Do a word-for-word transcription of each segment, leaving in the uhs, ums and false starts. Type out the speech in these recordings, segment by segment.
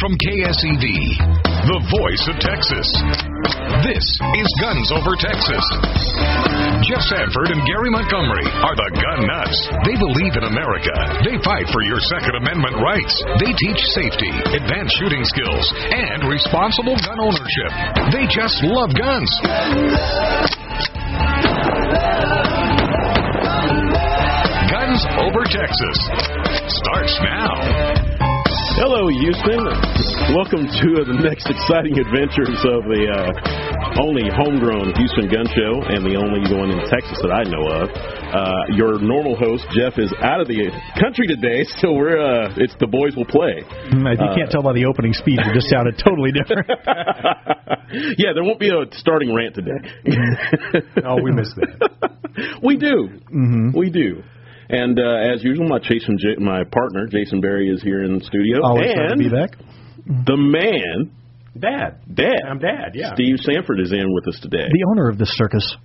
from K S E V, the voice of Texas. This is Guns Over Texas. Jeff Sanford and Gary Montgomery are the gun nuts. They believe in America. They fight for your Second Amendment rights. They teach safety, advanced shooting skills, and responsible gun ownership. They just love guns. Guns Over Texas starts now. Hello, Houston. Welcome to the next exciting adventures of the uh, only homegrown Houston Gun Show and the only one in Texas that I know of. Uh, your normal host, Jeff, is out of the country today, so we're uh, it's the boys will play. Mm, you can't uh, tell by the opening speech. It just sounded totally different. Yeah, there won't be a starting rant today. Oh, we missed that. We do. Mm-hmm. We do. And uh, as usual, my Jason, J- my partner, Jason Berry, is here in the studio. Always and glad to be back. The man, Dad. Dad. I'm Dad, yeah. Steve Sanford is in with us today. The owner of this circus.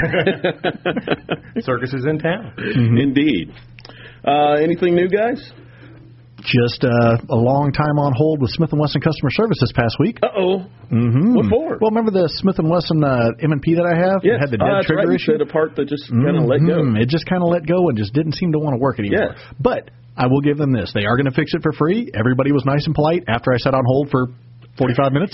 Circus is in town. Mm-hmm. Indeed. Uh, anything new, guys? Just uh, a long time on hold with Smith and Wesson Customer Service this past week. Uh-oh. Mm-hmm. What for? Well, remember the Smith and Wesson uh, M and P that I have? Yes. It had the dead uh, trigger right. issue. You said a part that just kind of mm-hmm. let go. It just kind of let go and just didn't seem to want to work anymore. Yes. But I will give them this. They are going to fix it for free. Everybody was nice and polite after I sat on hold for forty-five minutes.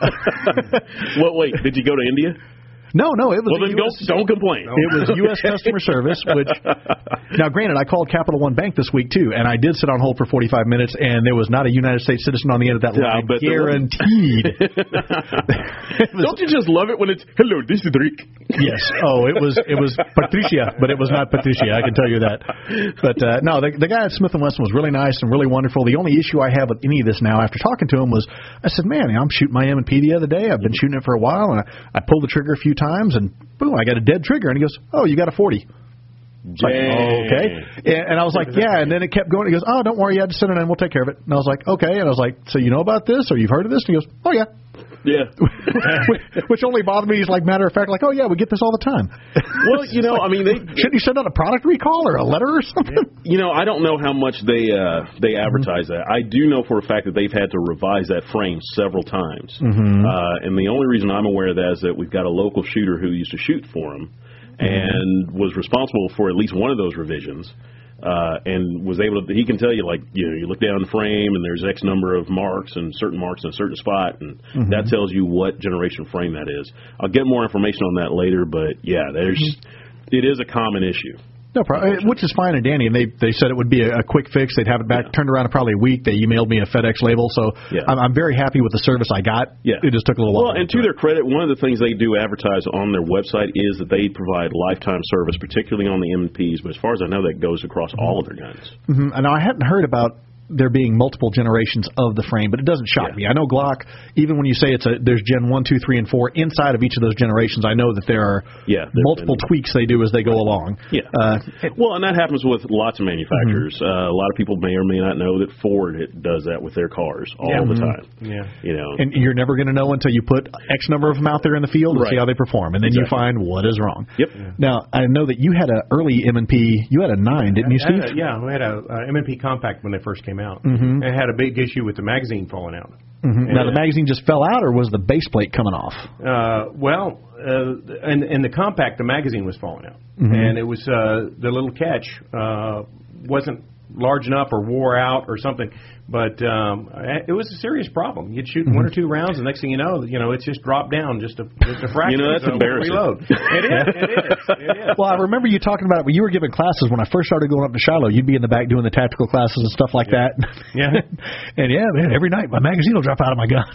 Well, wait, did you go to India? No, no, it was. Well, then U S, don't, don't complain. It was U S customer service, which, now granted, I called Capital One Bank this week, too, and I did sit on hold for forty-five minutes, and there was not a United States citizen on the end of that line. Yeah, guaranteed. was, don't you just love it when it's, hello, this is Rick? Yes. Oh, it was it was Patricia, but it was not Patricia, I can tell you that. But, uh, no, the, the guy at Smith and Wesson was really nice and really wonderful. The only issue I have with any of this now, after talking to him, was, I said, man, I'm shooting my M and P the other day. I've been shooting it for a while, and I, I pulled the trigger a few times, and boom, I got a dead trigger. And he goes, oh, you got a forty. Like, oh, okay. And, and I was like, yeah. And then it kept going. He goes, oh, don't worry. You had to send it in. We'll take care of it. And I was like, okay. And I was like, so you know about this or you've heard of this? And he goes, oh, yeah. Yeah. Which only bothered me. He's like, matter of fact, like, oh, yeah, we get this all the time. Well, you know, like, I mean, they shouldn't you send out a product recall or a letter or something? You know, I don't know how much they uh, they advertise mm-hmm. that. I do know for a fact that they've had to revise that frame several times. Mm-hmm. Uh, and the only reason I'm aware of that is that we've got a local shooter who used to shoot for them mm-hmm. and was responsible for at least one of those revisions. Uh, and was able to, he can tell you, like, you know, you look down the frame and there's X number of marks and certain marks in a certain spot, and mm-hmm. that tells you what generation frame that is. I'll get more information on that later, but yeah, there's, mm-hmm. it is a common issue. No problem, which is fine and dandy, and they they said it would be a, a quick fix. They'd have it back, yeah. turned around in probably a week. They emailed me a FedEx label, so yeah. I'm, I'm very happy with the service I got. Yeah. It just took a little while. Well, and to their credit, one of the things they do advertise on their website is that they provide lifetime service, particularly on the M and Ps, but as far as I know, that goes across mm-hmm. all of their guns. Mm-hmm. And I hadn't heard about there being multiple generations of the frame, but it doesn't shock yeah. me. I know Glock, even when you say it's a there's Gen one, two, three, and four, inside of each of those generations, I know that there are yeah, multiple been, tweaks they do as they go along. Yeah. Uh, well, and that happens with lots of manufacturers. Mm-hmm. Uh, a lot of people may or may not know that Ford it does that with their cars all yeah. the mm-hmm. time. Yeah. You know, and you're never going to know until you put X number of them out there in the field and right. see how they perform, and then exactly. you find what is wrong. Yep. Yeah. Now, I know that you had an early M and P. You had a nine, didn't you, Steve? A, yeah, we had a, a M and P compact when they first came out. Mm-hmm. It had a big issue with the magazine falling out. Mm-hmm. Now, the magazine just fell out, or was the base plate coming off? Uh, well, uh, in, in the compact, the magazine was falling out. Mm-hmm. And it was uh, the little catch uh, wasn't large enough or wore out or something. But um, it was a serious problem. You'd shoot mm-hmm. one or two rounds, and next thing you know, you know, it's just dropped down just a, just a fraction. You know, that's so embarrassing. Reload. It is. It is. It is. Well, I remember you talking about it when you were giving classes. When I first started going up to Shiloh, you'd be in the back doing the tactical classes and stuff like yeah. that. Yeah. And yeah, man, every night my magazine will drop out of my gun.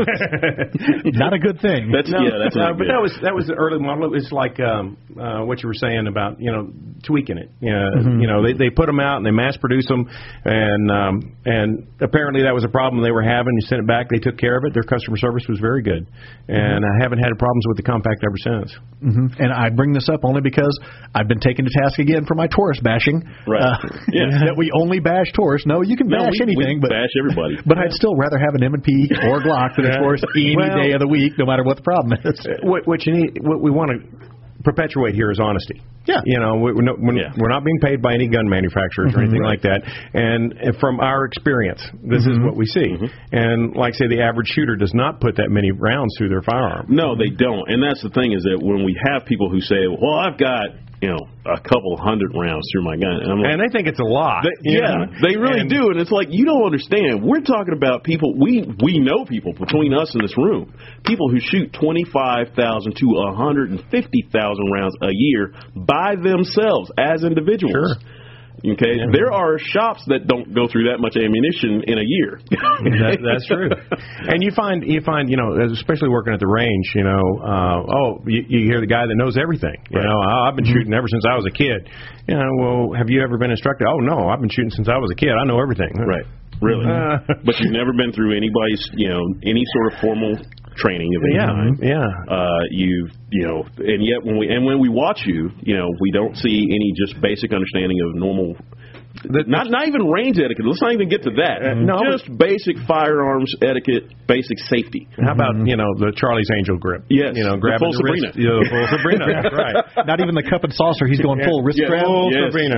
Not a good thing. That's no, yeah. That's uh, not but good. that was that was the early model. It's like um, uh, what you were saying about you know tweaking it. You know, mm-hmm. you know they they put them out and they mass produce them, and um, and apparently that was a problem they were having. You sent it back, they took care of it. Their customer service was very good, and mm-hmm. I haven't had problems with the compact ever since. Mm-hmm. And I bring this up only because I've been taken to task again for my Taurus bashing. Right. Uh, yeah. That we only bash Taurus. No, you can no, bash we, anything, we but bash everybody. But yeah. I'd still rather have an M and P or Glock than a Taurus any well, day of the week, no matter what the problem is. What, what you need, what we want to perpetuate here is honesty. Yeah. You know, we, we're, no, we're, Yeah. we're not being paid by any gun manufacturers or anything like that. And, and from our experience, this is what we see. And like I say, the average shooter does not put that many rounds through their firearm. No, they don't. And that's the thing is that when we have people who say, well, I've got, you know, a couple hundred rounds through my gun. And, I'm like, And they think it's a lot. They, you yeah, know? they really And- do, and it's like you don't understand. We're talking about people. We we know people between us in this room, people who shoot twenty five thousand to a hundred and fifty thousand rounds a year by themselves as individuals. Sure. Okay, yeah. There are shops that don't go through that much ammunition in a year. that, that's true. And you find you find you know, especially working at the range, you know, uh, oh, you, you hear the guy that knows everything. You Right. know, oh, I've been mm-hmm. shooting ever since I was a kid. You know, well, have you ever been instructed? Oh no, I've been shooting since I was a kid. I know everything. Right. Really. Uh, but you've never been through anybody's, you know, any sort of formal training of any yeah, kind. Yeah. Uh, you you know, and yet when we and when we watch you, you know, we don't see any just basic understanding of normal. The, not not even range etiquette. Let's not even get to that. Uh, no, just basic firearms etiquette, basic safety. How about you know the Charlie's Angel grip? Yes, you know, grabbing the full the Sabrina. wrist. Yeah, the full Sabrina. Right. Not even the cup and saucer. He's going full wrist yes. grab. Full yes. Sabrina.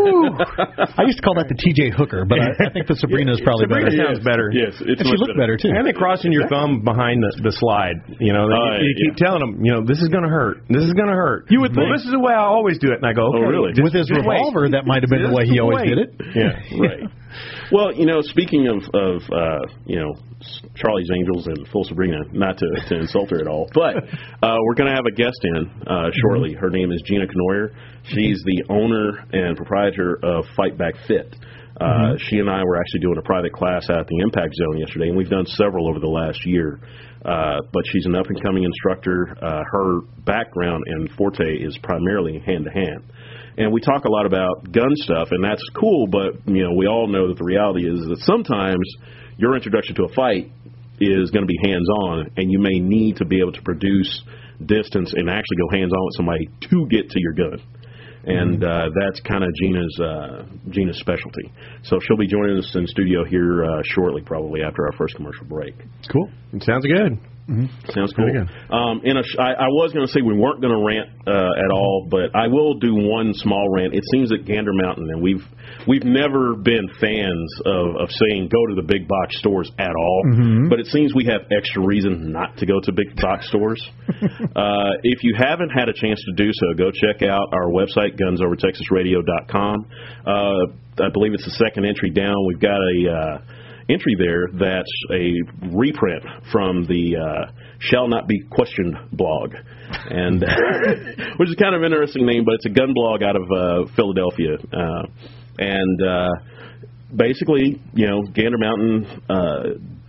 Yeah. I used to call that the T J Hooker, but I, I think the Sabrina is probably Sabrina better. sounds better. Yes, it's and she looked better. better too. And then crossing your thumb behind the, the slide. You know, uh, you, you yeah. keep telling them, you know, this is going to hurt. This is going to hurt. You would well, think. this is the way I always do it. And I go, okay, oh, really? just, With his just revolver, wait. that might have been Just the way he always wait. did it. Yeah, right. Well, you know, speaking of, of uh, you know, Charlie's Angels and Full Sabrina, not to, to insult her at all, but uh, we're going to have a guest in uh, shortly. Her name is Gina Knoyer. She's the owner and proprietor of Fight Back Fit. Uh, mm-hmm. She and I were actually doing a private class out at the Impact Zone yesterday, and we've done several over the last year. Uh, but she's an up-and-coming instructor. Uh, her background and forte is primarily hand-to-hand. And we talk a lot about gun stuff, and that's cool, but, you know, we all know that the reality is that sometimes your introduction to a fight is going to be hands-on, and you may need to be able to produce distance and actually go hands-on with somebody to get to your gun. And uh, that's kind of Gina's uh, Gina's specialty. So she'll be joining us in studio here uh, shortly, probably after our first commercial break. Cool. It sounds good. Mm-hmm. Sounds cool. Um, in a sh- I, I was going to say we weren't going to rant uh, at all, but I will do one small rant. It seems that Gander Mountain, and we've we've never been fans of, of saying go to the big box stores at all, mm-hmm. but it seems we have extra reason not to go to big box stores. uh, if you haven't had a chance to do so, go check out our website, guns over texas radio dot com. Uh, I believe it's the second entry down. We've got a... Uh, entry there that's a reprint from the uh, Shall Not Be Questioned blog, and which is kind of an interesting name, but it's a gun blog out of uh, Philadelphia, uh, and uh, basically, you know, Gander Mountain uh,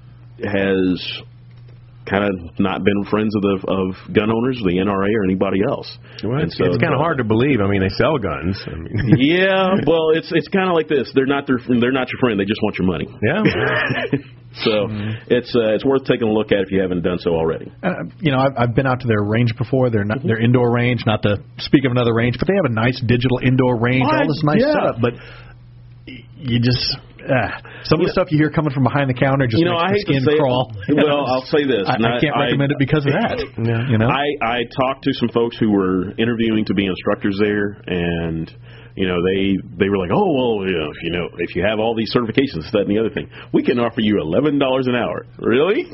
has kind of not been friends of the of gun owners, the N R A, or anybody else. Well, and it's, so, it's kind of uh, hard to believe. I mean, they sell guns. I mean. Yeah, well, it's it's kind of like this. They're not their they're not your friend. They just want your money. Yeah. So mm-hmm. it's uh, it's worth taking a look at if you haven't done so already. Uh, you know, I've, I've been out to their range before. Their mm-hmm. their indoor range. Not to speak of another range, but they have a nice digital indoor range. What? All this nice yeah. setup, but you just. Ah, some of the stuff you hear coming from behind the counter just you know, makes I hate the skin to say crawl. It, well, I'll say this. I, I can't recommend I, it because of that. Yeah. You know, I, I talked to some folks who were interviewing to be instructors there, and you know they they were like, oh well, you know, if you know if you have all these certifications, that and the other thing, we can offer you eleven dollars an hour. Really?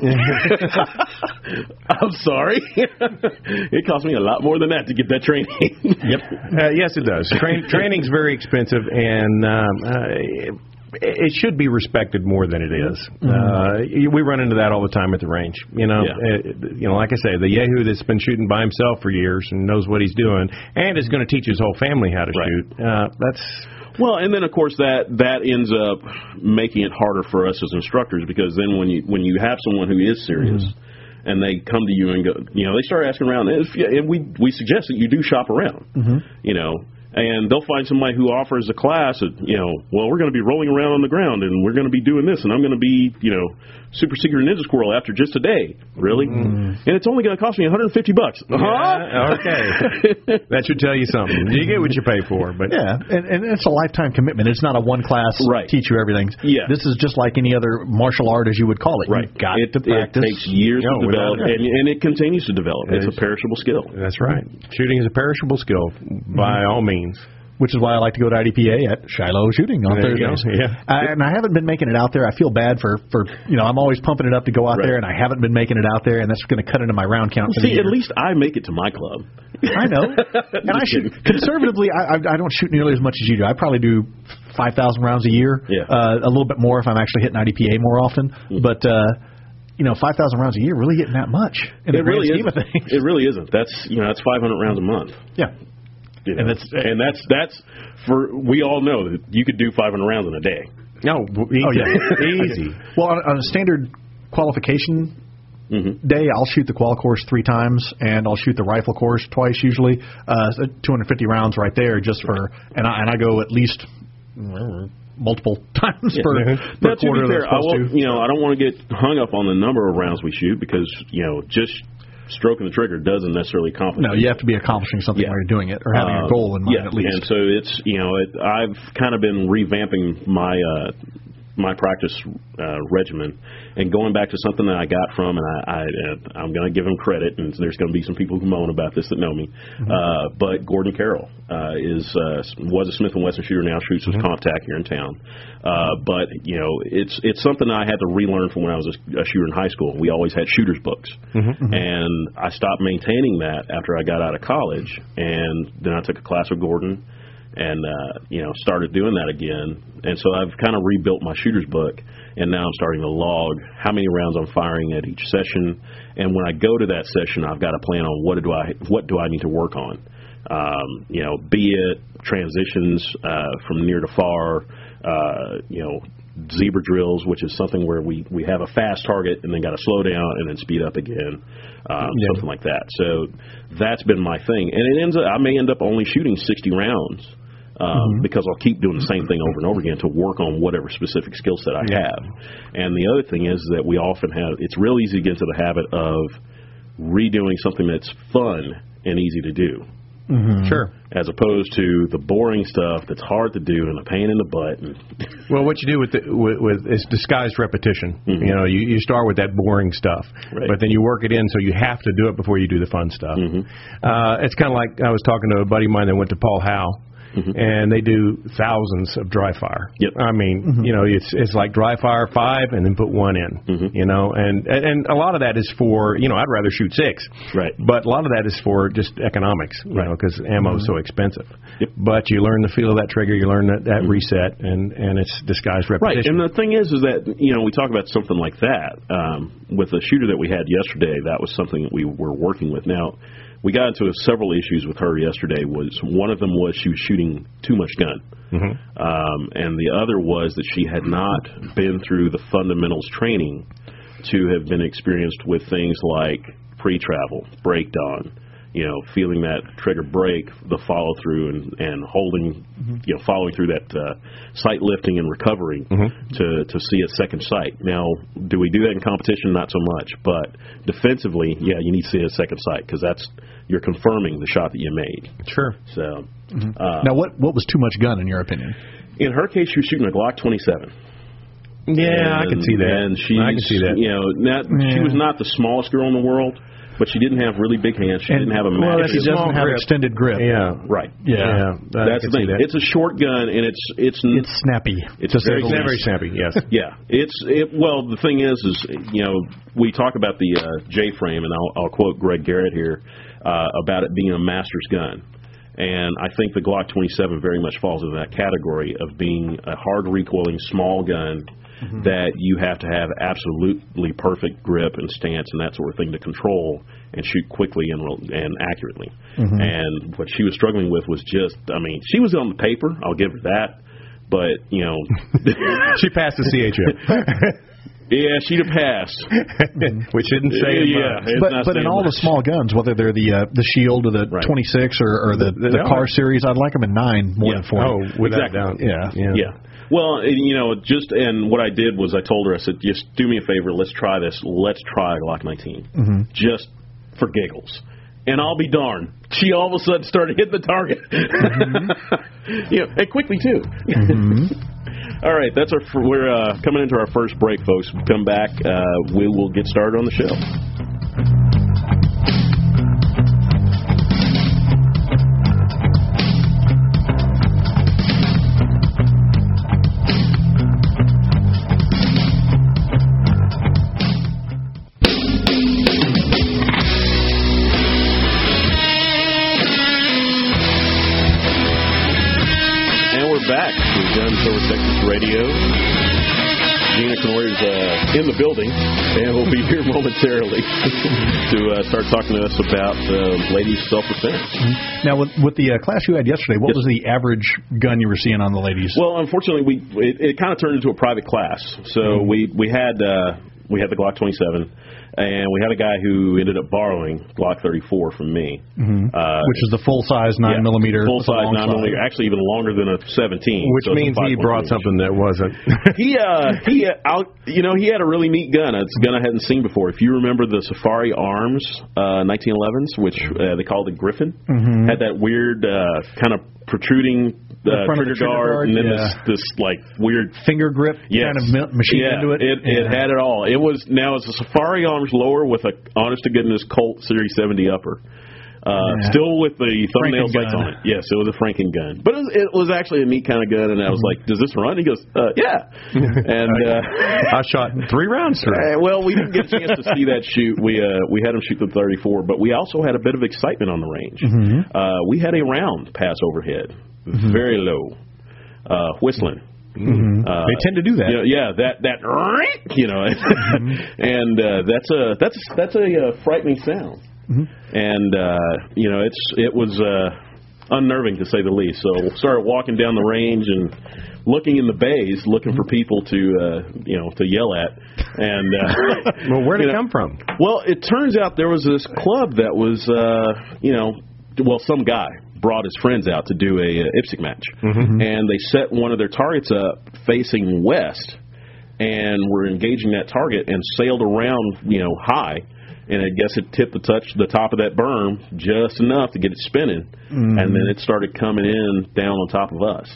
I'm sorry. It cost me a lot more than that to get that training. Yep. Uh, yes, it does. Train, training's very expensive, and um, uh, it should be respected more than it is. Mm-hmm. Uh, we run into that all the time at the range. You know, yeah. uh, you know, like I say, the yahoo that's been shooting by himself for years and knows what he's doing, and is going to teach his whole family how to right. shoot. Uh, that's well, and then of course that that ends up making it harder for us as instructors, because then when you when you have someone who is serious. Mm-hmm. And they come to you and go, you know, they start asking around, and we we suggest that you do shop around, mm-hmm. you know. And they'll find somebody who offers a class at, you know, well, we're going to be rolling around on the ground and we're going to be doing this and I'm going to be, you know, Super Secret Ninja Squirrel after just a day. Really? Mm. And it's only going to cost me one hundred fifty bucks. Yeah, huh? Okay. That should tell you something. You get what you pay for. But yeah, and, and it's a lifetime commitment. It's not a one class right. teach you everything. Yeah. This is just like any other martial art, as you would call it. Right. You've got it, to practice. It takes years no, to develop, and, and it continues to develop. It it's is. a perishable skill. That's right. Shooting is a perishable skill, by mm-hmm. all means. Which is why I like to go to I D P A at Shiloh Shooting on there Thursdays. Yeah. I, and I haven't been making it out there. I feel bad for, for you know, I'm always pumping it up to go out right. there, and I haven't been making it out there, and that's going to cut into my round count. Well, for see, the year. At least I make it to my club. I know. And I shoot, conservatively, I, I, I don't shoot nearly as much as you do. I probably do five thousand rounds a year, yeah. uh, a little bit more if I'm actually hitting I D P A more often. Mm-hmm. But, uh, you know, five thousand rounds a year really isn't that much in it the grand really scheme isn't. of things. It really isn't. That's, you know, that's five hundred rounds a month. Yeah. You know, and that's and that's that's for we all know that you could do five hundred rounds in a day. No, easy. Oh yeah, easy. Well, on, on a standard qualification mm-hmm. day, I'll shoot the qual course three times, and I'll shoot the rifle course twice usually. Uh, two hundred fifty rounds right there, just for and I and I go at least multiple times yeah. per, mm-hmm. per now, quarter. To be fair, I will, to. you know, I don't want to get hung up on the number of rounds we shoot because you know just. Stroking the trigger doesn't necessarily accomplish. No, you have to be accomplishing something yeah. while you're doing it, or having uh, your goal in mind yeah. at least. And so it's you know it, I've kind of been revamping my uh, my practice uh, regimen and going back to something that I got from, and I, I uh, I'm going to give him credit, and there's going to be some people who moan about this that know me, mm-hmm. uh, but Gordon Carroll uh, is uh, was a Smith and Wesson shooter, now shoots with mm-hmm. Comptac here in town. Uh, but you know, it's it's something I had to relearn from when I was a, a shooter in high school. We always had shooters books, mm-hmm. and I stopped maintaining that after I got out of college, and then I took a class with Gordon, and uh, you know, started doing that again. And so I've kind of rebuilt my shooter's book, and now I'm starting to log how many rounds I'm firing at each session. And when I go to that session, I've got a plan on what do I what do I need to work on. Um, you know, be it transitions uh, from near to far. Uh, you know, zebra drills, which is something where we, we have a fast target and then got to slow down and then speed up again, um, yeah. something like that. So that's been my thing. And it ends up, I may end up only shooting sixty rounds um, mm-hmm. because I'll keep doing the same thing over and over again to work on whatever specific skill set I yeah. have. And the other thing is that we often have, it's real easy to get into the habit of redoing something that's fun and easy to do. Mm-hmm. Sure. As opposed to the boring stuff that's hard to do and a pain in the butt. And well, what you do with, the, with, with is disguised repetition. Mm-hmm. You know, you, you start with that boring stuff, right. but then you work it in so you have to do it before you do the fun stuff. Mm-hmm. Uh, it's kind of like I was talking to a buddy of mine that went to Paul Howe. Mm-hmm. And they do thousands of dry fire. Yep. I mean, mm-hmm. you know, it's it's like dry fire five and then put one in. Mm-hmm. You know, and, and and a lot of that is for, you know, I'd rather shoot six. Right. But a lot of that is for just economics, you right. know, because ammo mm-hmm. is so expensive. Yep. But you learn the feel of that trigger, you learn that, that mm-hmm. reset, and, and it's disguised repetition. Right. And the thing is, is that, you know, we talk about something like that. Um, with the shooter that we had yesterday, that was something that we were working with. Now, we got into several issues with her yesterday. Was one of them was she was shooting too much gun, mm-hmm. um, and the other was that she had not been through the fundamentals training to have been experienced with things like pre-travel, breakdown, you know, feeling that trigger break, the follow through, and, and holding, mm-hmm. you know, following through that uh, sight lifting and recovering mm-hmm. to to see a second sight. Now, do we do that in competition? Not so much, but defensively, yeah, you need to see a second sight because that's you're confirming the shot that you made. Sure. So mm-hmm. uh, now, what what was too much gun in your opinion? In her case, she was shooting a Glock twenty-seven. Yeah, and, I can see that. And she's, I can see that. You know, not, yeah. she was not the smallest girl in the world. But she didn't have really big hands. She and, didn't have a well, massive. she doesn't have grip. extended grip. Yeah, right. Yeah, yeah that's the thing. That. It's a short gun, and it's it's it's snappy. It's very, very snappy. Yes. Yeah. It's it. Well, the thing is, is you know, we talk about the uh, J frame, and I'll, I'll quote Greg Garrett here uh, about it being a master's gun. And I think the Glock twenty-seven very much falls into that category of being a hard recoiling small gun. Mm-hmm. That you have to have absolutely perfect grip and stance and that sort of thing to control and shoot quickly and and accurately. Mm-hmm. And what she was struggling with was just, I mean, she was on the paper, I'll give her that, but, you know. She passed the C H O. Yeah, she'd have passed. Which didn't say yeah, much. But, but in all much. the small guns, whether they're the uh, the Shield or the right. twenty-six or, or the, the, the car series, I'd like them in nine more yeah. than forty. Oh, without exactly. doubt. Yeah. Yeah. Yeah. Well, and, you know, just and what I did was I told her, I said, just do me a favor, let's try this. Let's try Glock nineteen, mm-hmm. just for giggles. And I'll be darned, she all of a sudden started hitting the target. Mm-hmm. You know, and quickly too. Mm-hmm. All right, that's our. We're uh, coming into our first break, folks. We'll come back. Uh, we will get started on the show. Back to Guns Over Texas Radio. Gina Knorr's uh, in the building, and we'll be here momentarily to uh, start talking to us about uh, ladies' self-defense. Now, with, with the uh, class you had yesterday, what yes. was the average gun you were seeing on the ladies? Well, unfortunately, we it, it kind of turned into a private class. So mm-hmm. we we had uh, we had the Glock twenty-seven. And we had a guy who ended up borrowing Glock thirty-four from me. Mm-hmm. uh, Which is the full-size nine millimeter. Yeah, full-size nine millimeter, actually even longer than a seventeen. Which so means he brought range. something that wasn't. he, uh, he uh, out, you know, he had a really neat gun. It's a gun I hadn't seen before. If you remember the Safari Arms uh, nineteen elevens, which uh, they called the Griffin, mm-hmm. had that weird uh, kind of protruding Uh, trigger, trigger guard, guard, and then yeah. this, this like weird finger grip yes. kind of machine yeah, into it. It, yeah. it had it all. It was now it's a Safari Arms lower with a honest to goodness Colt Series seventy upper. Uh, yeah. Still with the thumbnail sights on it. Yes, it was a Franken gun, but it was, it was actually a neat kind of gun. And I was like, "Does this run?" He goes, uh, "Yeah." And uh, I shot three rounds through. Uh, well, we didn't get a chance to see that shoot. We uh, we had him shoot the thirty-four, but we also had a bit of excitement on the range. Mm-hmm. Uh, we had a round pass overhead, mm-hmm. very low. Uh, whistling. Mm-hmm. Uh, they tend to do that. You know, yeah, that that you know, mm-hmm. and uh, that's a that's that's a uh, frightening sound. Mm-hmm. And uh, you know, it's it was uh, unnerving to say the least. So we started walking down the range and looking in the bays, looking for people to uh, you know to yell at. And uh, well, where did it know, come from? Well, it turns out there was this club that was uh, you know well some guy. brought his friends out to do a, a I P S C match. Mm-hmm. And they set one of their targets up facing west and were engaging that target and sailed around, you know, high. And I guess it tipped the touch the top of that berm just enough to get it spinning. Mm-hmm. And then it started coming in down on top of us.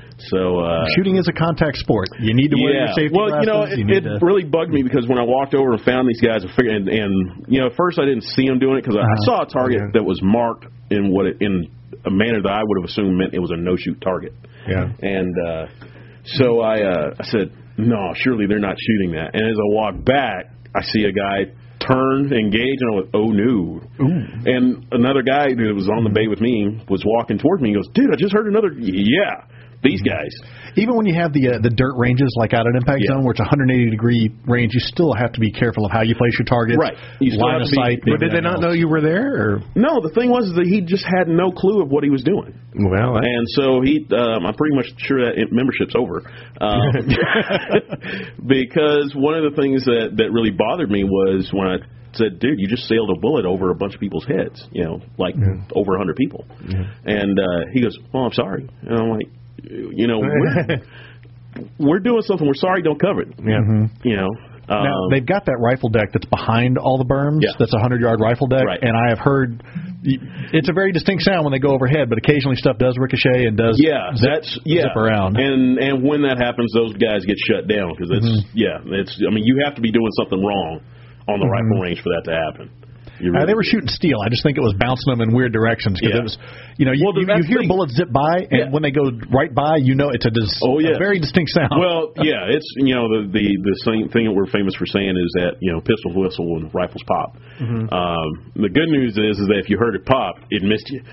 So uh, shooting is a contact sport. You need to wear yeah. your safety well, glasses. you know, it, you it to... really bugged me because when I walked over and found these guys, I figured, and, and you know, at first I didn't see them doing it because uh-huh. I saw a target yeah. that was marked in what it, in a manner that I would have assumed meant it was a no-shoot target. Yeah. And uh, so I, uh, I said, no, surely they're not shooting that. And as I walk back, I see a guy turn, engage, and I went, oh, no. Ooh. And another guy that was on the bay with me was walking towards me. He goes, dude, I just heard another, yeah. These guys. Even when you have the uh, the dirt ranges like out at Impact yeah. Zone where it's one hundred eighty degree range, you still have to be careful of how you place your targets. Right. You still line have of to be, sight. But did they not else. know you were there? Or? No, the thing was that he just had no clue of what he was doing. Well, that... and so he, um, I'm pretty much sure that membership's over. Um, because one of the things that, that really bothered me was when I said, dude, you just sailed a bullet over a bunch of people's heads, you know, like yeah. over one hundred people. Yeah. And uh, he goes, oh, I'm sorry. And I'm like, you know, we're, we're doing something. We're sorry, don't cover it. Yeah. Mm-hmm. You know. Um, now, they've got that rifle deck that's behind all the berms. Yeah. That's a hundred-yard rifle deck. Right. And I have heard it's a very distinct sound when they go overhead, but occasionally stuff does ricochet and does yeah, zip, that's, yeah. zip around. And and when that happens, those guys get shut down because it's, mm-hmm. yeah, it's. I mean, you have to be doing something wrong on the mm-hmm. rifle range for that to happen. Really uh, they were shooting steel. I just think it was bouncing them in weird directions because yeah. it was, you know, you, well, you, you hear thing. bullets zip by, and yeah. when they go right by, you know it's a, dis- oh, yeah. a very distinct sound. Well, yeah, it's you know the the the same thing that we're famous for saying is that you know pistols whistle and rifles pop. Mm-hmm. Um, the good news is is that if you heard it pop, it missed you.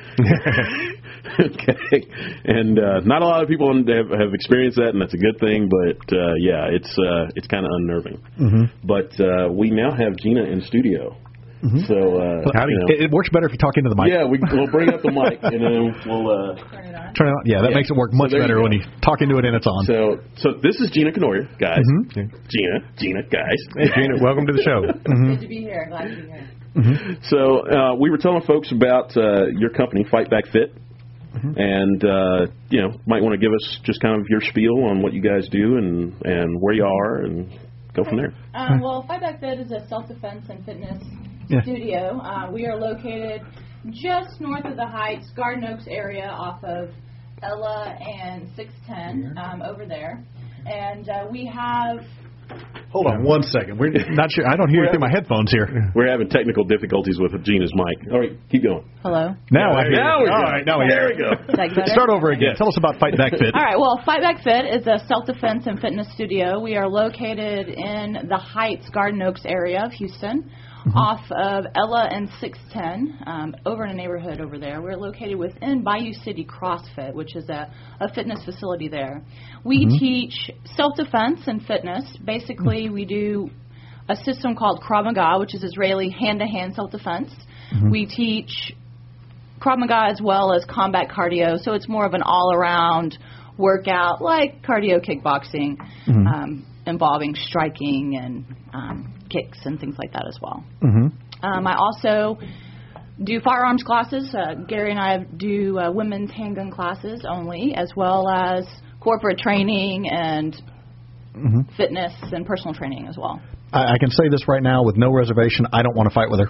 Okay, and uh, not a lot of people have, have experienced that, and that's a good thing. But uh, yeah, it's uh, it's kind of unnerving. Mm-hmm. But uh, we now have Gina in studio. Mm-hmm. So uh, Howdy. You know, it, it works better if you talk into the mic. Yeah, we, we'll bring up the mic and then we'll uh, Turn it on. Turn it on. Yeah, that Yeah. makes it work much So there better you when go. you talk into it and it's on. So, so this is Gina Canoria, guys. Mhm. Gina, Gina, guys. Hey, Gina, welcome to the show. Good to be here. Glad to be here. So uh, we were telling folks about uh, your company, Fight Back Fit, Mm-hmm. and uh, you know, might want to give us just kind of your spiel on what you guys do and and where you are, and go from there. Um, well, Fight Back Fit is a self-defense and fitness Yeah. studio. Uh, we are located just north of the Heights, Garden Oaks area, off of Ella and six ten um, over there. And uh, we have Hold on one second. We're not sure. I don't hear you through my headphones here. We're having technical difficulties with Gina's mic. All right, keep going. hello. Now I hear Now you. we go. All right, now we There hear we you. go. Is that better? Start over again. Yes. Tell us about Fight Back Fit. All right. Well, Fight Back Fit is a self-defense and fitness studio. We are located in the Heights, Garden Oaks area of Houston, off of Ella and six ten, um, over in a neighborhood over there. We're located within Bayou City CrossFit, which is a, a fitness facility there. We teach self-defense and fitness. Basically, we do a system called Krav Maga, which is Israeli hand-to-hand self-defense. We teach Krav Maga as well as combat cardio, so it's more of an all-around workout like cardio kickboxing, um, involving striking and um, kicks and things like that as well. Mm-hmm. Um, I also do firearms classes. Uh, Gary and I do uh, women's handgun classes only, as well as corporate training and Mm-hmm. fitness and personal training as well. I, I can say this right now with no reservation. I don't want to fight with her.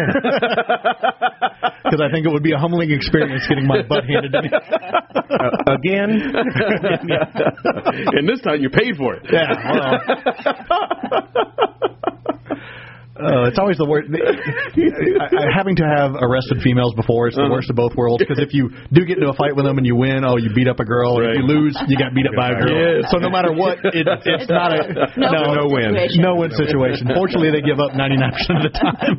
Because I think it would be a humbling experience getting my butt handed to me. Uh, again? And this time you paid for it. Yeah, well. Oh, it's always the worst. I, I, having to have arrested females before, it's the Uh-huh. worst of both worlds. Because if you do get into a fight with them and you win, oh, you beat up a girl. And Right. if you lose, you got beat up by a girl. Yes. So no matter what, it, it's not a No no, win no win, situation. no win situation. Fortunately, they give up ninety-nine percent of the time.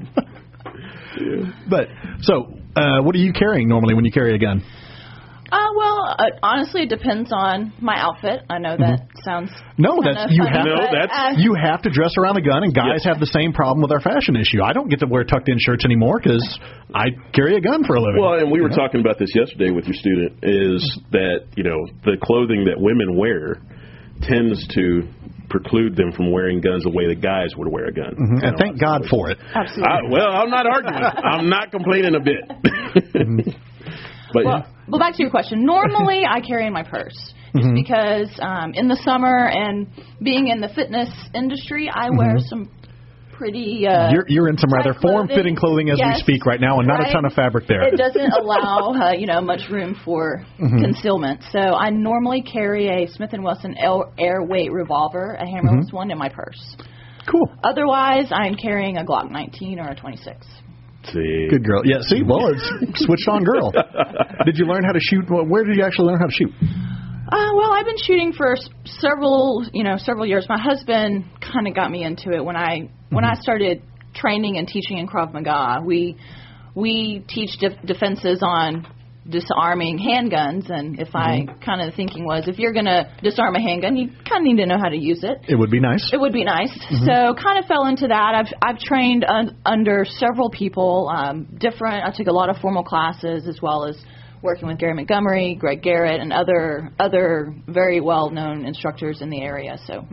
But so, uh, what are you carrying normally when you carry a gun? Uh, well, uh, honestly, it depends on my outfit. I know that sounds No, kinda that's you funny, have. No, but, that's- uh, You have to dress around the gun, and guys have the same problem with our fashion issue. I don't get to wear tucked-in shirts anymore because I carry a gun for a living. Well, and we were talking about this yesterday with your student, is that, you know, the clothing that women wear tends to preclude them from wearing guns the way that guys would wear a gun. Mhm. And thank God for it. absolutely. I, well, I'm not arguing. I'm not complaining a bit. But Well, well, back to your question. Normally, I carry in my purse just Mm-hmm. because um, in the summer and being in the fitness industry, I wear some pretty. Uh, You're, you're in some rather tight clothing. form-fitting clothing as Yes, we speak right now, and not right? a ton of fabric there. It doesn't allow uh, you know much room for Mm-hmm. concealment. So I normally carry a Smith and Wesson Air- Airweight revolver, a hammerless Mm-hmm. one, in my purse. Cool. Otherwise, I'm carrying a Glock nineteen or a twenty-six. see, Good girl. Yeah, see, well, it's switched on girl. Did you learn how to shoot? Well, where did you actually learn how to shoot? Uh, well, I've been shooting for s- several, you know, several years. My husband kind of got me into it when I when I started training and teaching in Krav Maga. We we teach def- defenses on disarming handguns, and if I kind of thinking was if you're going to disarm a handgun, you kind of need to know how to use it. It would be nice. It would be nice. So kind of fell into that. I've I've trained un- under several people, um, different. I took a lot of formal classes as well as working with Gary Montgomery, Greg Garrett, and other other very well known instructors in the area. So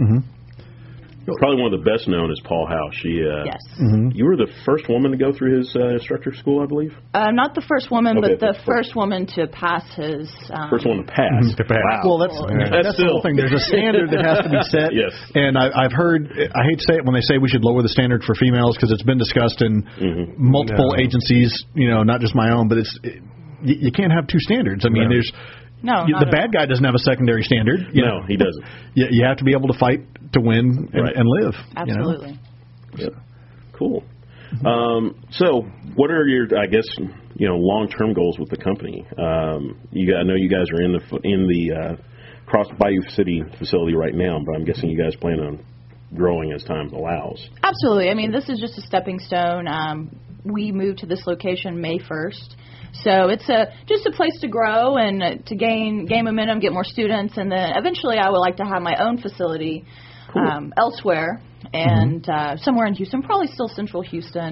probably one of the best known is Paul Howe. She, uh, yes, you were the first woman to go through his uh, instructor school, I believe. uh, not the first woman, Okay, but the first. first woman to pass his. Um, First one to pass. To pass. Wow. Well, that's That's that's the whole still- thing. There's a standard that has to be set. Yes. And I, I've heard. I hate to say it when they say we should lower the standard for females because it's been discussed in multiple No. agencies. You know, not just my own, but it's it, you, you can't have two standards. I mean, No. there's. No, you, not the at bad guy doesn't have a secondary standard. You No, know, he doesn't. you, you have to be able to fight to win and, Right. and live. you know? absolutely. Yep. Cool. Um, so, what are your, I guess, you know, long-term goals with the company? Um, you, I know you guys are in the f- in the uh, Cross Bayou City facility right now, but I'm guessing you guys plan on growing as time allows. Absolutely. I mean, this is just a stepping stone. Um, we moved to this location May first. So it's a just a place to grow and uh, to gain gain momentum, get more students, and then eventually I would like to have my own facility um, elsewhere and uh, somewhere in Houston, probably still central Houston,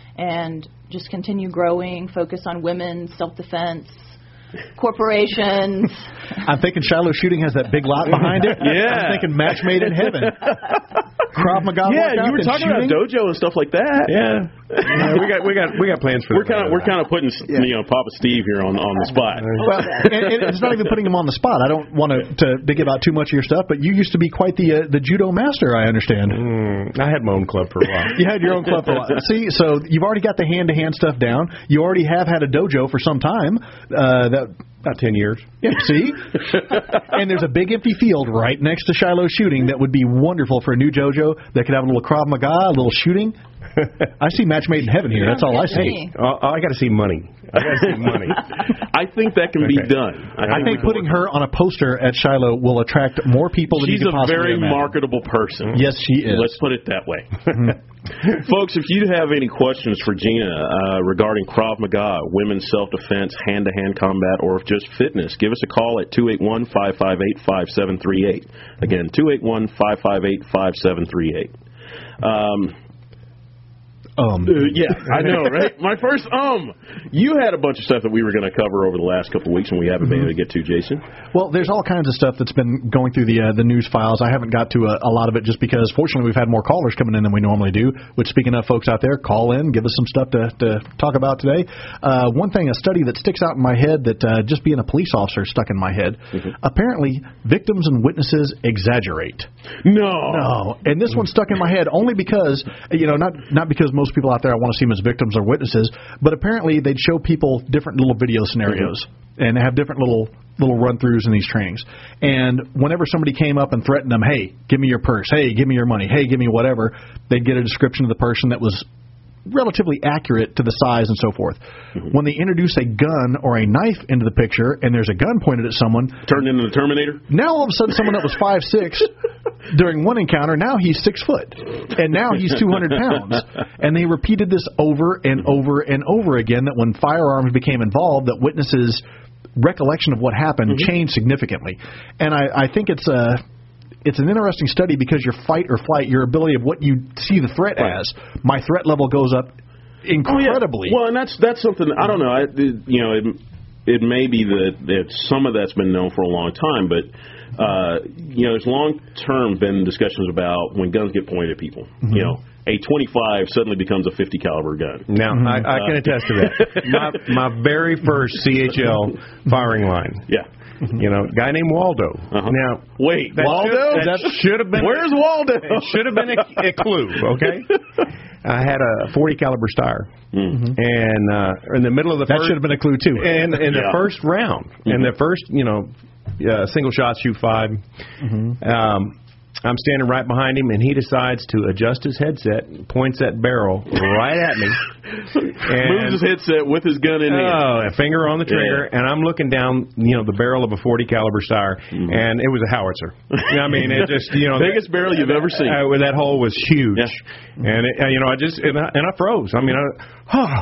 and just continue growing, focus on women, self-defense, corporations. I'm thinking Shiloh Shooting has that big lot behind it. Yeah. I'm thinking match made in heaven. Krav Maga. Yeah, you were talking shooting? about dojo and stuff like that. Yeah, yeah, we got we got we got plans for. We're kind of we're kind of putting Yeah. you know Papa Steve here on on the spot. Well, and, and it's not even putting him on the spot. I don't want to, to to give out too much of your stuff, but you used to be quite the uh, the judo master, I understand. Mm, I had my own club for a while. You had your own club for a while. See, so you've already got the hand-to-hand stuff down. You already have had a dojo for some time. Uh, that About ten years. Yeah, see? And there's a big empty field right next to Shiloh Shooting that would be wonderful for a new dojo that could have a little Krav Maga, a little shooting. I see match made in heaven here. That's all I see. Uh, I got to see money. I got to see money. I think that can be Okay. done. I think we can putting work. her on a poster at Shiloh will attract more people than She's you could a possibly very imagine. marketable person. Yes, she is. Let's put it that way. Folks, if you have any questions for Gina uh, regarding Krav Maga, women's self-defense, hand-to-hand combat, or just fitness, give us a call at two eight one, five five eight, five seven three eight. Again, two eight one, five five eight, five seven three eight. Um... Um, Uh, yeah, I know, right? My first um. You had a bunch of stuff that we were going to cover over the last couple of weeks, and we haven't been able to get to, Jason. Well, there's all kinds of stuff that's been going through the uh, the news files. I haven't got to a, a lot of it just because, fortunately, we've had more callers coming in than we normally do. Which, speaking of folks out there, call in, give us some stuff to, to talk about today. Uh, one thing, a study that sticks out in my head that uh, just being a police officer stuck in my head. Mm-hmm. Apparently, victims and witnesses exaggerate. No. No, and this one stuck in my head only because, you know, not not because most people out there I want to see them as victims or witnesses, but apparently they'd show people different little video scenarios mm-hmm. and have different little little run-throughs in these trainings. And whenever somebody came up and threatened them, hey, give me your purse, hey, give me your money, hey, give me whatever, they'd get a description of the person that was relatively accurate to the size and so forth. Mm-hmm. When they introduce a gun or a knife into the picture and there's a gun pointed at someone, turned into the Terminator. Now all of a sudden someone that was five six during one encounter, now he's six foot, and now he's two hundred pounds. And they repeated this over and over and over again. That when firearms became involved, that witnesses' recollection of what happened mm-hmm. changed significantly. And I, I think it's a. It's an interesting study because your fight or flight, your ability of what you see the threat right. as, my threat level goes up incredibly. Oh, yeah. Well, and that's that's something, I don't know, I, you know, it, it may be that, that some of that's been known for a long time, but, uh, you know, there's long-term been discussions about when guns get pointed at people, mm-hmm. you know. A twenty-five suddenly becomes a fifty caliber gun. Now, mm-hmm. I, I can attest to that. my, my very first C H L firing line. Yeah. You know, guy named Waldo. Uh-huh. Now, wait, that Waldo? Should, that should have been. Where's Waldo? It should have been a, a clue. Okay. I had a forty caliber Steyr, mm-hmm. and uh, in the middle of the that first, should have been a clue too. And in yeah. the first round, mm-hmm. in the first, you know, uh, single shot, shoot five. Mm-hmm. Um, I'm standing right behind him, and he decides to adjust his headset and points that barrel right at me. And moves his headset with his gun in hand. Oh, a finger on the trigger, yeah. and I'm looking down, you know, the barrel of a forty caliber Steyr, mm-hmm. and it was a howitzer. I mean, it just, you know, biggest that, barrel you've ever seen. Uh, that hole was huge, yeah. and it, you know, I just and I, and I froze. I mean, I, oh.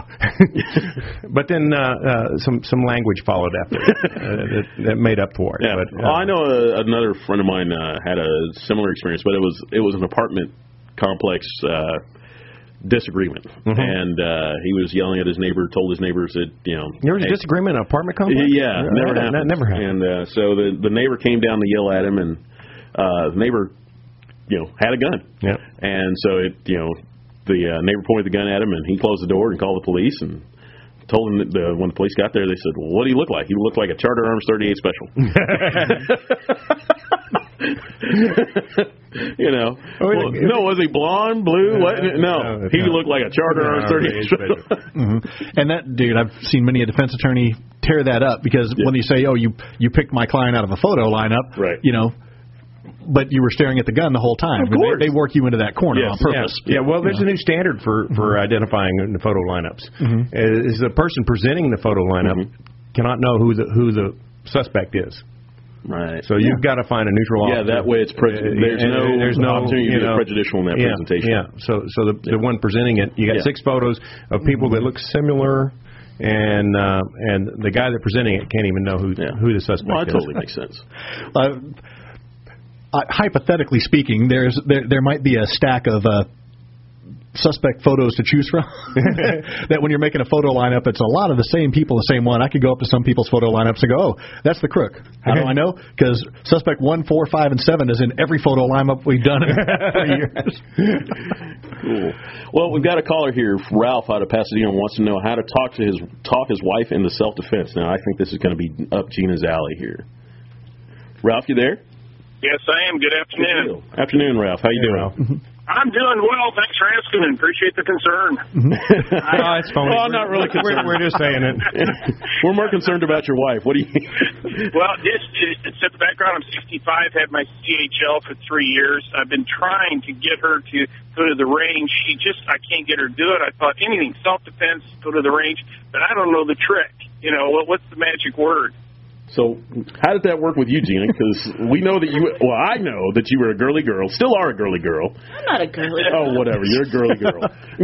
But then uh, uh, some some language followed after uh, that, that made up for it. Yeah. But, uh, well, I know a, another friend of mine uh, had a similar experience, but it was it was an apartment complex uh, disagreement, mm-hmm. and uh, he was yelling at his neighbor, told his neighbors that, you know, there was hey, a disagreement in an apartment complex. Yeah, no, never that, happened. That never happened. And uh, so the the neighbor came down to yell at him, and uh, the neighbor, you know, had a gun. Yeah, and so it, you know, the uh, neighbor pointed the gun at him, and he closed the door and called the police and told him that the, when the police got there, they said, well, what do you look like? He looked like a Charter Arms thirty-eight Special. You know. Oh, well, it, no, was he blonde, blue? Uh, what? No, no he no. looked like a Charter no, Arms thirty-eight Special. Mm-hmm. And that, dude, I've seen many a defense attorney tear that up because yeah. when you say, oh, you you picked my client out of a photo lineup, right. you know, but you were staring at the gun the whole time. Of course. They, they work you into that corner yes. on purpose. Yeah, yeah. Well, there's yeah. a new standard for, for mm-hmm. identifying the photo lineups. Mm-hmm. Is the person presenting the photo lineup mm-hmm. cannot know who the who the suspect is. Right. So you've yeah. got to find a neutral yeah, officer. Yeah, that way it's pre- there's and no there's no opportunity you to know, be prejudicial in that yeah, presentation. Yeah. So so the yeah. the one presenting it, you got yeah. six photos of people mm-hmm. that look similar. And uh, and the guy that presenting it can't even know who yeah. who the suspect well, that is. Totally makes sense. Uh, uh, hypothetically speaking, there's there there might be a stack of uh, suspect photos to choose from. That when you're making a photo lineup, it's a lot of the same people, the same one. I could go up to some people's photo lineups and go, oh, that's the crook. How do I know? Because suspect one, four, five, and seven is in every photo lineup we've done in three years. Cool. Well, we've got a caller here, Ralph out of Pasadena, wants to know how to talk to his talk his wife into self-defense. Now, I think this is going to be up Gina's alley here. Ralph, you there? Yes, I am. Good afternoon. Good afternoon, Ralph. How you doing? Ralph? I'm doing well. Thanks for asking and appreciate the concern. Oh, it's phony. Well, I'm not really concerned. We're, we're just saying it. We're more concerned about your wife. What do you Well, just to set the background, I'm sixty-five, had my C H L for three years. I've been trying to get her to go to the range. She just, I can't get her to do it. I thought anything, self-defense, go to the range, but I don't know the trick. You know, what, what's the magic word? So how did that work with you, Gina? Because we know that you, well, I know that you were a girly girl, still are a girly girl. I'm not a girly girl. Oh, whatever. You're a girly girl.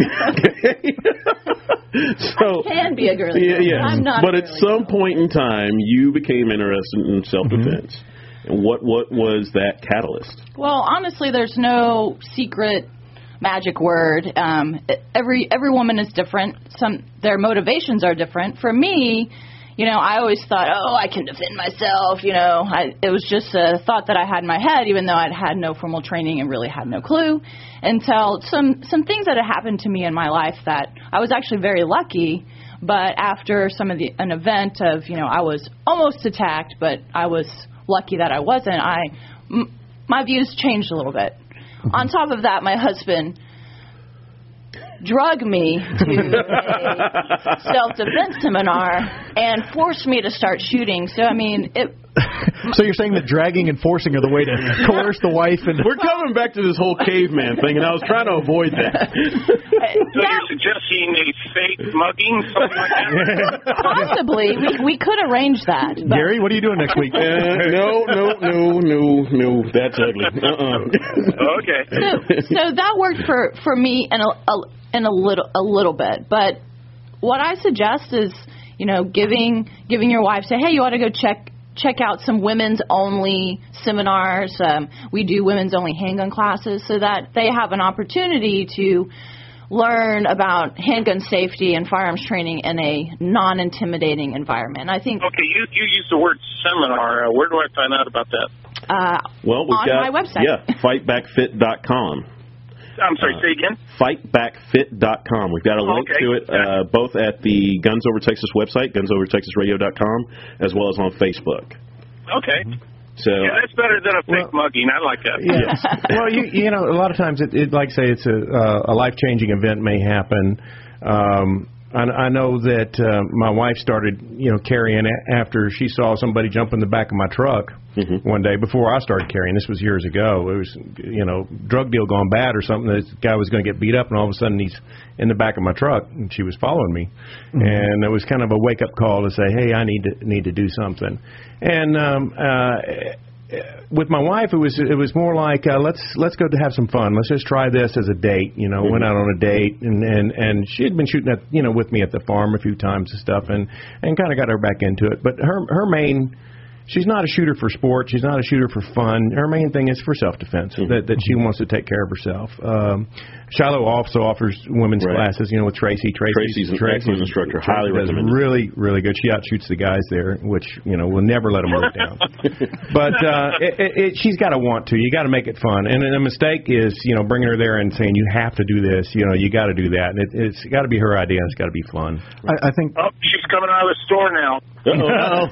So, I can be a girly yeah, girl, yes. but I'm not But a at girly some girl. point in time, you became interested in self-defense. Mm-hmm. And what, what was that catalyst? Well, honestly, there's no secret magic word. Um, every every woman is different. Some their motivations are different. For me, you know, I always thought, oh, I can defend myself. You know, I, it was just a thought that I had in my head, even though I'd had no formal training and really had no clue until some some things that had happened to me in my life that I was actually very lucky. But after some of the an event of, you know, I was almost attacked, but I was lucky that I wasn't. I m- my views changed a little bit. Mm-hmm. On top of that, my husband drug me to a self-defense seminar and forced me to start shooting. So, I mean, it... So you're saying that dragging and forcing are the way to coerce the wife? And we're coming back to this whole caveman thing, and I was trying to avoid that. So you're suggesting a fake mugging, something like that? Possibly. We, we could arrange that. But Gary, what are you doing next week? Uh, no, no, no, no, no. That's ugly. Uh-uh. Okay. So, so that worked for, for me in a, a in a little a little bit. But what I suggest is, you know, giving giving your wife, say, hey, you ought to go check check out some women's only seminars. Um, we do women's only handgun classes so that they have an opportunity to learn about handgun safety and firearms training in a non-intimidating environment. I think. Okay, you you use the word seminar. Uh, where do I find out about that? Uh, well, we've on got, my website. Yeah, fight back fit dot com. I'm sorry, say again? fight back fit dot com. We've got a link okay. to it uh, both at the Guns Over Texas website, guns over texas radio dot com, as well as on Facebook. Okay. So yeah, that's better than a fake well, mugging. I like that. Yes. Well, you you know, a lot of times, it, it like say, it's a, uh, a life-changing event may happen. Um, I, I know that uh, my wife started, you know, carrying after she saw somebody jump in the back of my truck mm-hmm. one day before I started carrying. This was years ago. It was, you know, drug deal gone bad or something. This guy was going to get beat up, and all of a sudden he's in the back of my truck, and she was following me. Mm-hmm. And it was kind of a wake-up call to say, hey, I need to need to do something. And um, uh, with my wife, it was it was more like uh, let's let's go to have some fun. Let's just try this as a date. You know, mm-hmm. went out on a date, and, and and she had been shooting at you know with me at the farm a few times and stuff, and and kind of got her back into it. But her her main. She's not a shooter for sport. She's not a shooter for fun. Her main thing is for self-defense, mm-hmm. that, that she wants to take care of herself. Um, Shiloh also offers women's right. classes, you know, with Tracy. Tracy's, Tracy's an excellent instructor. Highly recommended. Really, really good. She outshoots the guys there, which, you know, will never let them work down. But uh, it, it, it, she's got to want to. You got to make it fun. And a mistake is, you know, bringing her there and saying, you have to do this. You know, you got to do that. And it, it's got to be her idea, and it's got to be fun. I, I think. Oh, she's coming out of the store now. Uh-oh.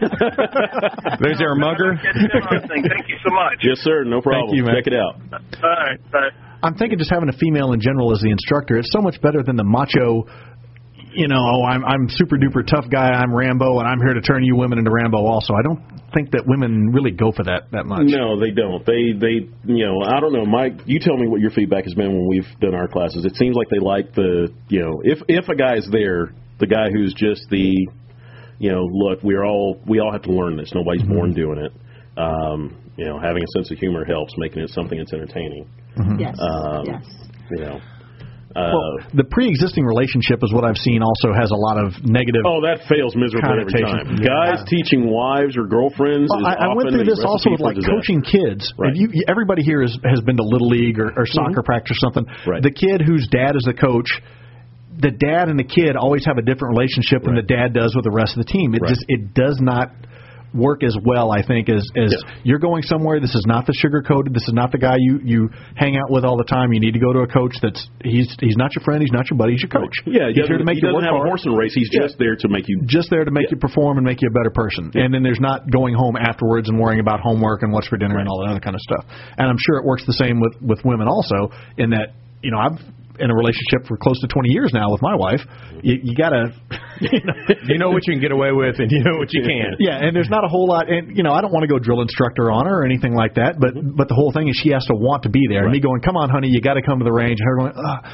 There's there a mugger? Thank you so much. Yes, sir. No problem. Thank you, man. Check it out. All right. Bye. I'm thinking just having a female in general as the instructor, it's so much better than the macho, you know, oh, I'm I'm super duper tough guy, I'm Rambo, and I'm here to turn you women into Rambo also. I don't think that women really go for that that much. No, they don't. They, they, you know, I don't know. Mike, you tell me what your feedback has been when we've done our classes. It seems like they like the, you know, if if a guy's there, the guy who's just the, you know, look, we're all we all have to learn this. Nobody's mm-hmm. born doing it. Um, you know, having a sense of humor helps, making it something that's entertaining. Mm-hmm. Yes. Um, yes. You know, Uh, well, the pre-existing relationship is what I've seen also has a lot of negative. Oh, that fails miserably every time. Guys yeah. teaching wives or girlfriends. Well, is I, I went through this also with like coaching kids. Right. If you, everybody here is, has been to Little League or, or soccer mm-hmm. practice or something. Right. The kid whose dad is the coach, the dad and the kid always have a different relationship right. than the dad does with the rest of the team. It right. just it does not work as well, I think, as, as yeah. you're going somewhere. This is not the sugar-coated. This is not the guy you, you hang out with all the time. You need to go to a coach that's he's he's not your friend. He's not your buddy. He's your coach. Yeah, he's here to make he you doesn't work have hard. a horse and race. He's yeah. just there to make you just there to make yeah. you perform and make you a better person. Yeah. And then there's not going home afterwards and worrying about homework and what's for dinner right. and all that other kind of stuff. And I'm sure it works the same with with women also. In that, you know, I've in a relationship for close to twenty years now with my wife. You, you gotta, you know, you know what you can get away with, and you know what you can't. Yeah, and there's not a whole lot. And you know, I don't want to go drill instructor on her or anything like that. But mm-hmm. but the whole thing is she has to want to be there. Right. And me going, come on, honey, you got to come to the range. And her going, Ugh.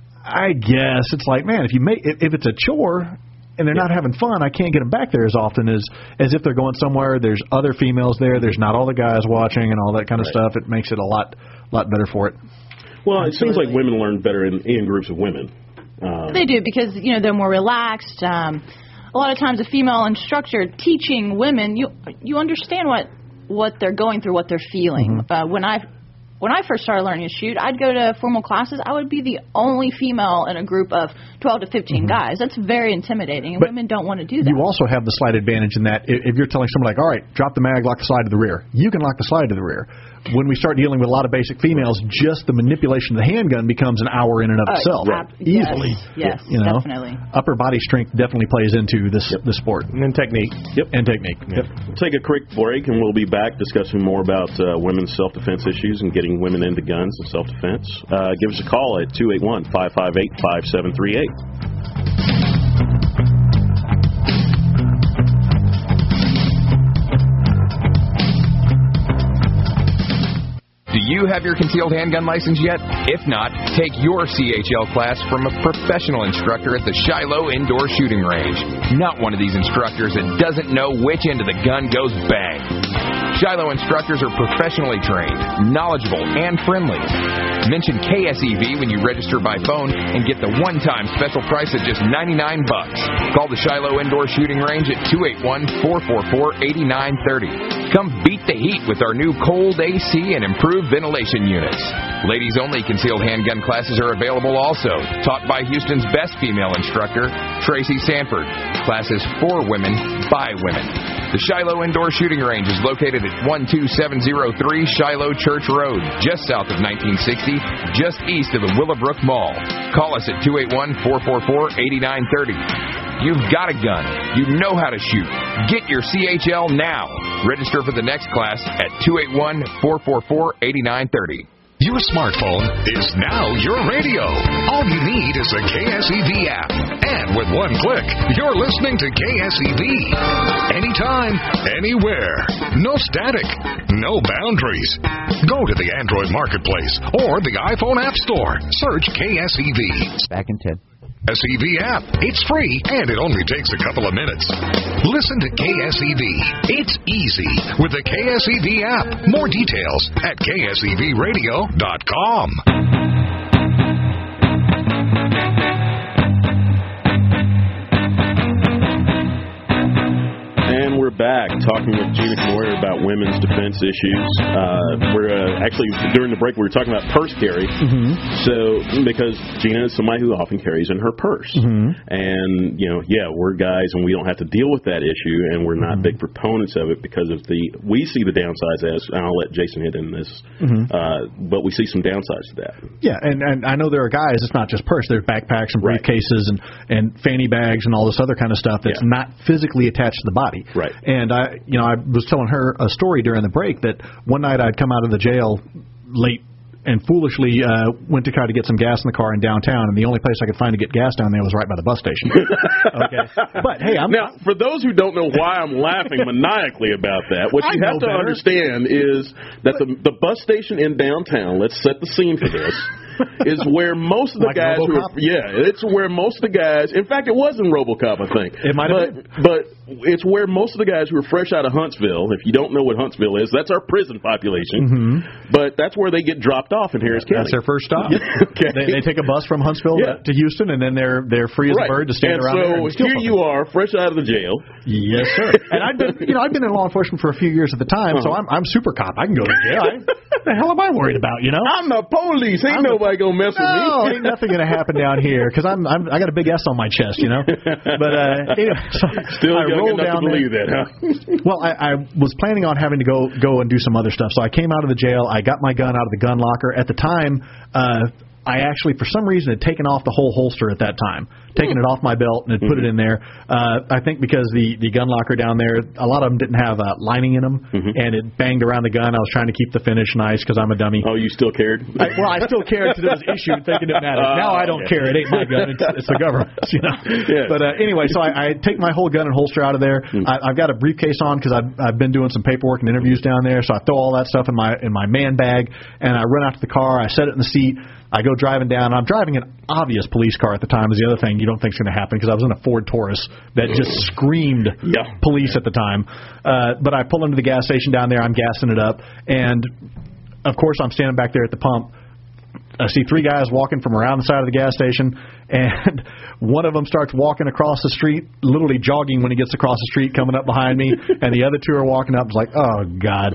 I guess it's like, man, if you make if, if it's a chore. And they're yeah. not having fun, I can't get them back there as often as as if they're going somewhere. There's other females there. There's not all the guys watching and all that kind of right. stuff. It makes it a lot lot better for it. Well, it seems like women learn better in, in groups of women. Um, they do because, you know, they're more relaxed. Um, a lot of times a female instructor teaching women, you you understand what, what they're going through, what they're feeling. Mm-hmm. Uh, when I when I first started learning to shoot, I'd go to formal classes. I would be the only female in a group of twelve to fifteen mm-hmm. guys. That's very intimidating, and but women don't want to do that. You also have the slight advantage in that if you're telling someone like, all right, drop the mag, lock the slide to the rear, you can lock the slide to the rear. When we start dealing with a lot of basic females, just the manipulation of the handgun becomes an hour in and of uh, itself. Right. Easily. Yes, yes you know? definitely. Upper body strength definitely plays into this yep. this sport. And technique. Yep. And technique. Yep. We'll take a quick break, and we'll be back discussing more about uh, women's self-defense issues and getting women into guns and self-defense. Uh, give us a call at two eight one, five five eight, five seven three eight. Do you have your concealed handgun license yet? If not, take your C H L class from a professional instructor at the Shiloh Indoor Shooting Range. Not one of these instructors that doesn't know which end of the gun goes bang. Shiloh instructors are professionally trained, knowledgeable, and friendly. Mention K S E V when you register by phone and get the one-time special price of just ninety-nine bucks. Call the Shiloh Indoor Shooting Range at two eight one, four four four, eight nine three zero. Come beat the heat with our new cold A C and improved ventilation units. Ladies-only concealed handgun classes are available also, taught by Houston's best female instructor, Tracy Sanford. Classes for women, by women. The Shiloh Indoor Shooting Range is located at one two seven zero three Shiloh Church Road, just south of nineteen sixty, just east of the Willowbrook Mall. Call us at two eight one, four four four, eight nine three zero. You've got a gun. You know how to shoot. Get your C H L now. Register for the next class at two eight one, four four four, eight nine three zero. Your smartphone is now your radio. All you need is a K S E V app. And with one click, you're listening to K S E V. Anytime, anywhere. No static, no boundaries. Go to the Android Marketplace or the iPhone App Store. Search K S E V. Back in ten. K S E V app. It's free, and it only takes a couple of minutes. Listen to K S E V. It's easy with the K S E V app. More details at K S E V radio dot com. And we're back talking with Gina Knoyer about women's defense issues. Uh, we're uh, actually, during the break, we were talking about purse carry. Mm-hmm. So, because Gina is somebody who often carries in her purse. Mm-hmm. And, you know, yeah, we're guys and we don't have to deal with that issue, and we're not mm-hmm. big proponents of it because of the, we see the downsides as, and I'll let Jason hit in this, mm-hmm. uh, but we see some downsides to that. Yeah, and, and I know there are guys, it's not just purse, there's backpacks and briefcases right. and, and fanny bags and all this other kind of stuff that's yeah. not physically attached to the body. Right. And I, you know, I was telling her a story during the break that one night I'd come out of the jail late and foolishly uh, went to try to get some gas in the car in downtown, and the only place I could find to get gas down there was right by the bus station. Okay. But hey, I'm now for those who don't know why I'm laughing maniacally about that, what you I have to better. understand is that the the bus station in downtown. Let's set the scene for this. Is where most of the like guys RoboCop? who are, yeah, it's where most of the guys, in fact, it was in RoboCop, I think. It might have but, been. But it's where most of the guys who are fresh out of Huntsville, if you don't know what Huntsville is, that's our prison population. Mm-hmm. But that's where they get dropped off in Harris County. That's their first stop. Okay. They, they take a bus from Huntsville Yeah. to Houston, and then they're they're free as Right. a bird to stand and around so there. And steal here something. you are, fresh out of the jail. Yes, sir. And I've been, you know, I've been in law enforcement for a few years at the time, Uh-huh. so I'm I'm super cop. I can go to jail. I, what the hell am I worried about? You know, I'm the police. Ain't I'm nobody gonna mess with me. no, ain't nothing gonna happen down here because I'm, I'm I got a big S on my chest, you know. But uh, anyway, so Still I young rolled enough down to believe there. that, huh? Well, I, I was planning on having to go go and do some other stuff, so I came out of the jail. I got my gun out of the gun locker. At the time, uh, I actually, for some reason, had taken off the whole holster at that time, taken it off my belt and had put Mm-hmm. it in there. Uh, I think because the, the gun locker down there, a lot of them didn't have uh, lining in them, Mm-hmm. and it banged around the gun. I was trying to keep the finish nice because I'm a dummy. Oh, you still cared? I, well, I still cared because it was issued, thinking it mattered. Oh, Now I don't okay. care. It ain't my gun. It's, it's the government's, you know. Yes. But uh, anyway, so I, I take my whole gun and holster out of there. Mm. I, I've got a briefcase on because I've, I've been doing some paperwork and interviews down there. So I throw all that stuff in my in my man bag, and I run out to the car. I set it in the seat. I go driving down. I'm driving an obvious police car at the time. Is the other thing you don't think is going to happen because I was in a Ford Taurus that just screamed Yeah. police at the time. Uh, but I pull into the gas station down there. I'm gassing it up, and of course I'm standing back there at the pump. I see three guys walking from around the side of the gas station, and one of them starts walking across the street, literally jogging when he gets across the street, coming up behind me, and the other two are walking up. It's like, oh, God.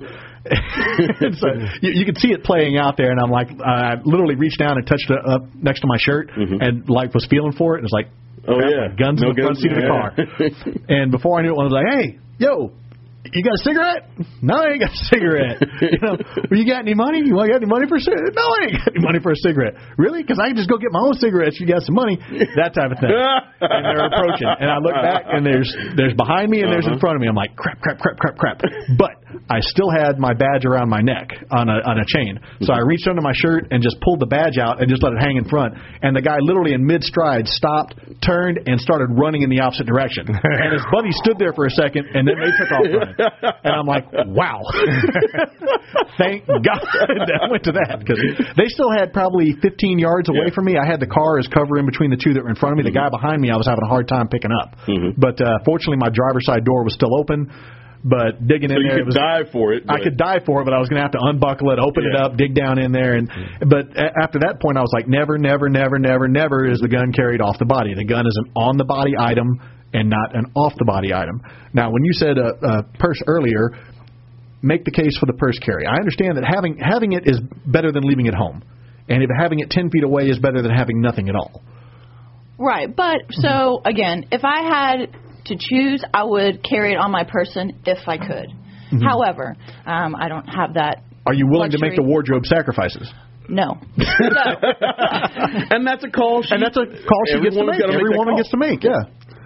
So you, you can see it playing out there, and I'm like, I literally reached down and touched it up next to my shirt, Mm-hmm. and like was feeling for it, and it's like, Oh, crap, yeah. my guns No in the front guns, seat of the yeah. car. And before I knew it, one was like, hey, yo, you got a cigarette? No, I ain't got a cigarette. You know, well, you got any money? You want got any money for a cigarette? No, I ain't got any money for a cigarette. Really? Because I can just go get my own cigarettes. You got some money? That type of thing. And they're approaching, and I look back, and there's there's behind me, and there's in front of me. I'm like, crap, crap, crap, crap, crap. But I still had my badge around my neck on a on a chain, so I reached under my shirt and just pulled the badge out and just let it hang in front. And the guy literally in mid stride stopped, turned, and started running in the opposite direction. And his buddy stood there for a second, and then they took off running. And I'm like, wow. Thank God I went to that, because they still had probably fifteen yards away Yeah. from me. I had the car as cover in between the two that were in front of me. The guy behind me, I was having a hard time picking up. Mhm. But uh, fortunately, my driver's side door was still open. But digging So in you there, could it was, dive for it. I but- could dive for it, but I was going to have to unbuckle it, open it Yeah. up, dig down in there. And but a- after that point, I was like, never, never, never, never, never is the gun carried off the body. The gun is an on the body item and not an off the body item. Now, when you said a, a purse earlier, make the case for the purse carry. I understand that having having it is better than leaving it home, and if having it ten feet away is better than having nothing at all. Right, but so again, if I had to choose, I would carry it on my person if I could. Mm-hmm. However, um, I don't have that. Are you willing to make the luxury. wardrobe sacrifices? No. So, and that's a call. She, And that's a call she gets to everyone's make. gotta Every that woman call. gets to make, yeah.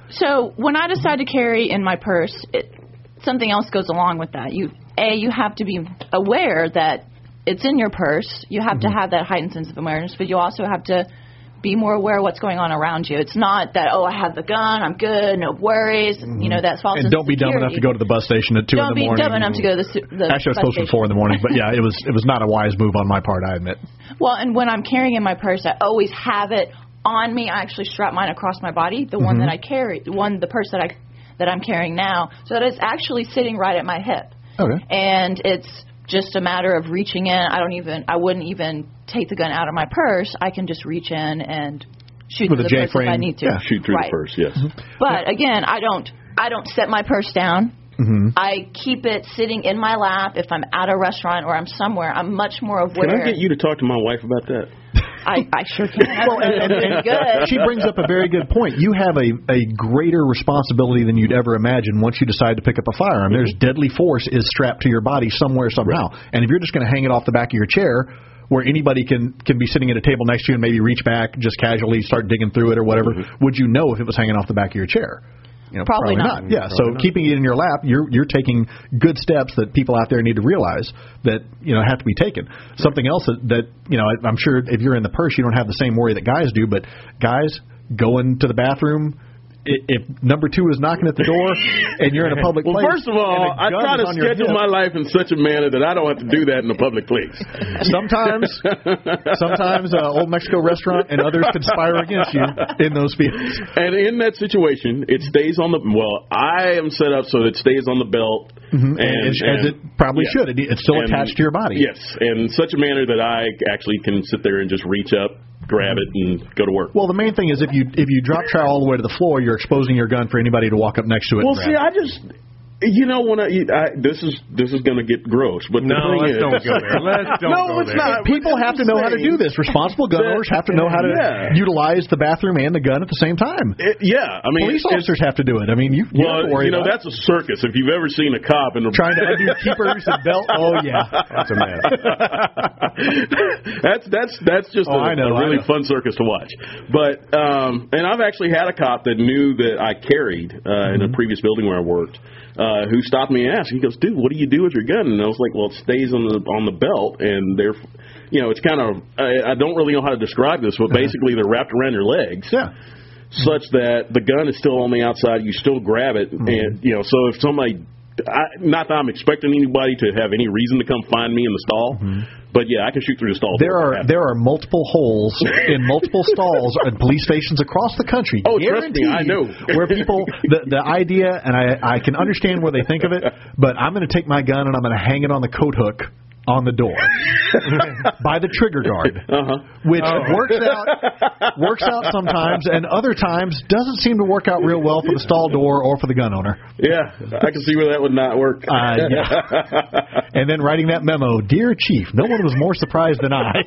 so when I decide to carry in my purse, it, something else goes along with that. You a you have to be aware that it's in your purse. You have Mm-hmm. to have that heightened sense of awareness, but you also have to be more aware of what's going on around you. It's not that, oh, I have the gun, I'm good, no worries. You know, that's false. And don't be dumb enough to go to the bus station at two Don't in the be morning. dumb enough to go to the, su- the Actually, I was bus closer to station. four in the morning, but yeah, it was it was not a wise move on my part, I admit. Well, and when I'm carrying in my purse, I always have it on me. I actually strap mine across my body, the one that I carry, the one, the purse that I that I'm carrying now, so that it's actually sitting right at my hip. Okay. And it's just a matter of reaching in. I don't even, I wouldn't even take the gun out of my purse. I can just reach in and shoot With through a the J purse if frame, I need to. yeah, Shoot through right. the purse, yes. But again, I don't, I don't set my purse down. Mm-hmm. I keep it sitting in my lap. If I'm at a restaurant or I'm somewhere, I'm much more aware. Can I get you to talk to my wife about that? I, I sure can. That's Well, and, and, and good. she brings up a very good point. You have a, a greater responsibility than you'd ever imagine once you decide to pick up a firearm. There's deadly force is strapped to your body somewhere, somehow. And if you're just going to hang it off the back of your chair, where anybody can, can be sitting at a table next to you and maybe reach back, just casually start digging through it or whatever, Mm-hmm. would you know if it was hanging off the back of your chair? You know, Probably not. Yeah, Probably so not. keeping it in your lap, you're you're taking good steps that people out there need to realize that, you know, have to be taken. Something else that, that you know, I, I'm sure if you're in the purse, you don't have the same worry that guys do, but guys, going to the bathroom, if number two is knocking at the door and you're in a public well, place. Well, first of all, I try to schedule my life in such a manner that I don't have to do that in a public place. Sometimes, sometimes uh, Old Mexico restaurant and others conspire against you in those fields. And in that situation, it stays on the, well, I am set up so it stays on the belt. Mm-hmm. And, as, and, as it probably yeah. should. It, it's still and, attached to your body. Yes, in such a manner that I actually can sit there and just reach up, grab it, and go to work. Well, the main thing is if you if you drop trowel all the way to the floor, you're exposing your gun for anybody to walk up next to it. Well, and see, grab I just... You know, when I, I this is this is going to get gross, but the no, thing let's is, don't go there. Let's don't no, go it's there. not. People have to know how to do this. Responsible gun owners have to know how to yeah. utilize the bathroom and the gun at the same time. It, yeah, I mean, police officers have to do it. I mean, you, you well, have to worry you know, about that's a circus. If you've ever seen a cop in a trying to undo keepers and belt, oh yeah, that's a mess. that's that's that's just oh, a, I know, a really I know. fun circus to watch. But um, and I've actually had a cop that knew that I carried uh, mm-hmm. in a previous building where I worked, uh, who stopped me and asked. He goes, "Dude, what do you do with your gun?" And I was like, "Well, it stays on the on the belt, and they're, you know, it's kind of I, I don't really know how to describe this, but basically they're wrapped around your legs." Yeah. Such that the gun is still on the outside, you still grab it, mm-hmm. and you know. So if somebody, I, not that I'm expecting anybody to have any reason to come find me in the stall, mm-hmm. but yeah, I can shoot through the stall. There are there are multiple holes in multiple stalls in police stations across the country. Oh, trust me, I know. Where people, the the idea, and I I can understand where they think of it, but I'm going to take my gun and I'm going to hang it on the coat hook on the door by the trigger guard, uh-huh. which oh. works out works out sometimes, and other times doesn't seem to work out real well for the stall door or for the gun owner. Yeah, I can see where that would not work. Uh, yeah. And then writing that memo, "Dear Chief, no one was more surprised than I."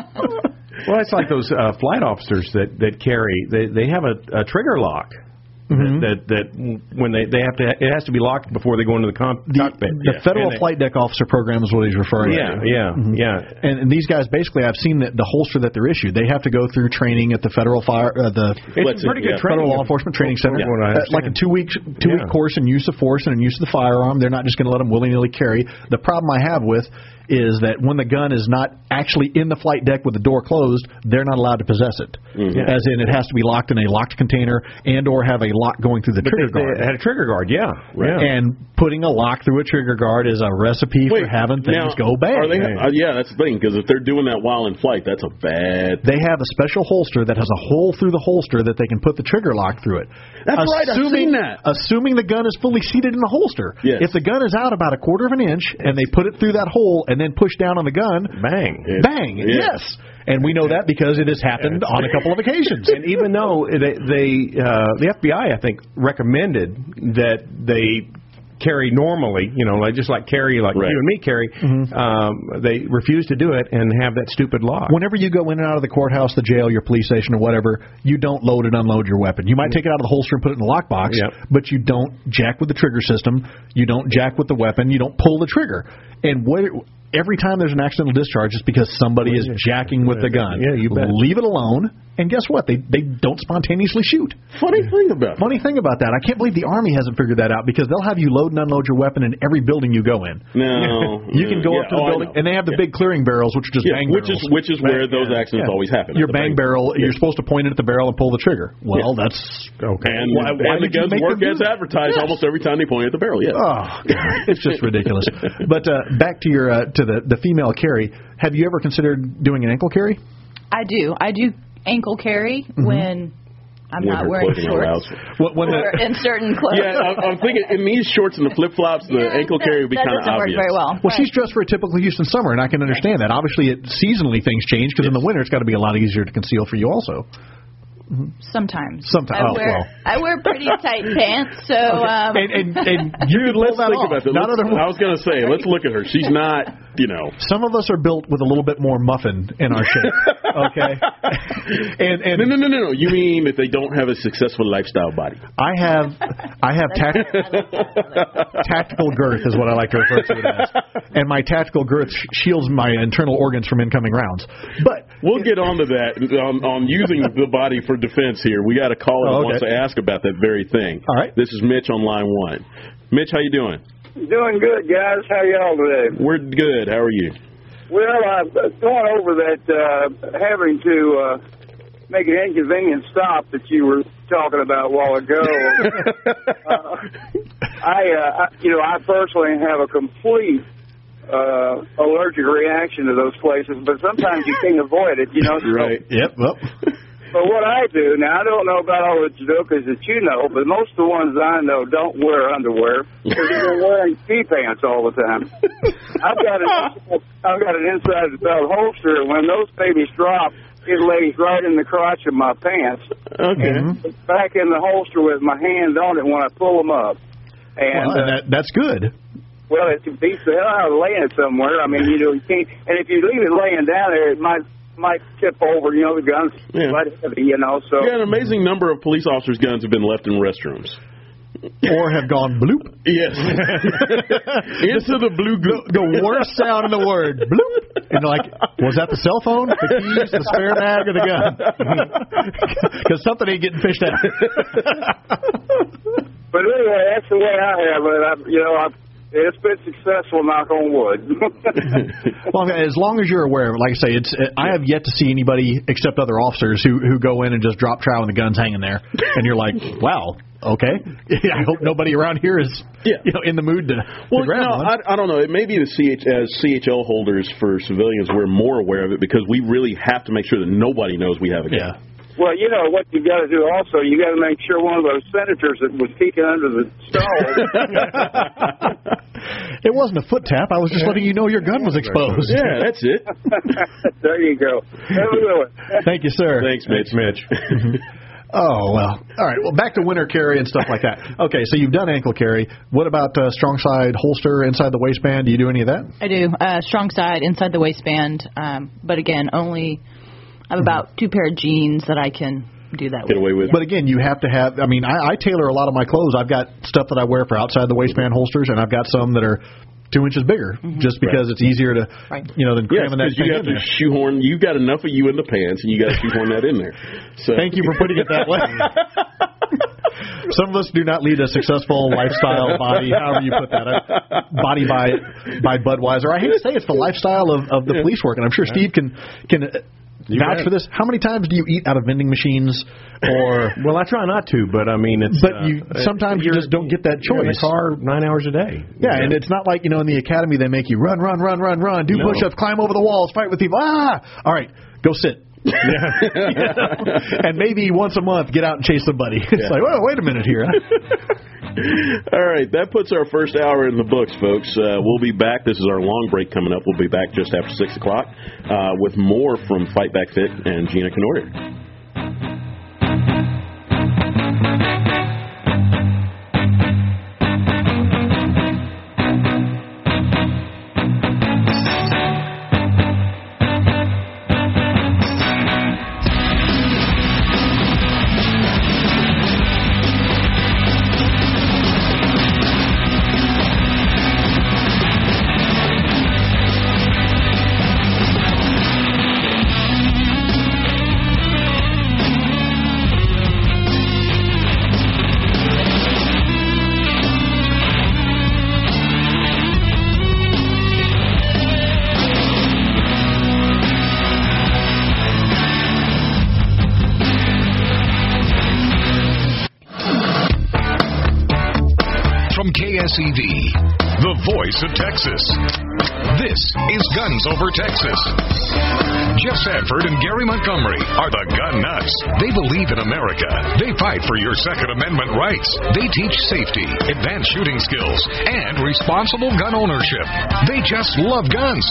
Well, it's like those uh, flight officers that that carry. They they have a, a trigger lock. Mm-hmm. That, that that when they they have to it has to be locked before they go into the com- the, cockpit. The yeah. Federal they, Flight Deck Officer Program is what he's referring yeah, to. Yeah, mm-hmm. yeah, yeah. And, and these guys basically, I've seen that the holster that they're issued, they have to go through training at the Federal Fire, uh, the it's pretty good yeah, Federal Law Enforcement Training Center, yeah. uh, like a two week two yeah. week course in use of force and in use of the firearm. They're not just going to let them willy nilly carry. The problem I have with is that when the gun is not actually in the flight deck with the door closed, they're not allowed to possess it. Mm-hmm. As in, it has to be locked in a locked container and or have a lock going through the but trigger they, guard. They had a trigger guard, yeah. Right. yeah. And putting a lock through a trigger guard is a recipe Wait, for having things now, go bad. Are they, uh, yeah, that's the thing, because if they're doing that while in flight, that's a bad... They have a special holster that has a hole through the holster that they can put the trigger lock through it. That's assuming, right, I've seen that. Assuming the gun is fully seated in the holster. Yes. If the gun is out about a quarter of an inch and they put it through that hole and then push down on the gun, bang. It, bang, yes. yes. And we know that because it has happened on a couple of occasions. And even though they, they uh, the F B I, I think, recommended that they carry normally, you know, like just like carry, like right. you and me carry, mm-hmm. um, they refuse to do it and have that stupid lock. Whenever you go in and out of the courthouse, the jail, your police station, or whatever, you don't load and unload your weapon. You might take it out of the holster and put it in the lockbox, yep. but you don't jack with the trigger system. You don't jack with the weapon. You don't pull the trigger. And what... Every time there's an accidental discharge, it's because somebody is jacking with the gun. Yeah, you bet. Leave it alone, and guess what? They they don't spontaneously shoot. Funny thing about Funny thing about that. I can't believe the Army hasn't figured that out, because they'll have you load and unload your weapon in every building you go in. No. You can go yeah, up to the oh, building, and they have the yeah. big clearing barrels, which are just yeah, bang which barrels. Is, which is where bang, those yeah. accidents yeah. always happen. Your bang, bang barrel, yeah. you're supposed to point it at the barrel and pull the trigger. Well, yeah. that's... Okay. And, why, why and the guns work as advertised yes. almost every time they point at the barrel, yeah. Oh, God. It's just ridiculous. But uh, back to your uh, to the, the female carry. Have you ever considered doing an ankle carry? I do. I do ankle carry mm-hmm. when I'm when not wearing shorts. When, when or the, in certain clothes. Yeah, I'm, I'm thinking in these shorts and the flip-flops, the yeah, ankle that, carry would be kind of obvious. That doesn't work very well. Well, right. she's dressed for a typical Houston summer, and I can understand that. Obviously, it, seasonally things change, because yes. in the winter it's got to be a lot easier to conceal for you also. Sometimes. Sometimes. I oh, wear, well. I wear pretty tight pants, so... Um, and, and, and you Dude, let's think off. about that. Not other I was going to say, let's look at her. She's not, you know... Some of us are built with a little bit more muffin in our shape, okay? and, and no, no, no, no, no. You mean that they don't have a successful lifestyle body. I have I have tact- tactical girth is what I like to refer to it as. And my tactical girth shields my internal organs from incoming rounds. But we'll get on to that, on, on using the body for defense here. We got a caller oh, who okay. wants to ask about that very thing. All right. This is Mitch on line one. Mitch, how you doing? Doing good, guys. How y'all today? We're good. How are you? Well, I'm going over that uh, having to uh, make an inconvenient stop that you were talking about a while ago. uh, I, uh, I, you know, I personally have a complete uh, allergic reaction to those places, but sometimes you can't avoid it, you know. So, right. Yep. Well. But what I do, now I don't know about all the Jadokas that you know, but most of the ones I know don't wear underwear because they're wearing pee pants all the time. I've got an I've got an inside the belt holster, and when those babies drop, it lays right in the crotch of my pants. Okay. And it's back in the holster with my hand on it when I pull them up. And Well, uh, that, that's good. well, it beats the hell out of laying it somewhere. I mean, you know, you can't. And if you leave it laying down there, it might. might tip over, you know, the guns Yeah. quite heavy, you know, so. Yeah, an amazing number of police officers' guns have been left in restrooms. Or have gone bloop. Yes. Into the blue The, goop. the worst sound in the word. Bloop. And like, was that the cell phone, the keys, the spare mag, or the gun? Because something ain't getting fished out. But anyway, that's the way I have it. I, you know, I've, it's been successful, knock on wood. Well, as long as you're aware, like I say, it's I have yet to see anybody except other officers who who go in and just drop trow and the gun's hanging there, and you're like, wow, okay. I hope nobody around here is Yeah. you know in the mood to, Well, to grab no, one. I, I don't know. It may be the C H, as C H L holders for civilians, we're more aware of it because we really have to make sure that nobody knows we have a gun. Yeah. Well, you know, what you got to do also, you got to make sure one of those senators that was peeking under the stove. It wasn't a foot tap. I was just letting you know your gun was exposed. Yeah, that's it. There you go. Have a good one. Thank you, sir. Thanks, Mitch. Mitch. Oh, well. All right. Well, back to winter carry and stuff like that. Okay, so you've done ankle carry. What about uh, strong side holster inside the waistband? Do you do any of that? I do. Uh, strong side inside the waistband, um, but again, only I have about two pair of jeans that I can do that Get with. away with. But again, you have to have, I mean, I, I tailor a lot of my clothes. I've got stuff that I wear for outside the waistband holsters, and I've got some that are two inches bigger, mm-hmm. just because right. it's easier to, right. you know, than Yes, cramming that because you thing have in to there. shoehorn. You got enough of you in the pants, and you got to shoehorn that in there. So. Thank you for putting it that way. Some of us do not lead a successful lifestyle body, however you put that. Uh, body by by Budweiser. I hate to say it's the lifestyle of, of the yeah. police work, and I'm sure Steve can can You vouch bet. for this. How many times do you eat out of vending machines? Or well, I try not to, but I mean, it's. But you uh, sometimes you just don't get that You're in choice. the car nine hours a day. Yeah, and it's not like, you know, in the academy they make you run, run, run, run, run, do No. push-ups, climb over the walls, fight with people. Ah, all right, go sit. Yeah. You know? And maybe once a month get out and chase somebody. It's Yeah. like, well, wait a minute here. Huh? All right, that puts our first hour in the books, folks. Uh, we'll be back. This is our long break coming up. We'll be back just after six o'clock uh, with more from Fight Back Fit and Gina Knorr. K S E V, the voice of Texas. This is Guns Over Texas. Jeff Sanford and Gary Montgomery are the gun nuts. They believe in America. They fight for your Second Amendment rights. They teach safety, advanced shooting skills, and responsible gun ownership. They just love guns.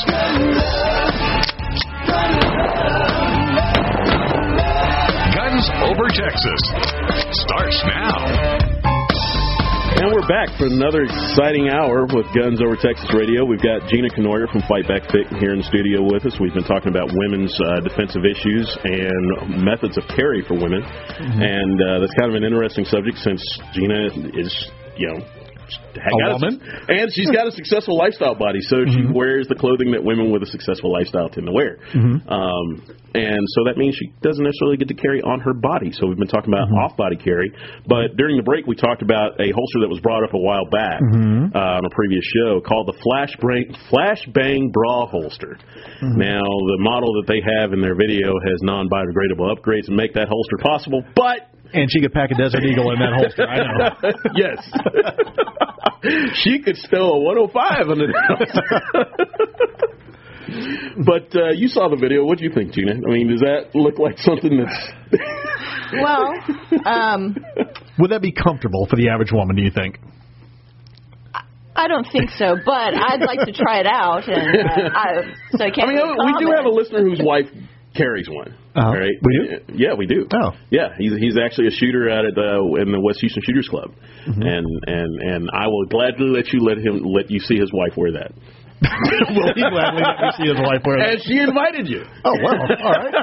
Guns Over Texas starts now. And we're back for another exciting hour with Guns Over Texas Radio. We've got Gina Knorr from Fight Back Fit here in the studio with us. We've been talking about women's uh, defensive issues and methods of carry for women. Mm-hmm. And uh, that's kind of an interesting subject since Gina is, you know, a woman, and she's got a successful lifestyle body, so mm-hmm. she wears the clothing that women with a successful lifestyle tend to wear. Mm-hmm. Um, and so that means she doesn't necessarily get to carry on her body. So we've been talking about mm-hmm. off-body carry. But during the break, we talked about a holster that was brought up a while back mm-hmm. uh, on a previous show called the Flashbang, Flashbang Bra Holster. Mm-hmm. Now, the model that they have in their video has non-biodegradable upgrades to make that holster possible, but... And she could pack a Desert Eagle in that holster, I know. Yes. She could stow a one oh five under that. But uh, you saw the video. What do you think, Gina? I mean, does that look like something that's... Well, um... would that be comfortable for the average woman, do you think? I don't think so, but I'd like to try it out. And uh, I, so I, can't I mean, really we do have a listener whose wife carries one. Uh-huh. Right? We do? Yeah, we do. Oh. Yeah, he's he's actually a shooter out at the in the West Houston Shooters Club, mm-hmm. and and and I will gladly let you let him let you see his wife wear that. Will he gladly let you see his wife wear that? And she invited you. Oh well, all right.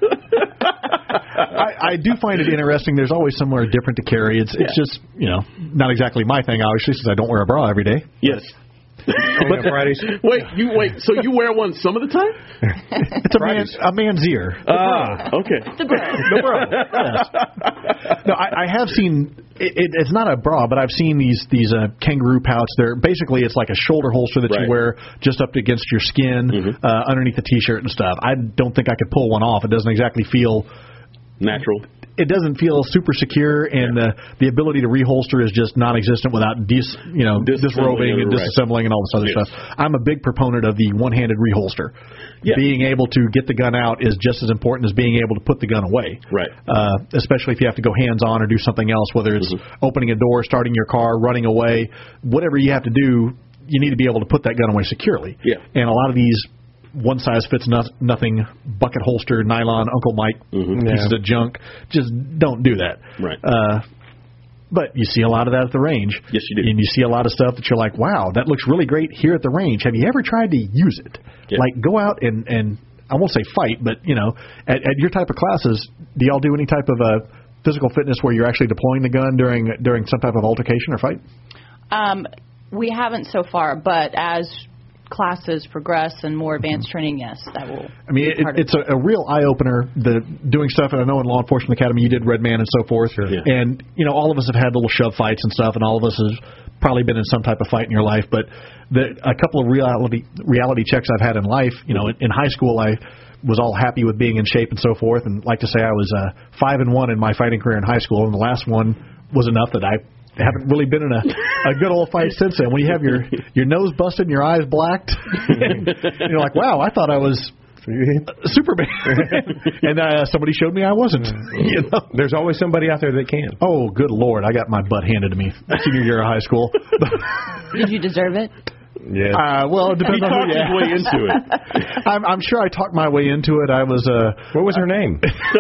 I, I do find it interesting. There's always somewhere different to carry. It's it's yeah. just you know not exactly my thing, obviously, since I don't wear a bra every day. Yes. But Fridays. Wait, you wait. So you wear one some of the time? It's a man, a man's ear. Ah, okay. The bra. The bra. Yes. No, I, I have seen. It, it, it's not a bra, but I've seen these these uh, kangaroo pouches. They're basically it's like a shoulder holster that right. you wear just up against your skin, mm-hmm. uh, underneath the t-shirt and stuff. I don't think I could pull one off. It doesn't exactly feel natural. It doesn't feel super secure, and yeah. uh, the ability to reholster is just non-existent without dis, you know, disrobing and disassembling and all this other yes. stuff. I'm a big proponent of the one-handed reholster. Yeah. Being able to get the gun out is just as important as being able to put the gun away. Right. Uh, especially if you have to go hands-on or do something else, whether it's mm-hmm. opening a door, starting your car, running away, whatever you have to do, you need to be able to put that gun away securely. Yeah. And a lot of these one size fits no- nothing bucket holster, nylon, Uncle Mike mm-hmm. pieces yeah. of junk. Just don't do that. Right. Uh, but you see a lot of that at the range. Yes, you do. And you see a lot of stuff that you're like, wow, that looks really great here at the range. Have you ever tried to use it? Yeah. Like go out and, and I won't say fight, but, you know, at, at your type of classes, do y'all do any type of uh, physical fitness where you're actually deploying the gun during during some type of altercation or fight? Um, we haven't so far, but as classes progress and more advanced training, yes, that will. I mean, it, it's a, a real eye opener. The doing stuff, and I know in Law Enforcement Academy you did Red Man and so forth. Sure. Yeah. And you know, all of us have had little shove fights and stuff, and all of us have probably been in some type of fight in your life. But the, a couple of reality reality checks I've had in life. You know, in, in high school I was all happy with being in shape and so forth, and like to say I was uh, five and one in my fighting career in high school, and the last one was enough that I haven't really been in a, a good old fight since then. When you have your, your nose busted and your eyes blacked, and you're like, wow, I thought I was Superman. And uh, somebody showed me I wasn't. You know? There's always somebody out there that can. Oh, good Lord. I got my butt handed to me senior year of high school. Did you deserve it? Yeah. Uh, well, it depends he on who talked you his way into it. I'm, I'm sure I talked my way into it. I was. Uh, what was her name?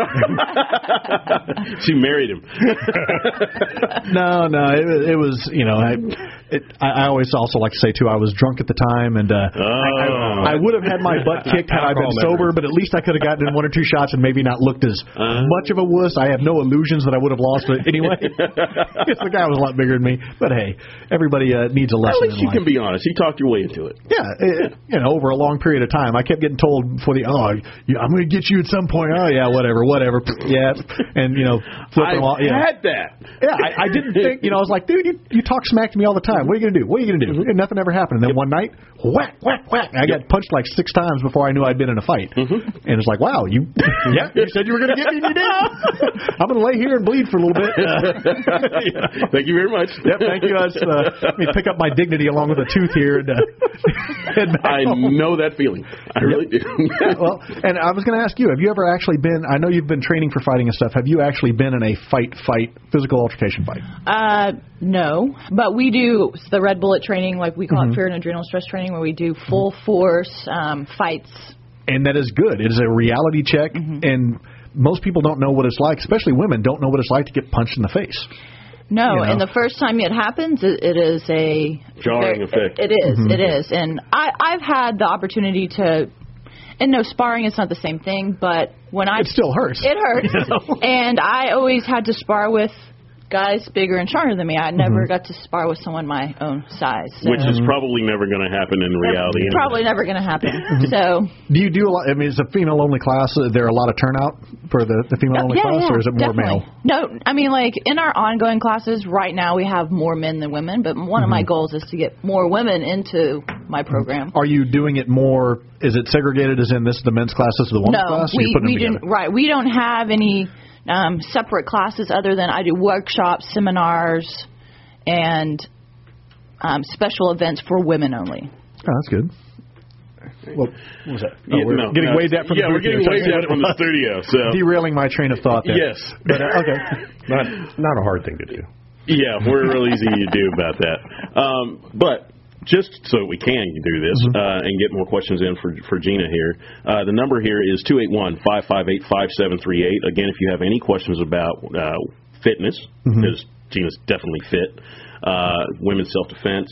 She married him. no, no, it, it was. You know, I, it, I, I always also like to say too. I was drunk at the time, and uh, oh. I, I, I would have had my butt kicked had I been sober. But at least I could have gotten in one or two shots and maybe not looked as uh. much of a wuss. I have no illusions that I would have lost it anyway. Because the guy was a lot bigger than me. But hey, everybody uh, needs a lesson. At least you in life. can be honest. He talked your way into it. Yeah, it, you know, over a long period of time. I kept getting told before the, oh, you, I'm going to get you at some point. Oh, yeah, whatever, whatever. Yeah, and, you know, flipping I along. Yeah. had that. Yeah, I, I didn't think, you know, I was like, dude, you, you talk smack to me all the time. What are you going to do? What are you going to do? Mm-hmm. And nothing ever happened. And then one night, whack, whack, whack. I got punched like six times before I knew I'd been in a fight. Mm-hmm. And it's like, wow, you yeah, you said you were going to get me and you did. I'm going to lay here and bleed for a little bit. Yeah. Thank you very much. Yep, thank you. Uh, let me pick up my dignity along with a tooth here. And, uh, I know that feeling. I really yep. do. Yeah, well, and I was going to ask you, have you ever actually been, I know you've been training for fighting and stuff, have you actually been in a fight, fight, physical altercation fight? Uh, no, but we do the Red Bullet training, like we call mm-hmm. it fear and adrenal stress training, where we do full force um, fights. And that is good. It is a reality check, mm-hmm. and most people don't know what it's like, especially women don't know what it's like to get punched in the face. No, you know? And the first time it happens, it, it is a jarring very, effect. It is, mm-hmm. it is, and I, I've had the opportunity to. And no, sparring is not the same thing, but when I it still hurts. It hurts, you know? And I always had to spar with guys bigger and stronger than me. I never Mm-hmm. got to spar with someone my own size. So. Which is probably never going to happen in reality. Anyway. Probably never going to happen. So. Do you do a lot? I mean, is a female-only class? Is there a lot of turnout for the, the female-only yeah, class, yeah, or is it more definitely. male? No, I mean, like, in our ongoing classes, right now we have more men than women, but one Mm-hmm. of my goals is to get more women into my program. Are you doing it more, is it segregated as in this is the men's class, this is the women's No, class? or we, you putting we them didn't, together? right, we don't have any um, separate classes other than I do workshops, seminars, and um, special events for women only. Oh, that's good. Well, what was that? Oh, Yeah, we're no, getting no. waved at from yeah, the we're getting studio. waved at from the studio. So Derailing my train of thought there. yes, But, uh, okay. Not not a hard thing to do. yeah, we're real easy to do about that. Um, but just so we can do this Mm-hmm. uh, and get more questions in for for Gina here, uh, the number here is two eight one, five five eight, five seven three eight. Again, if you have any questions about uh, fitness, Mm-hmm. because Gina's definitely fit, uh, women's self-defense,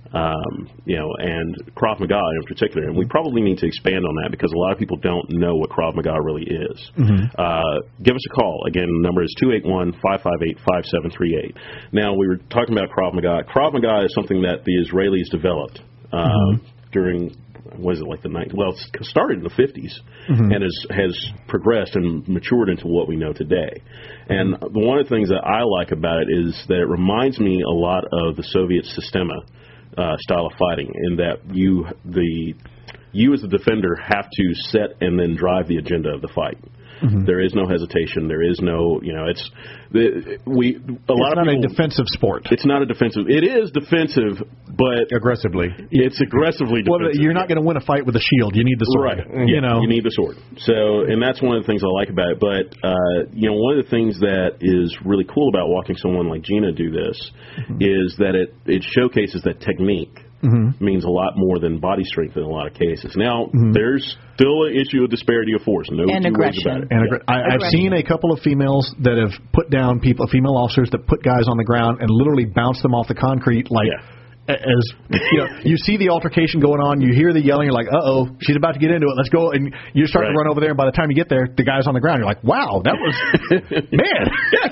um, you know, and Krav Maga in particular. And we probably need to expand on that because a lot of people don't know what Krav Maga really is. Mm-hmm. Uh, give us a call. Again, the number is two eight one, five five eight, five seven three eight. Now, we were talking about Krav Maga. Krav Maga is something that the Israelis developed uh, Mm-hmm. during, what is it, like the nineties? Well, it started in the fifties Mm-hmm. and has, has progressed and matured into what we know today. And one of the things that I like about it is that it reminds me a lot of the Soviet Sistema uh, style of fighting, in that you the you as the defender have to set and then drive the agenda of the fight. Mm-hmm. There is no hesitation. There is no, you know, it's the, we a lot It's of not people, a defensive sport. It's not a defensive. It is defensive, but Aggressively. it's aggressively defensive. Well, you're not going to win a fight with a shield. You need the sword. Right. You Yeah, know. you need the sword. So, and that's one of the things I like about it. But, uh, you know, one of the things that is really cool about watching someone like Gina do this mm-hmm. is that it, it showcases that technique mm-hmm. means a lot more than body strength in a lot of cases. Now, mm-hmm. there's still an issue of disparity of force. No and two ways aggression. about it. And aggr- I, I've seen a couple of females that have put down people, female officers that put guys on the ground and literally bounce them off the concrete like. Yeah. As you know, you see the altercation going on, you hear the yelling, you're like, "Uh oh, she's about to get into it. Let's go!" And you start right. to run over there, and by the time you get there, the guy's on the ground. You're like, "Wow, that was man!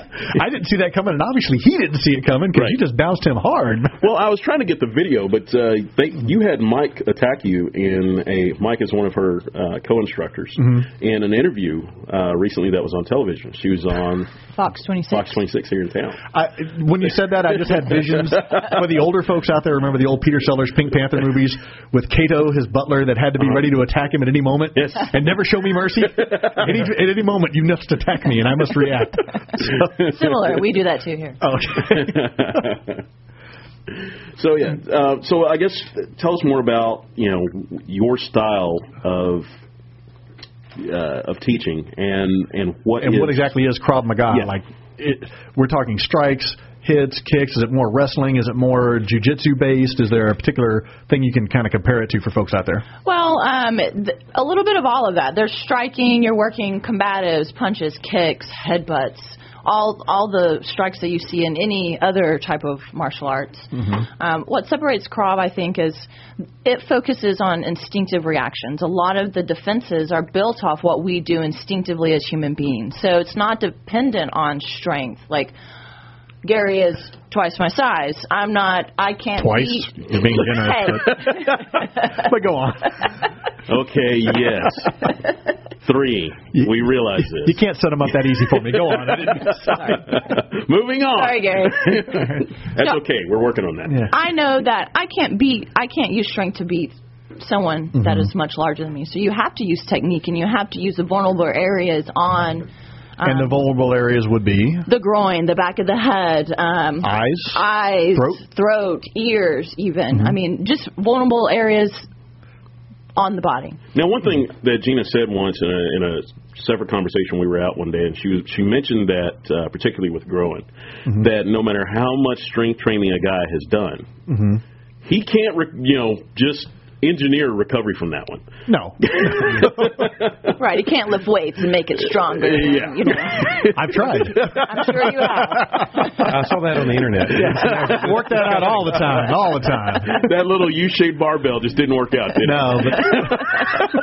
I didn't see that coming, and obviously he didn't see it coming because right. you just bounced him hard." Well, I was trying to get the video, but uh, they, you had Mike attack you in a. Mike is one of her uh, co-instructors mm-hmm. in an interview uh, recently that was on television. She was on Fox twenty-six. Fox twenty-six here in town. I, when you said that, I just had visions. For the older folks out there, remember the old Peter Sellers Pink Panther movies with Kato, his butler, that had to be uh-huh. ready to attack him at any moment yes. and never show me mercy. any, at any moment, you must attack me, and I must react. So. Similar. We do that too here. Oh, okay. So yeah, uh, so I guess tell us more about you know your style of uh, of teaching and and what and is, what exactly is Krav Maga? Yeah. Like, it, we're talking strikes, hits, kicks. Is it more wrestling? Is it more jiu-jitsu based? Is there a particular thing you can kind of compare it to for folks out there? Well, um, th- a little bit of all of that. There's striking. You're working combatives, punches, kicks, headbutts. All all the strikes that you see in any other type of martial arts. Mm-hmm. Um, what separates Krav, I think, is it focuses on instinctive reactions. A lot of the defenses are built off what we do instinctively as human beings. So it's not dependent on strength. Like, Gary is twice my size. I'm not, I can't Twice? beat. You're being generous. Hey. But, but go on. Okay, yes. Three. You, we realize this. You can't set them up that easy for me. Go on. I didn't, Sorry. Moving on. Sorry, Gary. That's No. okay. We're working on that. Yeah. I know that I can't beat, I can't use strength to beat someone mm-hmm. that is much larger than me. So you have to use technique, and you have to use the vulnerable areas on. Um, and the vulnerable areas would be? The groin, the back of the head. Um, eyes? Eyes. Throat? Throat, ears even. Mm-hmm. I mean, just vulnerable areas on the body. Now, one thing that Gina said once in a, in a separate conversation, we were out one day, and she was, she mentioned that, uh, particularly with groin, mm-hmm. that no matter how much strength training a guy has done, mm-hmm. he can't, re- you know, just engineer recovery from that one. No. Right, you can't lift weights and make it stronger. Yeah. You know. I've tried. I'm sure you have. I saw that on the internet. Yeah. Work that out all the time, all the time. That little U-shaped barbell just didn't work out, did it? No, but,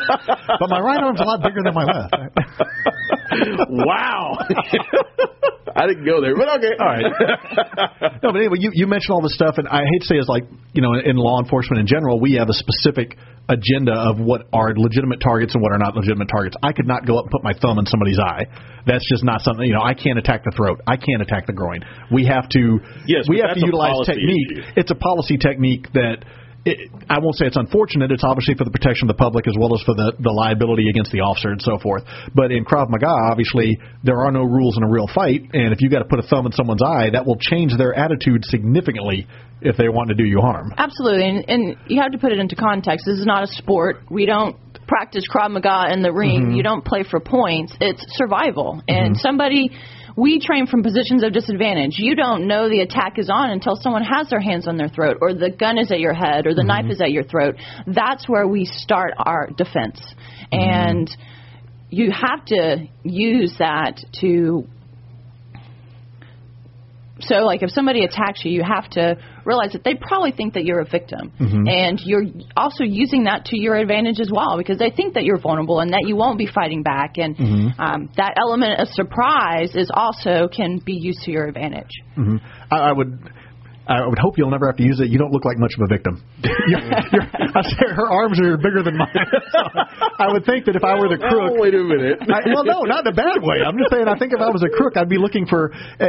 but my right arm's a lot bigger than my left. Wow. I didn't go there, but okay. All right. No, but anyway, you, you mentioned all this stuff, and I hate to say it's like, you know, in law enforcement in general, we have a specific agenda of what are legitimate targets and what are not legitimate targets. I could not go up and put my thumb in somebody's eye. That's just not something, you know, I can't attack the throat. I can't attack the groin. We have to, yes, we have to utilize technique. Issue. It's a policy technique that, It, I won't say it's unfortunate. It's obviously for the protection of the public as well as for the, the liability against the officer and so forth. But in Krav Maga, obviously, there are no rules in a real fight, and if you got to put a thumb in someone's eye, that will change their attitude significantly if they want to do you harm. Absolutely, and, and you have to put it into context. This is not a sport. We don't practice Krav Maga in the ring. Mm-hmm. You don't play for points. It's survival, and mm-hmm. somebody... We train from positions of disadvantage. You don't know the attack is on until someone has their hands on their throat or the gun is at your head or the mm-hmm. knife is at your throat. That's where we start our defense. Mm-hmm. And you have to use that to... So, like, if somebody attacks you, you have to realize that they probably think that you're a victim. Mm-hmm. And you're also using that to your advantage as well because they think that you're vulnerable and that you won't be fighting back. And mm-hmm. um, that element of surprise is also can be used to your advantage. Mm-hmm. I, I would... I would hope you'll never have to use it. You don't look like much of a victim. you're, you're, I say her arms are bigger than mine. So I would think that if I were the crook... Oh, wait a minute. I, well, no, not in a bad way. I'm just saying I think if I was a crook, I'd be looking for... Uh,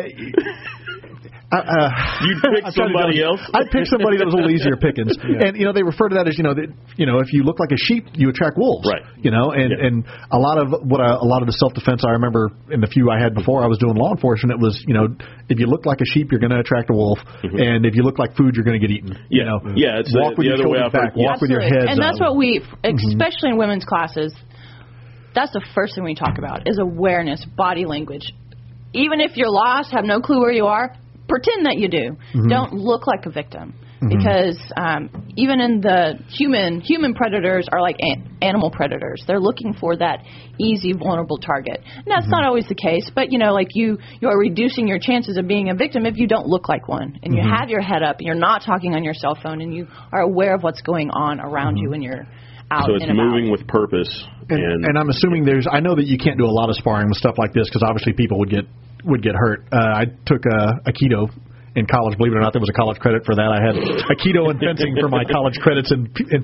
Uh, uh, You'd pick somebody else? I'd pick somebody that was a little easier pickings. Yeah. And, you know, they refer to that as, you know, that, you know, if you look like a sheep, you attract wolves. Right. You know, and, yeah. and a lot of what I, a lot of the self-defense I remember in the few I had before I was doing law enforcement, it was, you know, if you look like a sheep, you're going to attract a wolf. Mm-hmm. And if you look like food, you're going to get eaten. Yeah. You know? Yeah, it's walk the, with the your other way shoulders back. Walk Absolutely. with your head And that's up. what we, especially mm-hmm. in women's classes, that's the first thing we talk about is awareness, body language. Even if you're lost, have no clue where you are, pretend that you do. Mm-hmm. Don't look like a victim. Mm-hmm. Because um, even in the human, human predators are like an, animal predators. They're looking for that easy, vulnerable target. And that's mm-hmm. not always the case, but, you know, like you, you are reducing your chances of being a victim if you don't look like one. And mm-hmm. you have your head up, and you're not talking on your cell phone, and you are aware of what's going on around mm-hmm. you when you're out So it's and moving about. with purpose. And, and, and I'm assuming there's, I know that you can't do a lot of sparring with stuff like this because obviously people would get would get hurt. Uh, I took uh, Aikido in college. Believe it or not, there was a college credit for that. I had Aikido and fencing for my college credits and, and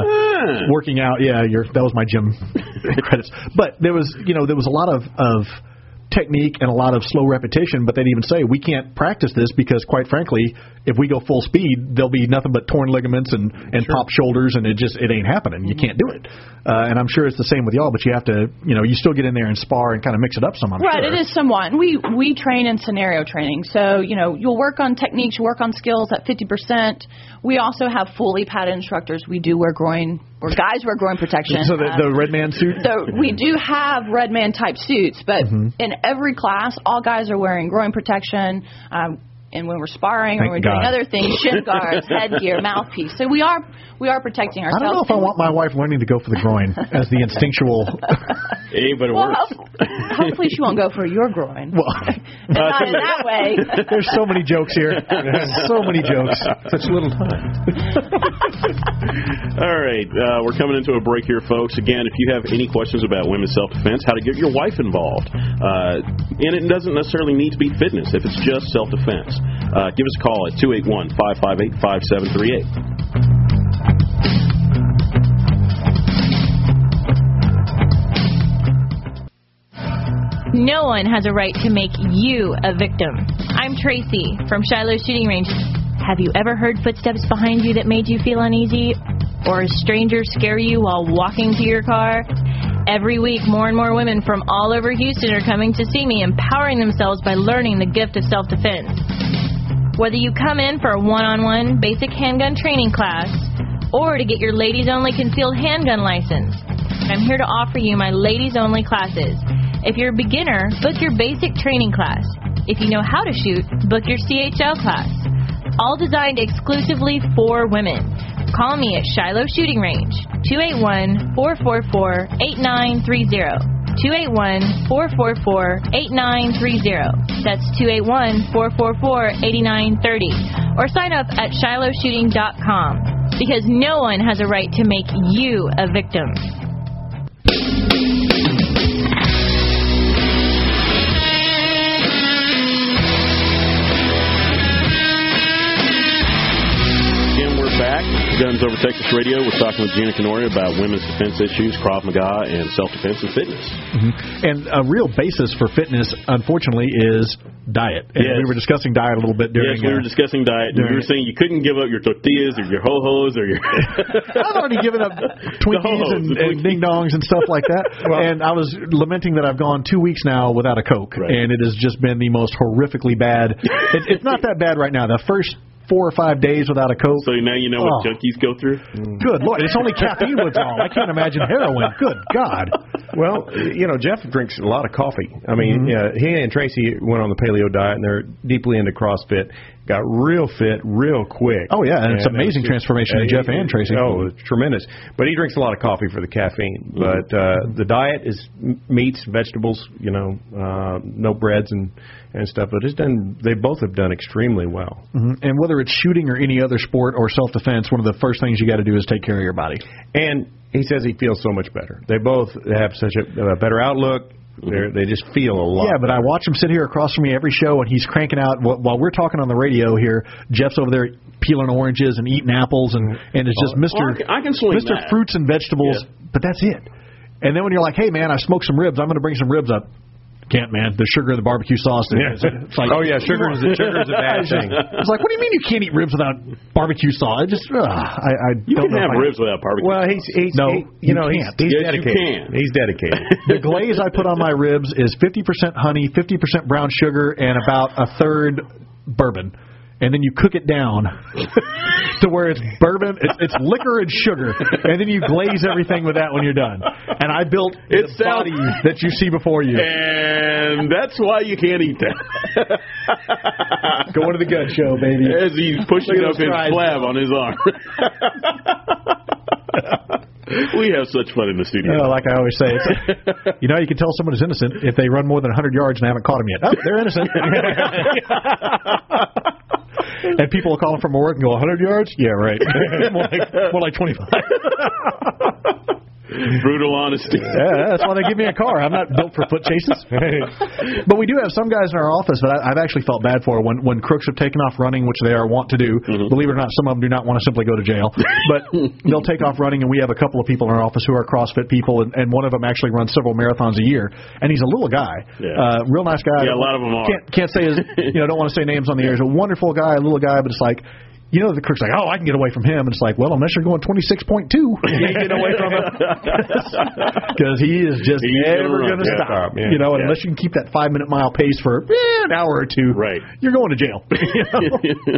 uh, working out. Yeah, you're, that was my gym credits. But there was, you know, there was a lot of, of technique and a lot of slow repetition, but they'd even say we can't practice this because, quite frankly, if we go full speed, there'll be nothing but torn ligaments and, and sure. popped shoulders, and it just it ain't happening. You can't do it. Uh, and I'm sure it's the same with y'all, but you have to, you know, you still get in there and spar and kind of mix it up some. I'm right, sure. It is somewhat. We we train in scenario training, so you know you'll work on techniques, you work on skills at fifty percent. We also have fully padded instructors. We do wear groin, or guys wear groin protection. So the, um, the red man suit. So we do have red man type suits, but mm-hmm. in every class, all guys are wearing groin protection. Um, And when we're sparring Thank or we're God. doing other things, shin guards, headgear, mouthpiece. So we are we are protecting ourselves. I don't know if I want my wife learning to go for the groin as the instinctual. Anybody well, worse. hope, hopefully she won't go for your groin. Well, not in that way. There's so many jokes here. So many jokes. Such little time. All right, uh, we're coming into a break here, folks. Again, if you have any questions about women's self-defense, how to get your wife involved, uh, and it doesn't necessarily need to be fitness. If it's just self-defense. Uh, give us a call at two eight one, five five eight, five seven three eight. No one has a right to make you a victim. I'm Tracy from Shiloh Shooting Range. Have you ever heard footsteps behind you that made you feel uneasy? Or a stranger scare you while walking to your car? Every week, more and more women from all over Houston are coming to see me, empowering themselves by learning the gift of self-defense. Whether you come in for a one-on-one basic handgun training class or to get your ladies-only concealed handgun license, I'm here to offer you my ladies-only classes. If you're a beginner, book your basic training class. If you know how to shoot, book your C H L class. All designed exclusively for women. Call me at Shiloh Shooting Range, two eight one, four four four, eight nine three zero. two eight one, four four four, eight nine three zero. That's two eight one, four four four, eight nine three zero. Or sign up at shiloh shooting dot com, because no one has a right to make you a victim. Guns Over Texas Radio. We're talking with Gina Canori about women's defense issues, Krav Maga, and self-defense and fitness. Mm-hmm. And a real basis for fitness, unfortunatally, is diet. And yes. we were discussing diet a little bit during. Yes, we were uh, discussing diet. And we were saying you couldn't give up your tortillas or your ho-hos or your... I've already given up Twinkies and, and ding-dongs and stuff like that. Well, and I was lamenting that I've gone two weeks now without a Coke, right. and it has just been the most horrifically bad. it, it's not that bad right now. The first four or five days without a Coke. So now you know what oh. junkies go through? Good Lord. It's only caffeine withdrawal. I can't imagine heroin. Good God. Well, you know, Jeff drinks a lot of coffee. I mean, mm-hmm. uh, he and Tracy went on the paleo diet, and they're deeply into CrossFit. Got real fit real quick. Oh, yeah, and, and it's amazing transformation in Jeff and Tracy. Oh, it's tremendous. But he drinks a lot of coffee for the caffeine. Mm-hmm. But uh, the diet is meats, vegetables, you know, uh, no breads and, and stuff. But it's done. They both have done extremely well. Mm-hmm. And whether it's shooting or any other sport or self-defense, one of the first things you got to do is take care of your body. And he says he feels so much better. They both have such a, a better outlook. They're, they just feel a lot. Yeah, but I watch him sit here across from me every show, and he's cranking out, while we're talking on the radio here, Jeff's over there peeling oranges and eating apples, and, and it's just Mister Well, I can, I can swing Mister that. Fruits and Vegetables, yeah. but that's it. And then when you're like, hey, man, I smoked some ribs, I'm going to bring some ribs up. Can't, man. The sugar of the barbecue sauce. Yeah. It's like, oh, yeah, sugar is, a, sugar is a bad thing. It's like, what do you mean you can't eat ribs without barbecue sauce? I just, uh, I, I you don't can know have ribs I, without barbecue well, sauce. Well, he's, he's, no, he, you, you know, can't. he's, he's yes, dedicated. You can. He's dedicated. The glaze I put on my ribs is fifty percent honey, fifty percent brown sugar, and about a third bourbon. And then you cook it down to where it's bourbon, it's, it's liquor and sugar, and then you glaze everything with that when you're done. And I built it the body that you see before you. And that's why you can't eat that. Going to the gun show, baby. As he's pushing up his flab on his arm. We have such fun in the studio. Oh, like I always say, it's, you know, you can tell someone is innocent if they run more than one hundred yards and haven't caught them yet. Oh, they're innocent. And people will call them from work and go, one hundred yards? Yeah, right. more, like, more like twenty-five. Brutal honesty. Yeah, that's why they give me a car. I'm not built for foot chases. But we do have some guys in our office that I, I've actually felt bad for when, when crooks have taken off running, which they are wont to do. Mm-hmm. Believe it or not, some of them do not want to simply go to jail. But they'll take off running, and we have a couple of people in our office who are CrossFit people, and, and one of them actually runs several marathons a year. And he's a little guy. Yeah. Uh, real nice guy. Yeah, a lot of them are. Can't, can't say his, you know, don't want to say names on the air. He's a wonderful guy, a little guy, but it's like, you know, the crook's like, oh, I can get away from him. And it's like, well, unless you're going twenty-six point two, you ain't getting away from him. Because he is just He's never going to stop. Yeah. You know, yeah. Unless you can keep that five-minute mile pace for eh, an hour or two, right. You're going to jail. You know?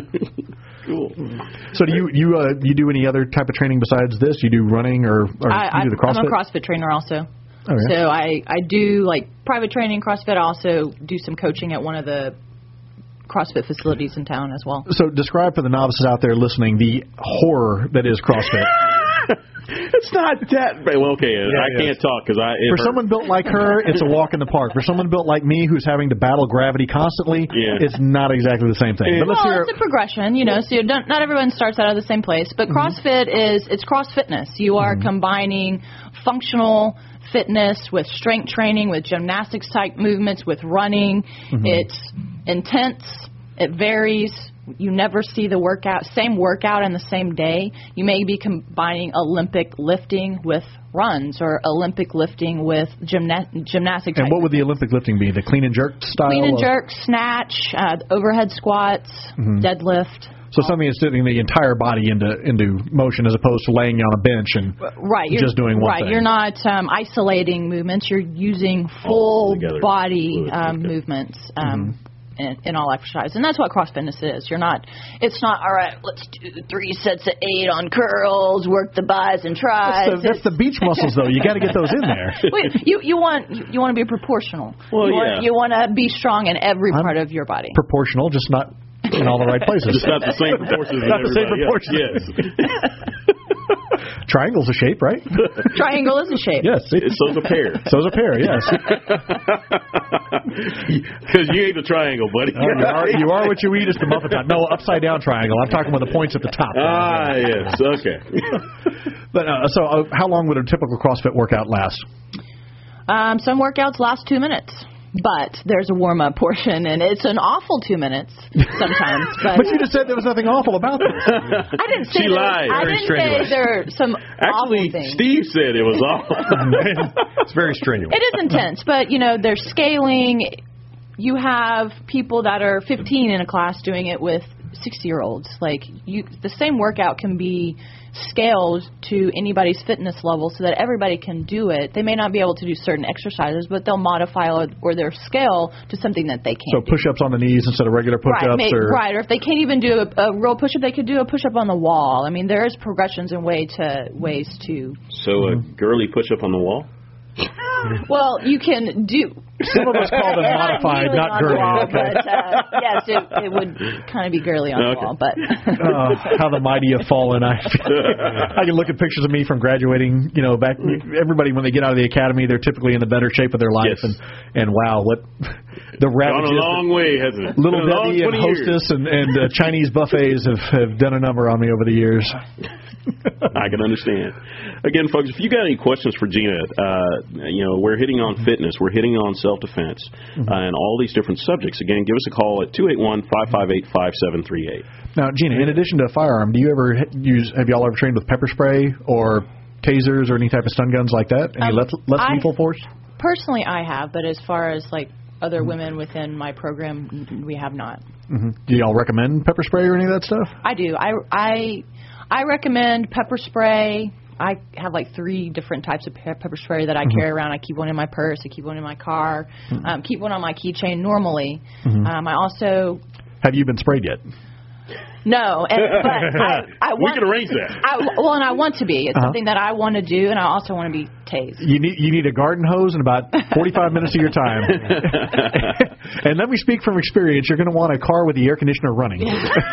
Cool. So do you you uh, you do any other type of training besides this? You do running or, or I, you do the CrossFit? I'm a CrossFit trainer also. Oh, yeah. So I, I do, like, private training CrossFit. I also do some coaching at one of the CrossFit facilities in town as well. So describe for the novices out there listening the horror that is CrossFit. It's not that bad. Well, okay, yeah, I can't talk because I. For hurt. Someone built like her, it's a walk in the park. For someone built like me, who's having to battle gravity constantly, yeah. it's not exactly the same thing. But let's well, hear, it's a progression, you know. So you don't, not everyone starts out of the same place. But mm-hmm. CrossFit is it's CrossFitness. You are mm-hmm. combining functional fitness with strength training, with gymnastics type movements, with running. Mm-hmm. It's intense. It varies. You never see the workout, same workout in the same day. You may be combining Olympic lifting with runs or Olympic lifting with gymna- gymnastics. And what would the Olympic lifting be? The clean and jerk style? Clean and jerk, snatch, uh, overhead squats, mm-hmm. deadlift. So something that's setting the entire body into into motion as opposed to laying on a bench and right, just doing one right. thing. You're not um, isolating movements. You're using full body um, movements. Um, mm-hmm. In, in all exercise, and that's what CrossFitness is. You're not. It's not all right. Let's do three sets of eight on curls. Work the bis and tris. That's the, that's the beach muscles, though. You got to get those in there. Wait, you you want you want to be proportional. Well, you yeah. Want, you want to be strong in every I'm part of your body. Proportional, just not in all the right places. Just not the same proportions. Not the same proportions. Yes. Triangle's a shape, right? Triangle is a shape. Yes. So's a pear. So's a pear, yes. Because you ain't a triangle, buddy. Oh, you, are, you are what you eat is the muffin top. No, upside down triangle. I'm talking about the points at the top. Ah, yes. Okay. But uh, so uh, how long would a typical CrossFit workout last? Um, some workouts last two minutes. But there's a warm-up portion, and it's an awful two minutes sometimes. But, but you just said there was nothing awful about this. I didn't say She there, lied. I Very didn't strenuous. say there are some Actually, awful things. Steve said it was awful. It's very strenuous. It is intense, but, you know, there's scaling. You have people that are fifteen in a class doing it with sixty-year-olds. Like, you, the same workout can be scaled to anybody's fitness level so that everybody can do it. They may not be able to do certain exercises, but they'll modify or, or their scale to something that they can So do. push-ups on the knees instead of regular push-ups? Right, may, or right, or if they can't even do a, a real push-up, they could do a push-up on the wall. I mean, there is progressions and way to ways to... So a girly push-up on the wall? Well, you can do... Some of us call them modified, Not not really girly. on the wall, Okay. but, uh, yes, it, it would kind of be girly on Okay. the wall, but... Oh, how the mighty have fallen. I I can look at pictures of me from graduating, you know, back, everybody when they get out of the academy, they're typically in the better shape of their life. Yes. And, and wow, what the Gone ravages. a long way, hasn't it? Little Been a long Debbie and twenty years. Hostess and, and uh, Chinese buffets have, have done a number on me over the years. I can understand. Again, folks, if you got any questions for Gina, uh, you know, we're hitting on fitness, we're hitting on self-defense, Mm-hmm. uh, and all these different subjects. Again, give us a call at two eight one, five five eight, five seven three eight. Now, Gina, in addition to a firearm, do you ever h- use? Have y'all ever trained with pepper spray or tasers or any type of stun guns like that? Any Um, less, less I- lethal force? Personally, I have, but as far as, like, other women within my program, n- we have not. Mm-hmm. Do y'all recommend pepper spray or any of that stuff? I do. I, I, I recommend pepper spray. I have like three different types of pe- pepper spray that I Mm-hmm. carry around. I keep one in my purse. I keep one in my car. Um, keep one on my keychain normally. Mm-hmm. Um, I also Have you been sprayed yet? no, and, but I, I We want, can arrange that. I, well, and I want to be. It's Uh-huh. something that I want to do, and I also want to be tased. You need you need a garden hose and about forty-five minutes of your time. And let me speak from experience. You're going to want a car with the air conditioner running.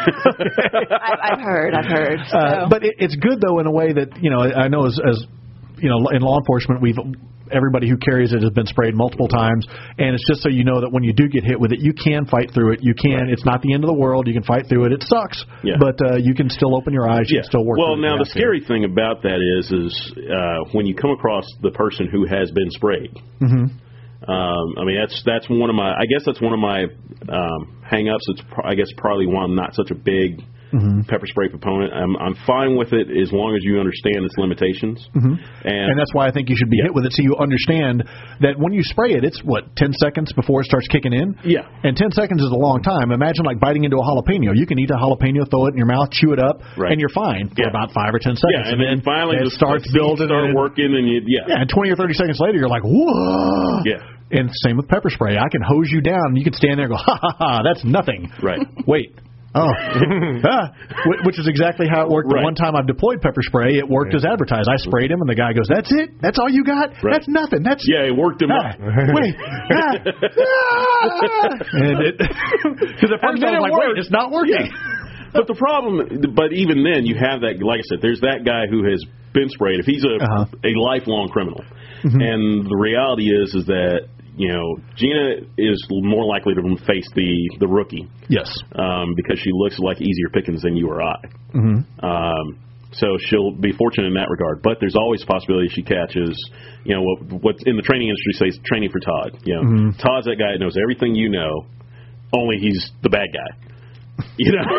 I, I've heard. I've heard. So. Uh, but it, it's good though in a way that you know I know as, as you know in law enforcement we've everybody who carries it has been sprayed multiple times, and it's just so you know that when you do get hit with it, you can fight through it. You can. It's not the end of the world. You can fight through it. It sucks, Yeah. but uh, you can still open your eyes. You Yeah. can still work. Well, through it now if the you have scary thing about that is, is uh, when you come across the person who has been sprayed. to. Mhm. Um, I mean, that's that's one of my. I guess that's one of my um, hang-ups. It's pro- I guess probably why I'm not such a big Mhm. pepper spray proponent. I'm I'm fine with it as long as you understand its limitations. Mhm. And, And that's why I think you should be hit with it, so you understand that when you spray it, it's what ten seconds before it starts kicking in. Yeah. And ten seconds is a long time. Imagine like biting into a jalapeno. You can eat a jalapeno, throw it in your mouth, chew it up, Right. and you're fine for Yeah. about five or ten seconds. yeah, and then finally it the starts seeds building, start and, working, and you, yeah, yeah, and twenty or thirty seconds later, you're like, whoa. yeah, And same with pepper spray. I can hose you down, and you can stand there and go, ha ha ha, that's nothing. right. Wait. Oh, ah, Wh- which is exactly how it worked. Right. The one time I've deployed pepper spray, it worked as advertised. I sprayed him, and the guy goes, "That's it? That's all you got? Right. That's nothing. That's Yeah, it worked him ah, up. wait, ah, ah." and it because at first I was then it like, worked. wait, it's not working. Yeah. But the problem, but even then, you have that. Like I said, there's that guy who has been sprayed. If he's a Uh-huh. a lifelong criminal, Mhm. and the reality is, is that you know Gina is more likely to face the the rookie Yes. um, because she looks like easier pickings than you or I. Mm-hmm. Um, so she'll be fortunate in that regard. But there's always a possibility she catches, you know, what, what in the training industry says training for Todd. You know, Mhm. Todd's that guy that knows everything you know, only he's the bad guy. You know,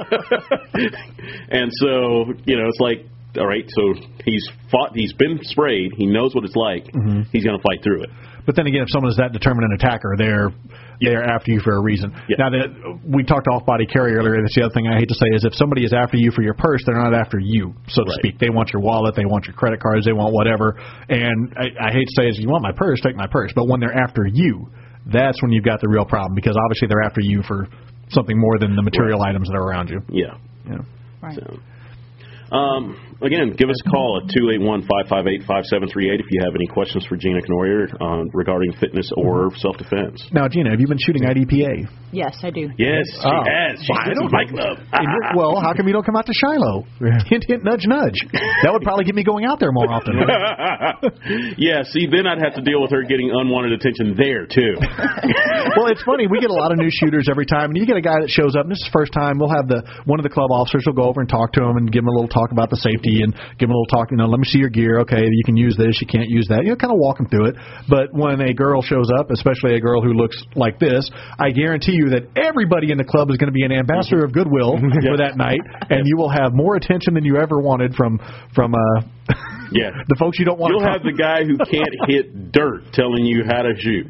and so you know it's like, all right, so he's fought, he's been sprayed, he knows what it's like, Mhm. he's going to fight through it. But then again, if someone is that determined an attacker, they're they're after you for a reason. Yeah. Now, that we talked off body carry earlier. That's the other thing I hate to say is if somebody is after you for your purse, they're not after you, so to Right. speak. They want your wallet, they want your credit cards, they want whatever. And I, I hate to say is you want my purse, take my purse. But when they're after you, that's when you've got the real problem because obviously they're after you for something more than the material items that are around you. Yeah. Yeah. Right. So, um, again, give us a call at two eight one, five five eight, five seven three eight if you have any questions for Gina Knoyer uh, regarding fitness or self-defense. Now, Gina, have you been shooting I D P A? Yes, I do. Yes, she Oh. has. She's Well, I in don't my know. club. And you're- well, how come you don't come out to Shiloh? Hint, hint, nudge, nudge. That would probably get me going out there more often. Yeah, see, then I'd have to deal with her getting unwanted attention there, too. Well, it's funny. We get a lot of new shooters every time, and you get a guy that shows up, and this is the first time. We'll have the one of the club officers will go over and talk to him and give him a little talk about the safety and give them a little talk. You know, let me see your gear. Okay, you can use this. You can't use that. You know, kind of walk them through it. But when a girl shows up, especially a girl who looks like this, I guarantee you that everybody in the club is going to be an ambassador of goodwill for that night, and you will have more attention than you ever wanted from from uh, yeah. the folks you don't want. You'll to have the guy who can't hit dirt telling you how to shoot.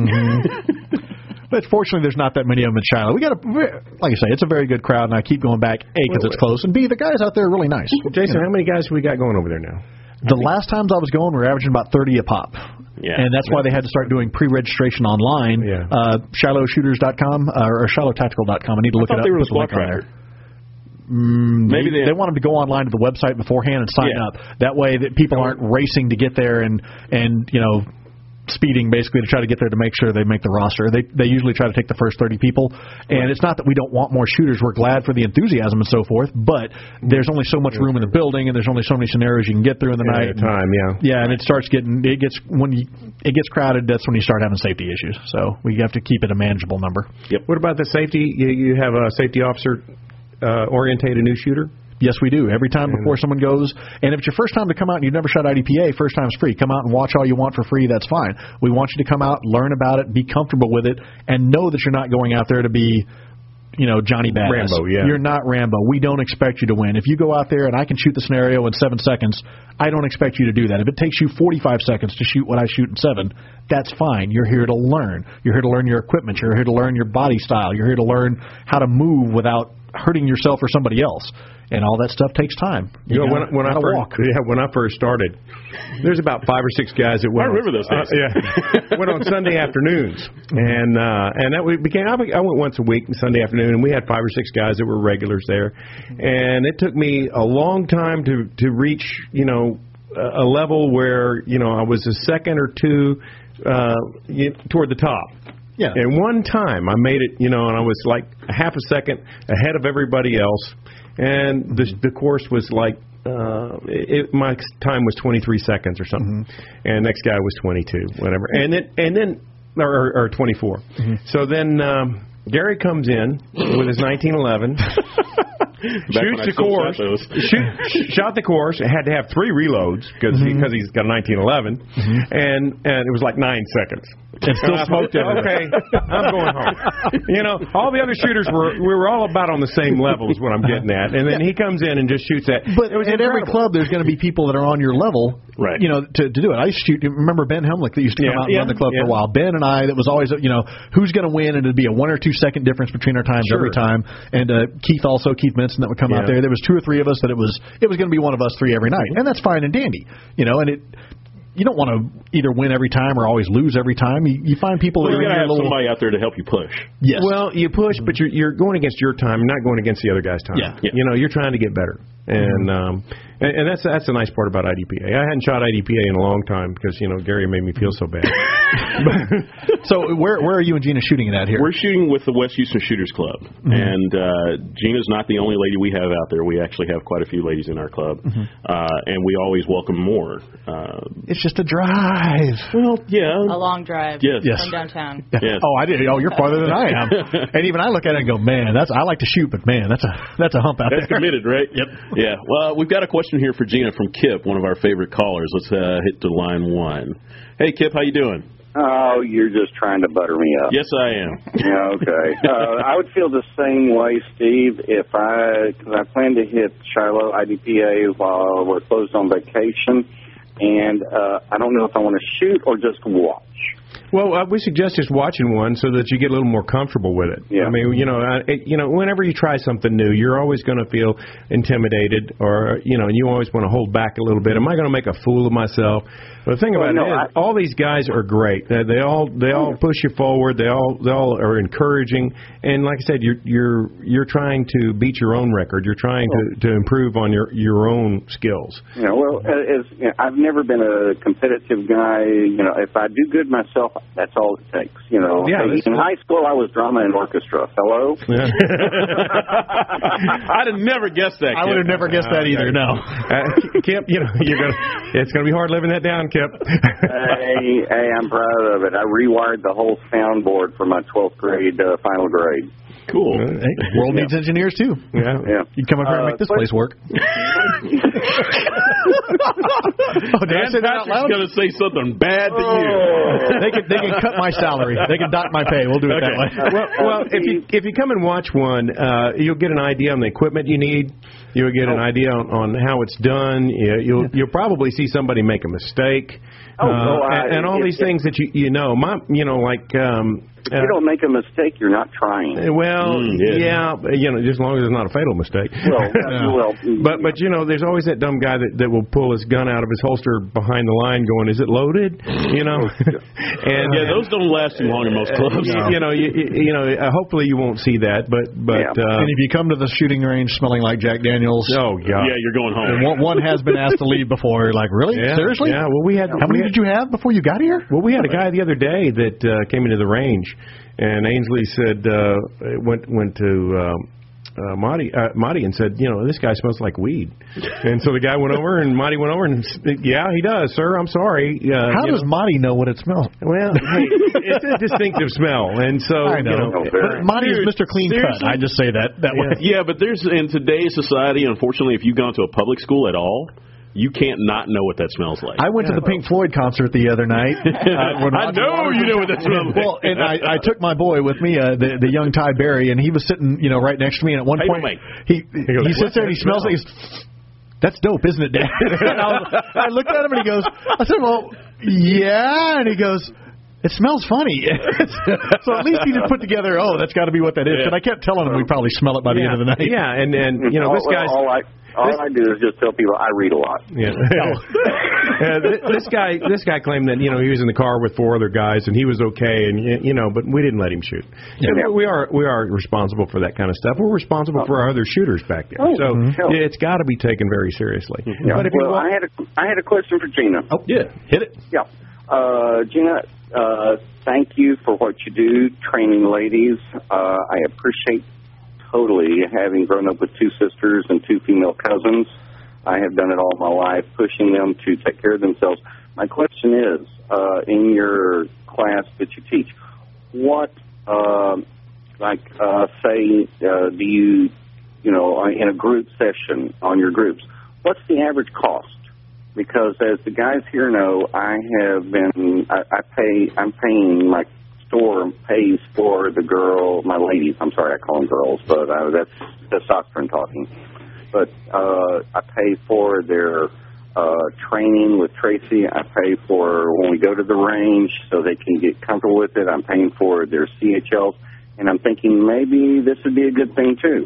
Mm-hmm. But fortunately, there's not that many of them in Shiloh. We got a, like I say, it's a very good crowd, and I keep going back, A, because it's close, and B, the guys out there are really nice. Jason, how many guys have we got going over there now? The last times I was going, we were averaging about thirty a pop. Yeah. And that's why they had to start doing pre-registration online. Yeah. Uh, Shiloh Shooters dot com uh, or Shiloh Tactical dot com. I need to look I it up. They were Put the link on tracker. there. Mm, Maybe they, they, they want them to go online to the website beforehand and sign yeah. up. That way that people aren't racing to get there and, and you know, speeding basically to try to get there to make sure they make the roster. They they usually try to take the first thirty people, and it's not that we don't want more shooters. We're glad for the enthusiasm and so forth, but there's only so much room in the building, and there's only so many scenarios you can get through in the yeah, night. At a time, yeah. Yeah, and it starts getting it gets when you, it gets crowded. That's when you start having safety issues. So we have to keep it a manageable number. Yep. What about the safety? You, you have a safety officer uh, orientate a new shooter? Yes, we do. Every time before someone goes, and if it's your first time to come out and you've never shot I D P A, first time's free. Come out and watch all you want for free. That's fine. We want you to come out, learn about it, be comfortable with it, and know that you're not going out there to be, you know, Johnny Badass. Rambo, yeah. You're not Rambo. We don't expect you to win. If you go out there and I can shoot the scenario in seven seconds, I don't expect you to do that. If it takes you forty-five seconds to shoot what I shoot in seven, that's fine. You're here to learn. You're here to learn your equipment. You're here to learn your body style. You're here to learn how to move without hurting yourself or somebody else. And all that stuff takes time. You, you know, gotta, when, when I first, walk. yeah, when I first started, there's about five or six guys that went. I remember on, those days. Uh, yeah, went on Sunday afternoons, and uh, and that became. I went once a week Sunday afternoon, and we had five or six guys that were regulars there, and it took me a long time to to reach, you know, a level where, you know, I was a second or two uh, toward the top. Yeah. And one time I made it, you know, and I was like a half a second ahead of everybody else. And the the course was like, uh, it, my time was twenty-three seconds or something, mm-hmm. and next guy was twenty-two, whatever, and then and then or, or twenty-four. Mm-hmm. So then um, Gary comes in with his nineteen eleven. Shoots the course, shoot, shot the course, and had to have three reloads because mm-hmm. he, he's got a nineteen eleven, mm-hmm. and and it was like nine seconds. And still and smoked it. Okay, I'm going home. You know, all the other shooters were we were all about on the same level is what I'm getting at, and then he comes in and just shoots that. But it was at every club, there's going to be people that are on your level, right? You know, to, to do it. I used to shoot. Remember Ben Helmlich that used to come yeah, out and yeah, run the club yeah. for a while. Ben and I, that was always, you know, who's going to win, and it'd be a one or two second difference between our times sure. every time. And uh, Keith also, Keith Minson, that would come yeah. out there. There was two or three of us that it was it was going to be one of us three every night, and that's fine and dandy, you know. And it you don't want to either win every time or always lose every time. You, you find people well, that you are gotta have little, somebody out there to help you push. Yes. Well, you push, but you're you're going against your time. You're not going against the other guy's time. Yeah. yeah. You know, you're trying to get better, and um, and, and that's that's the nice part about I D P A. I hadn't shot I D P A in a long time because you know Gary made me feel so bad. So where where are you and Gina shooting it at here? We're shooting with the West Houston Shooters Club, mm-hmm. and uh, Gina's not the only lady we have out there. We actually have quite a few ladies in our club, mm-hmm. uh, and we always welcome more. Uh, it's just a drive. Well, yeah, a long drive. Yes. yes. From downtown. Yes. Oh, I did. Oh, you're farther than I am. And even I look at it and go, man, that's I like to shoot, but man, that's a that's a hump out that's there. That's committed, right? Yep. Yeah. Well, we've got a question here for Gina from Kip, one of our favorite callers. Let's uh, hit to line one. Hey, Kip, how you doing? Oh, you're just trying to butter me up. Yes, I am. Yeah, okay. Uh, I would feel the same way, Steve, if I, because I plan to hit Shiloh I D P A while we're closed on vacation, and uh, I don't know if I want to shoot or just watch. Well, uh, we suggest just watching one so that you get a little more comfortable with it. Yeah. I mean, you know, uh, it, you know, whenever you try something new, you're always going to feel intimidated, or you know, and you always want to hold back a little bit. Am I going to make a fool of myself? But the thing well, about no, it is, I, all these guys are great. They, they all they all push you forward. They all they all are encouraging. And like I said, you're you're you're trying to beat your own record. You're trying to, to improve on your, your own skills. You know, well, as you know, I've never been a competitive guy. You know, if I do good myself, that's all it takes. You know, yeah, hey, in high school I was drama and orchestra. Hello. Yeah. I'd have never guessed that. I would have never guessed that either. No, uh, Kip, you know, you're gonna. It's gonna be hard living that down, Kip. hey, hey, I'm proud of it. I rewired the whole soundboard for my twelfth grade uh, final grade. cool. Uh, hey, world Yeah. needs engineers, too. Yeah. Yeah. You come up here and make this Uh, place work. oh, did I say that out loud? going to say something bad to you. they can they can cut my salary. They can dock my pay. We'll do it Okay. that way. well, well, if you if you come and watch one, uh, you'll get an idea on the equipment you need. You'll get an idea on, on how it's done. You, you'll you'll probably see somebody make a mistake, Oh, uh, no, I- and, and all if- these things that you you know. My you know like. Um, If you don't make a mistake, you're not trying. Well, Mm, yeah. yeah. but, you know, just as long as it's not a fatal mistake. Well, well, but but you know, there's always that dumb guy that, that will pull his gun out of his holster behind the line, going, "Is it loaded?" You know, and Yeah, those don't last too long in most clubs. you, you know, you, you know. Uh, hopefully, you won't see that. But but Yeah. uh, And if you come to the shooting range smelling like Jack Daniels, oh god, Yeah, you're going home. and one, one has been asked to leave before. You're like, really? yeah, Seriously? Yeah. Well, we had How many did you have before you got here? Well, we had a guy the other day that uh, came into the range, and Ainsley said uh, went went to um, uh, Marty uh, Marty and said, you know, this guy smells like weed. And so the guy went over, and Marty went over and said, yeah, he does, sir. I'm sorry. Uh, How you does know. Monty know what it smells? Well, hey, it's a distinctive smell, and so I know. you know. But Monty is Dude, Mister Clean seriously? Cut. I just say that that way. Yeah, but there's in today's society, unfortunately, if you've gone to a public school at all, you can't not know what that smells like. I went to the Pink Floyd concert the other night. Uh, when I Roger know Waters you was- know what that smells like. Well, and I, I took my boy with me, uh, the the young Ty Berry, and he was sitting, you know, right next to me. And at one Hey, point, wait. he goes, he sits "What's there and he that smells smell?" like he's. That's dope, isn't it, Dad? And I, was, I looked at him and he goes, I said, well, yeah. And he goes, it smells funny. So at least he just put together, oh, that's got to be what that is. Yeah. And I kept telling him we'd probably smell it by the yeah, end of the night. Yeah, and and you know, all, this guy's. all I all I do is just tell people I read a lot. Yeah. uh, th- this guy, this guy claimed that you know he was in the car with four other guys and he was okay, and y- you know, but we didn't let him shoot. Yeah. And we are we are responsible for that kind of stuff. We're responsible for our other shooters back there, Oh, so mhm. yeah, it's got to be taken very seriously. Yeah. But if you well, want, I had a I had a question for Gina. Oh, yeah, hit it. Yeah. Uh, Gina, uh, thank you for what you do training ladies. Uh, I appreciate totally having grown up with two sisters and two female cousins. I have done it all my life, pushing them to take care of themselves. My question is, uh, in your class that you teach, what, uh, like, uh, say, uh, do you, you know, in a group session on your groups, what's the average cost? Because as the guys here know, I have been, I, I pay, I'm paying, my store pays for the girl, my ladies, I'm sorry, I call them girls, but uh, that's testosterone talking. But uh, I pay for their uh, training with Tracy. I pay for when we go to the range so they can get comfortable with it. I'm paying for their C H Ls. And I'm thinking maybe this would be a good thing, too.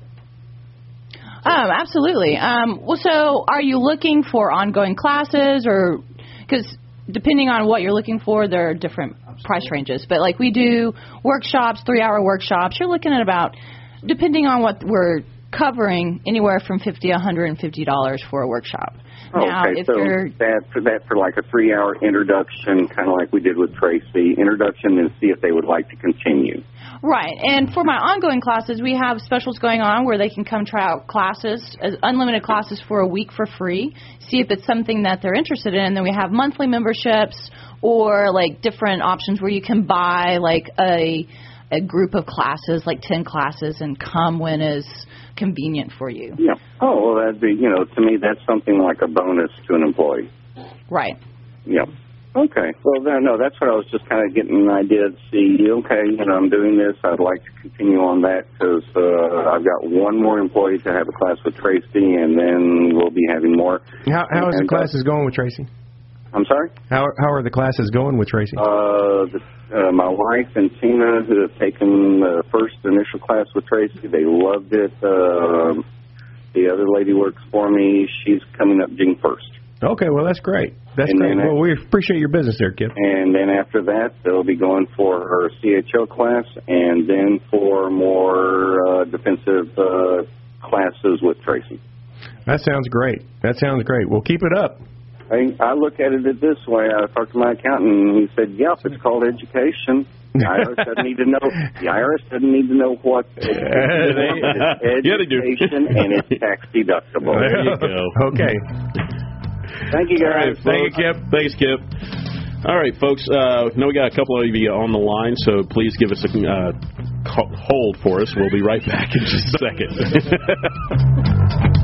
Um, absolutely. Um, well, so are you looking for ongoing classes, or because depending on what you're looking for, there are different price ranges. But like we do workshops, three-hour workshops. You're looking at about, depending on what we're covering, anywhere from fifty to one hundred fifty dollars for a workshop. Now, Okay, if so you're that for that for like a three-hour introduction, kind of like we did with Tracy, introduction, and see if they would like to continue. right, and for my ongoing classes, we have specials going on where they can come try out classes, as unlimited classes for a week for free, see if it's something that they're interested in. And then we have monthly memberships or like different options where you can buy like a a group of classes, like ten classes, and come when is convenient for you. Yeah. Oh, well, that'd be, you know, to me, that's something like a bonus to an employee. Right. Yeah. Okay. Well, then, no, that's what I was just kind of getting an idea to see, okay, you know, I'm doing this. I'd like to continue on that because uh, I've got one more employee to have a class with Tracy, and then we'll be having more. how how is the And, uh, classes going with Tracy? I'm sorry? How how are the classes going with Tracy? Uh, the, uh, my wife and Tina, who have taken the first initial class with Tracy, they loved it. Uh, the other lady works for me. She's coming up June first. Okay, well that's great. That's And great. then I- Well, we appreciate your business there, Kip. And then after that, they'll be going for her C H L class, and then for more uh, defensive uh, classes with Tracy. That sounds great. That sounds great. Well, keep it up. I, I look at it this way. I talked to my accountant, and he said, "Yep, it's called education. The I R S doesn't need to know. The I R S doesn't need to know what education is. Yeah, they do. Education, and it's tax deductible." There you go. Okay. Thank you, All right, guys. thank you, Kip. Thanks, Kip. All right, folks. Uh, know we got a couple of you on the line, so please give us a uh, ca- hold for us. We'll be right back in just a second.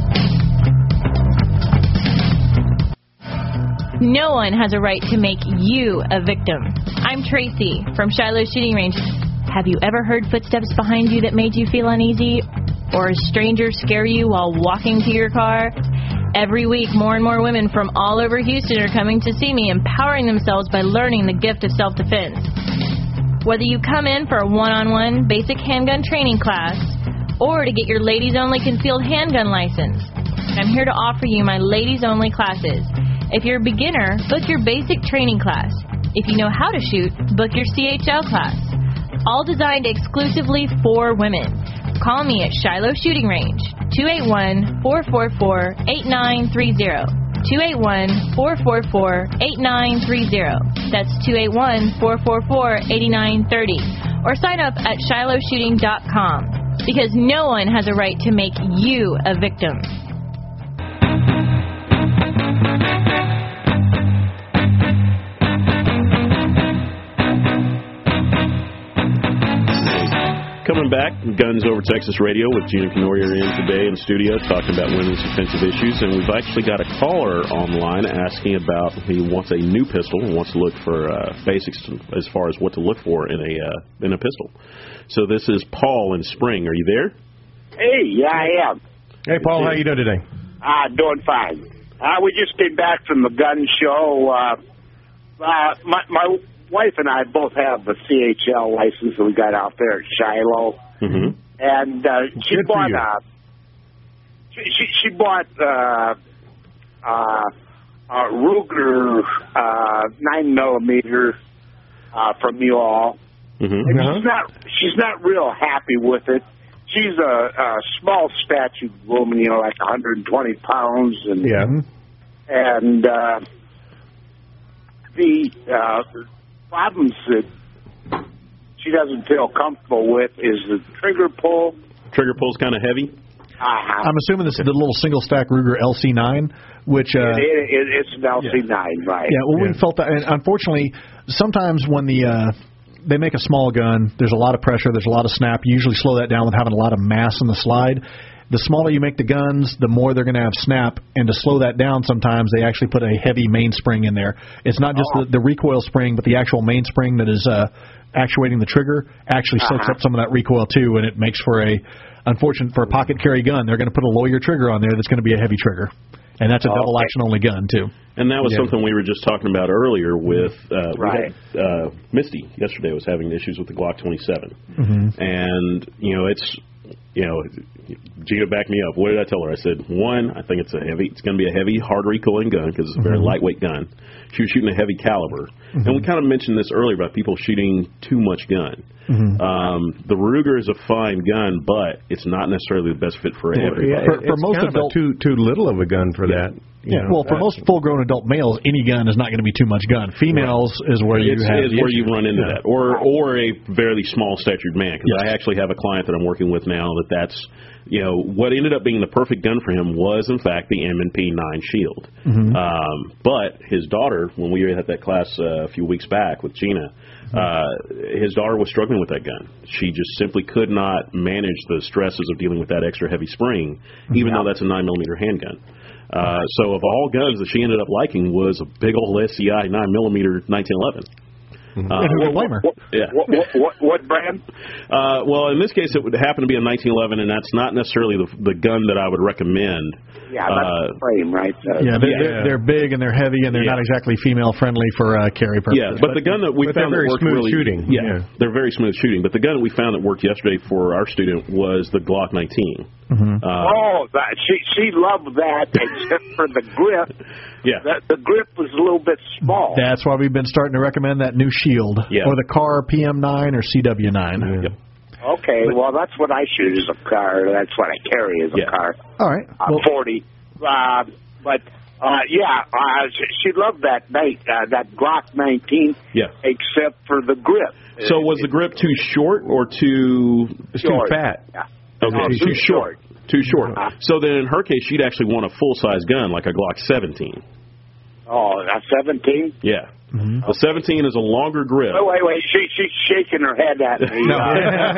No one has a right to make you a victim. I'm Tracy from Shiloh Shooting Range. Have you ever heard footsteps behind you that made you feel uneasy? Or a stranger scare you while walking to your car? Every week, more and more women from all over Houston are coming to see me, empowering themselves by learning the gift of self-defense. Whether you come in for a one-on-one basic handgun training class or to get your ladies-only concealed handgun license, I'm here to offer you my ladies-only classes. If you're a beginner, book your basic training class. If you know how to shoot, book your C H L class. All designed exclusively for women. Call me at Shiloh Shooting Range, two eight one, four four four, eight nine three zero. two eight one, four four four, eight nine three zero. That's two eight one, four four four, eight nine three zero. Or sign up at shiloh shooting dot com. Because no one has a right to make you a victim. Coming back, Guns Over Texas Radio with Gina Kenoria in today in studio talking about women's defensive issues, and we've actually got a caller online asking about, he wants a new pistol and wants to look for uh, basics as far as what to look for in a uh, in a pistol. So this is Paul in Spring. Are you there? Hey, yeah, I am. Hey, Paul, how you doing today? Uh, doing fine. Uh, we just came back from the gun show. Uh, uh, my, my wife and I both have the C H L license that we got out there at Shiloh. Mm-hmm. And uh, she Good for bought you. a, she, she, she bought uh, uh, a Ruger uh, nine millimeter uh, from you all. Mm-hmm. And Uh-huh. she's not she's not real happy with it. She's a, a small statued woman, you know, like one hundred twenty pounds, and Yeah. and uh, the uh, problems that she doesn't feel comfortable with is the trigger pull. Trigger pull's kind of heavy. Uh-huh. I'm assuming this is the little single stack Ruger L C nine, which uh, it, it, it's an L C nine, right? yeah. Well, Yeah. we felt that, and unfortunately, sometimes when the uh, they make a small gun, there's a lot of pressure, there's a lot of snap. You usually slow that down with having a lot of mass in the slide. The smaller you make the guns, the more they're going to have snap. And to slow that down, sometimes they actually put a heavy mainspring in there. It's not just Oh. the, the recoil spring, but the actual mainspring that is uh, actuating the trigger actually soaks Uh-huh. up some of that recoil too, and it makes for a unfortunate for a pocket carry gun. They're going to put a lawyer trigger on there that's going to be a heavy trigger, and that's a Okay. double action only gun too. And that was Yeah. something we were just talking about earlier with uh, we Right. had, uh, Misty yesterday was having issues with the Glock twenty-seven. Mm-hmm. And, you know, it's, you know, Gina backed me up. What did I tell her? I said, one, I think it's a heavy, it's going to be a heavy, hard recoiling gun because it's a very Mhm. lightweight gun. She was shooting a heavy caliber. Mhm. And we kind of mentioned this earlier about people shooting too much gun. Mhm. Um, the Ruger is a fine gun, but it's not necessarily the best fit for everybody. Yeah, For- for it's most kind of a adult- too too little of a gun for that. you Yeah, know. well, for Uh, most full-grown adult males, any gun is not going to be too much gun. Females is where you It's, have is the where issue. you run into Yeah. that, or or a very small statured man. Because Yes. I actually have a client that I'm working with now that that's, you know, what ended up being the perfect gun for him was in fact the M and P nine Shield. Mhm. Um, but his daughter, when we were at that class uh, a few weeks back with Gina, uh, his daughter was struggling with that gun. She just simply could not manage the stresses of dealing with that extra heavy spring, even though that's a nine millimeter handgun. Uh, so of all guns that she ended up liking was a big old S C I nine millimeter nineteen eleven. Uh, And who would blame her? Yeah. What, what, what, what brand? Uh, well, in this case, it would happen to be a nineteen eleven, and that's not necessarily the, the gun that I would recommend. Yeah, that's Uh, the frame, right? Uh, Yeah, they're, Yeah. They're, they're big and they're heavy and they're Yeah. not exactly female friendly for uh, carry purposes. Yeah, but, the gun that we but they're found very that worked smooth really, shooting. Yeah, Yeah. they're very smooth shooting. But the gun that we found that worked yesterday for our student was the Glock nineteen. Mhm. Uh, oh, that, she she loved that, except for the grip. yeah, The, the grip was a little bit small. That's why we've been starting to recommend that new Shield Yeah. or the Car P M nine or C W nine. Yep. Okay, well, that's what I shoot as a car. That's what I carry as a Yeah. car. All right. Uh, Well, forty. Uh, but uh, yeah, uh, she, she loved that night, uh, that Glock nineteen. Yeah. Except for the grip. So was the grip too short or too? It's too Short. fat. Yeah. Okay, Oh, too, short. Too short. Uh, So then, in her case, she'd actually want a full size gun like a Glock seventeen. Oh, a seventeen. Yeah. Mm-hmm. The seventeen is a longer grip. Wait, wait, wait. She, she's shaking her head at me. No.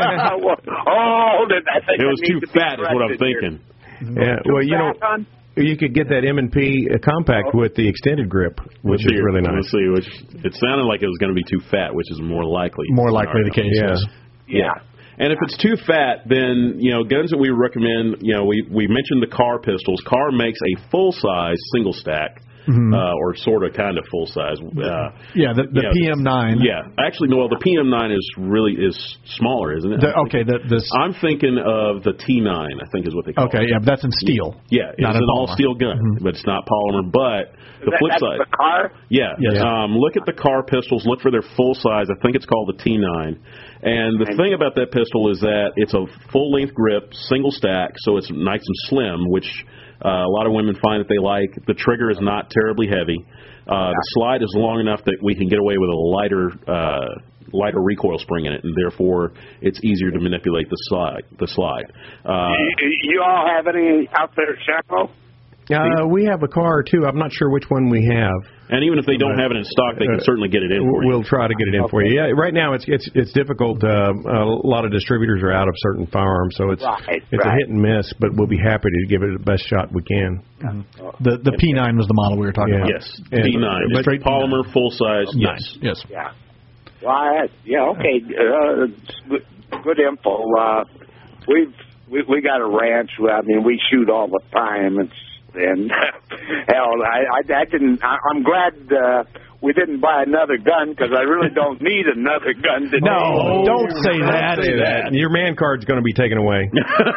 oh, did I think it was I need too to be fat is what I'm thinking. Yeah, well, you know, you could get that M and P compact with the extended grip, which is really nice. Let's see, which it sounded like it was going to be too fat, which is more likely. More likely the case. Yeah. Yes. Yeah. And if it's too fat, then, you know, guns that we recommend, you know, we, we mentioned the Carr pistols. Carr makes a full-size single stack, mm-hmm. uh, or sort of kind of full-size. Uh, yeah, the, the you know, P M nine. Yeah. Actually, no, well, the P M nine is really is smaller, isn't it? The, okay. The, this, I'm thinking of the T nine, I think is what they call okay, it. Okay, yeah, but that's in steel. Yeah, it's an all-steel gun, mm-hmm. but it's not polymer. But the that, flip that's side. the Carr? Yeah. Yes. Um, look at the Carr pistols. Look for their full size. I think it's called the T nine. And the thing about that pistol is that it's a full-length grip, single stack, so it's nice and slim, which uh, a lot of women find that they like. The trigger is not terribly heavy. Uh, the slide is long enough that we can get away with a lighter uh, lighter recoil spring in it, and therefore it's easier to manipulate the slide. The slide. Uh, you, you all have any out there, Chapo? Uh, we have a car or two. I'm not sure which one we have. And even if they don't have it in stock, they can certainly get it in for you. We'll try to get it in for you. Yeah, right now it's it's it's difficult. Uh, a lot of distributors are out of certain firearms, so it's right, it's right. a hit and miss. But we'll be happy to give it the best shot we can. Mm-hmm. The the P nine was the model we were talking yeah. about. Yes, P nine. It's straight polymer, full size. Yes, yes. Yeah. Well, I, yeah. Okay. Uh, good, good info. Uh, we've we we got a ranch. I mean, we shoot all the time. It's And hell, I, I, I didn't. I, I'm glad uh, we didn't buy another gun because I really don't need another gun today. No, don't say that. Say that. Your man card's going to be taken away.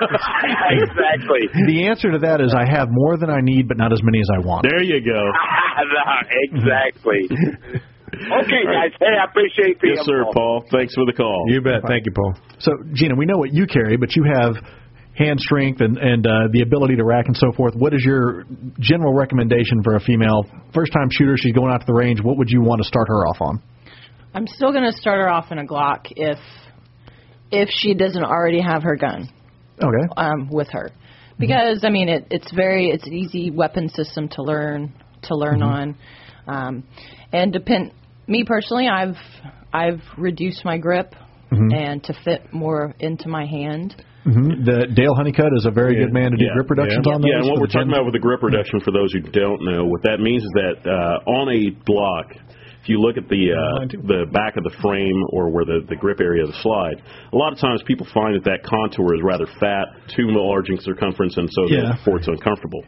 Exactly. The answer to that is I have more than I need, but not as many as I want. There you go. Exactly. Okay, guys. Hey, I appreciate the Yes, sir, Paul. Thanks for the call. You bet. Thank you, Paul. So, Gina, we know what you carry, but you have hand strength and, and uh, the ability to rack and so forth. What is your general recommendation for a female first-time shooter? She's going out to the range. What would you want to start her off on? I'm still going to start her off in a Glock if if she doesn't already have her gun. Okay. Um, with her, because I mean it, it's very it's an easy weapon system to learn to learn mm-hmm. on, um, and depend. Me personally, I've I've reduced my grip mm-hmm. and to fit more into my hand. Mm-hmm. The Dale Honeycutt is a very yeah. good man to do yeah. grip reductions yeah. on those. Yeah, and what we're talking about with the grip reduction, for those who don't know, what that means is that uh, on a block, if you look at the uh, the back of the frame or where the, the grip area of the slide, a lot of times people find that that contour is rather fat, too large in circumference, and so yeah. therefore it's uncomfortable.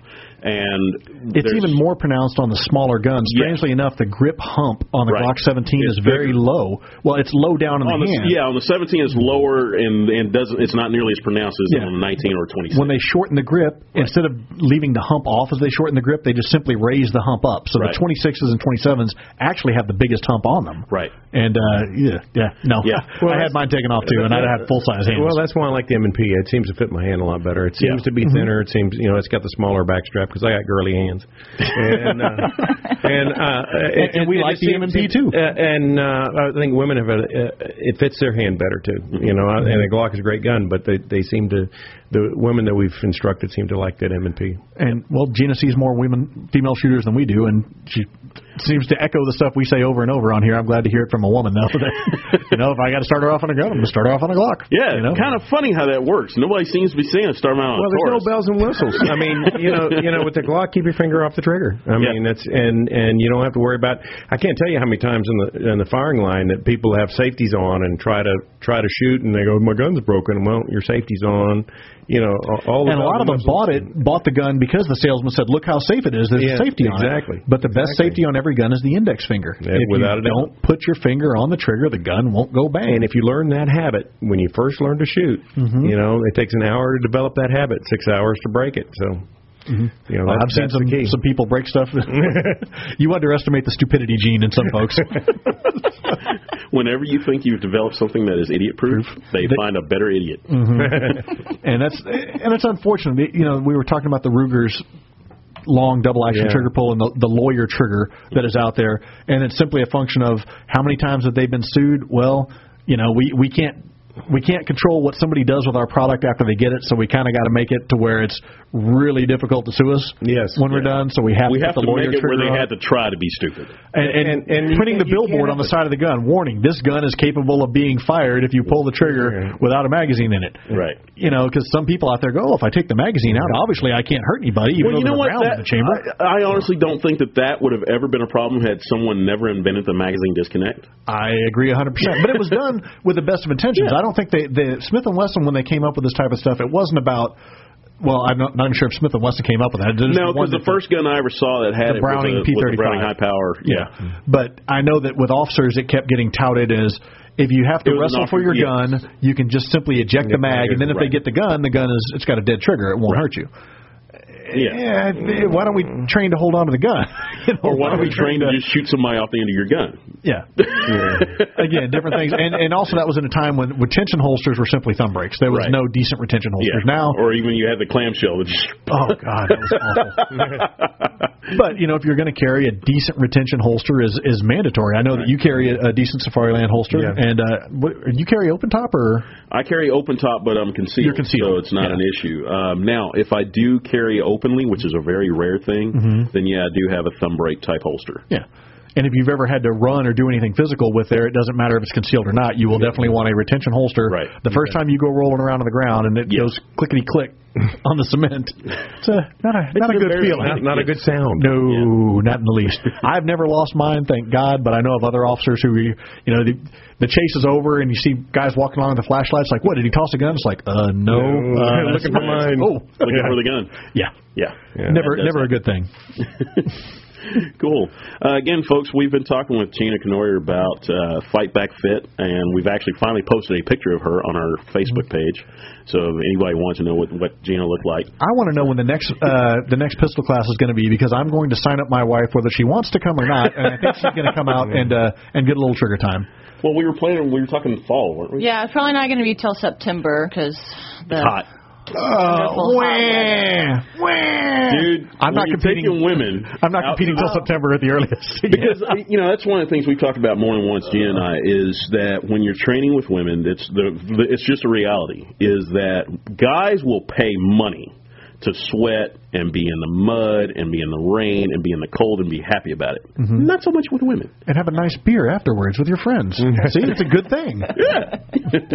And it's even more pronounced on the smaller guns. Strangely yeah. enough, the grip hump on the right. Glock seventeen it's is very bigger. low. Well, it's low down in on the, the hand. Yeah, on the seventeen is lower and and doesn't. It's not nearly as pronounced as yeah. on the nineteen or twenty-six. When they shorten the grip, right. instead of leaving the hump off as they shorten the grip, they just simply raise the hump up. So right. the twenty-sixes and twenty-sevens actually have the biggest hump on them. Right. And uh, yeah, yeah, no. Yeah. Well, I had mine taken off too, and I had full size hands. Well, that's why I like the M and P. It seems to fit my hand a lot better. It seems yeah. to be thinner. Mm-hmm. It seems you know it's got the smaller back strap because I got girly hands. and uh, and, uh, it, and we it, like it the M and P too. Uh, and uh, I think women have a, uh, it fits their hand better too. Mm-hmm. You know, and the Glock is a great gun, but they they seem to the women that we've instructed seem to like that M and P. And well, Gina sees more women female shooters than we do, and she seems to echo the stuff we say over and over on here. I'm glad to hear it from a woman though. That, you know, if I got to start her off on a gun, I'm going to start her off on a Glock. Yeah, you know? Kind of funny how that works. Nobody seems to be saying start them out on well, a there's Taurus. no bells and whistles. I mean, you know, you know, with the Glock, keep your finger off the trigger. I yeah. mean, that's and and you don't have to worry about. I can't tell you how many times in the in the firing line that people have safeties on and try to try to shoot and they go, my gun's broken. Well, your safety's on. You know, all and a lot of them bought it, bought the gun because the salesman said, "Look how safe it is. There's yeah, safety on exactly. it." But the best exactly. safety on every gun is the index finger. Yeah, if without you a doubt. don't put your finger on the trigger, the gun won't go bang. And if you learn that habit when you first learn to shoot, mm-hmm. you know, it takes an hour to develop that habit, six hours to break it. So. Mm-hmm. You know, well, I've seen some some people break stuff. You underestimate the stupidity gene in some folks. Whenever you think you've developed something that is idiot-proof, they, they find a better idiot. Mm-hmm. and that's and it's unfortunate. You know, we were talking about the Ruger's long double-action yeah. trigger pull and the, the lawyer trigger that is out there, and it's simply a function of how many times have they been sued. Well, you know, we we can't we can't control what somebody does with our product after they get it, so we kind of got to make it to where it's really difficult to sue us yes, when yeah. we're done. So we have we to have put the to make it where they on. had to try to be stupid. And, and, and, and putting the billboard on the side of the gun, warning, this gun is capable of being fired if you pull the trigger without a magazine in it. Right. You know, because some people out there go, oh, if I take the magazine out, obviously I can't hurt anybody, even well, you though know there's what? a round That, in the chamber. I, I honestly don't think that that would have ever been a problem had someone never invented the magazine disconnect. I agree one hundred percent. But it was done with the best of intentions. Yeah. I don't think they, the Smith and Wesson, when they came up with this type of stuff, it wasn't about, well, I'm not, not sure if Smith and Wesson came up with that. No, because the first gun I ever saw that had the it Browning was, a, P was thirty-five. the Browning high power. Yeah. yeah. But I know that with officers, it kept getting touted as, if you have to wrestle for your yes. gun, you can just simply eject the mag, and then if right. they get the gun, the gun is it's got a dead trigger. It won't right. hurt you. Yeah. yeah. Why don't we train to hold on to the gun? You know, or why don't we train to just shoot somebody off the end of your gun? Yeah. yeah. Again, different things. And and also that was in a time when retention holsters were simply thumb brakes. There was right. no decent retention holsters. Yeah. Now, or even you had the clamshell. That just oh, God, that was awful. But, you know, if you're going to carry a decent retention holster is, is mandatory. I know right. that you carry a, a decent Safariland holster. Yeah. And uh, what, you carry open top or? I carry open top, but I'm concealed. You're concealed. So it's not yeah. an issue. Um, now, if I do carry openly, which is a very rare thing, mm-hmm. then, yeah, I do have a thumb brake type holster. Yeah. And if you've ever had to run or do anything physical with there, it doesn't matter if it's concealed or not. You will definitely want a retention holster. Right. The first time you go rolling around on the ground and it yeah. goes clickety-click on the cement, it's a, not a, not a good feeling. Not, not a good sound. No, yeah. not in the least. I've never lost mine, thank God, but I know of other officers who, you know, the, the chase is over and you see guys walking along with the flashlights like, what, did he toss a gun? It's like, uh, no. no uh, looking for mine. Oh. Looking yeah. for the gun. Yeah. Yeah. yeah never never a good thing. Cool. Uh, again, folks, we've been talking with Gina Knoyer about uh, Fight Back Fit, and we've actually finally posted a picture of her on our Facebook page. So if anybody wants to know what, what Gina looked like. I want to know when the next uh, the next pistol class is going to be, because I'm going to sign up my wife whether she wants to come or not, and I think she's going to come out and uh, and get a little trigger time. Well, we were planning, we were talking fall, weren't we? Yeah, it's probably not going to be till September because the it's hot. Oh, wah, wah. Dude, I'm not competing taking women. I'm not competing until September at the earliest. Because you know that's one of the things we talked about more than once, Gina and I, is that when you're training with women, it's the, the it's just a reality. Is that guys will pay money to sweat and be in the mud and be in the rain and be in the cold and be happy about it. Mm-hmm. Not so much with women. And have a nice beer afterwards with your friends. See, it's a good thing. Yeah.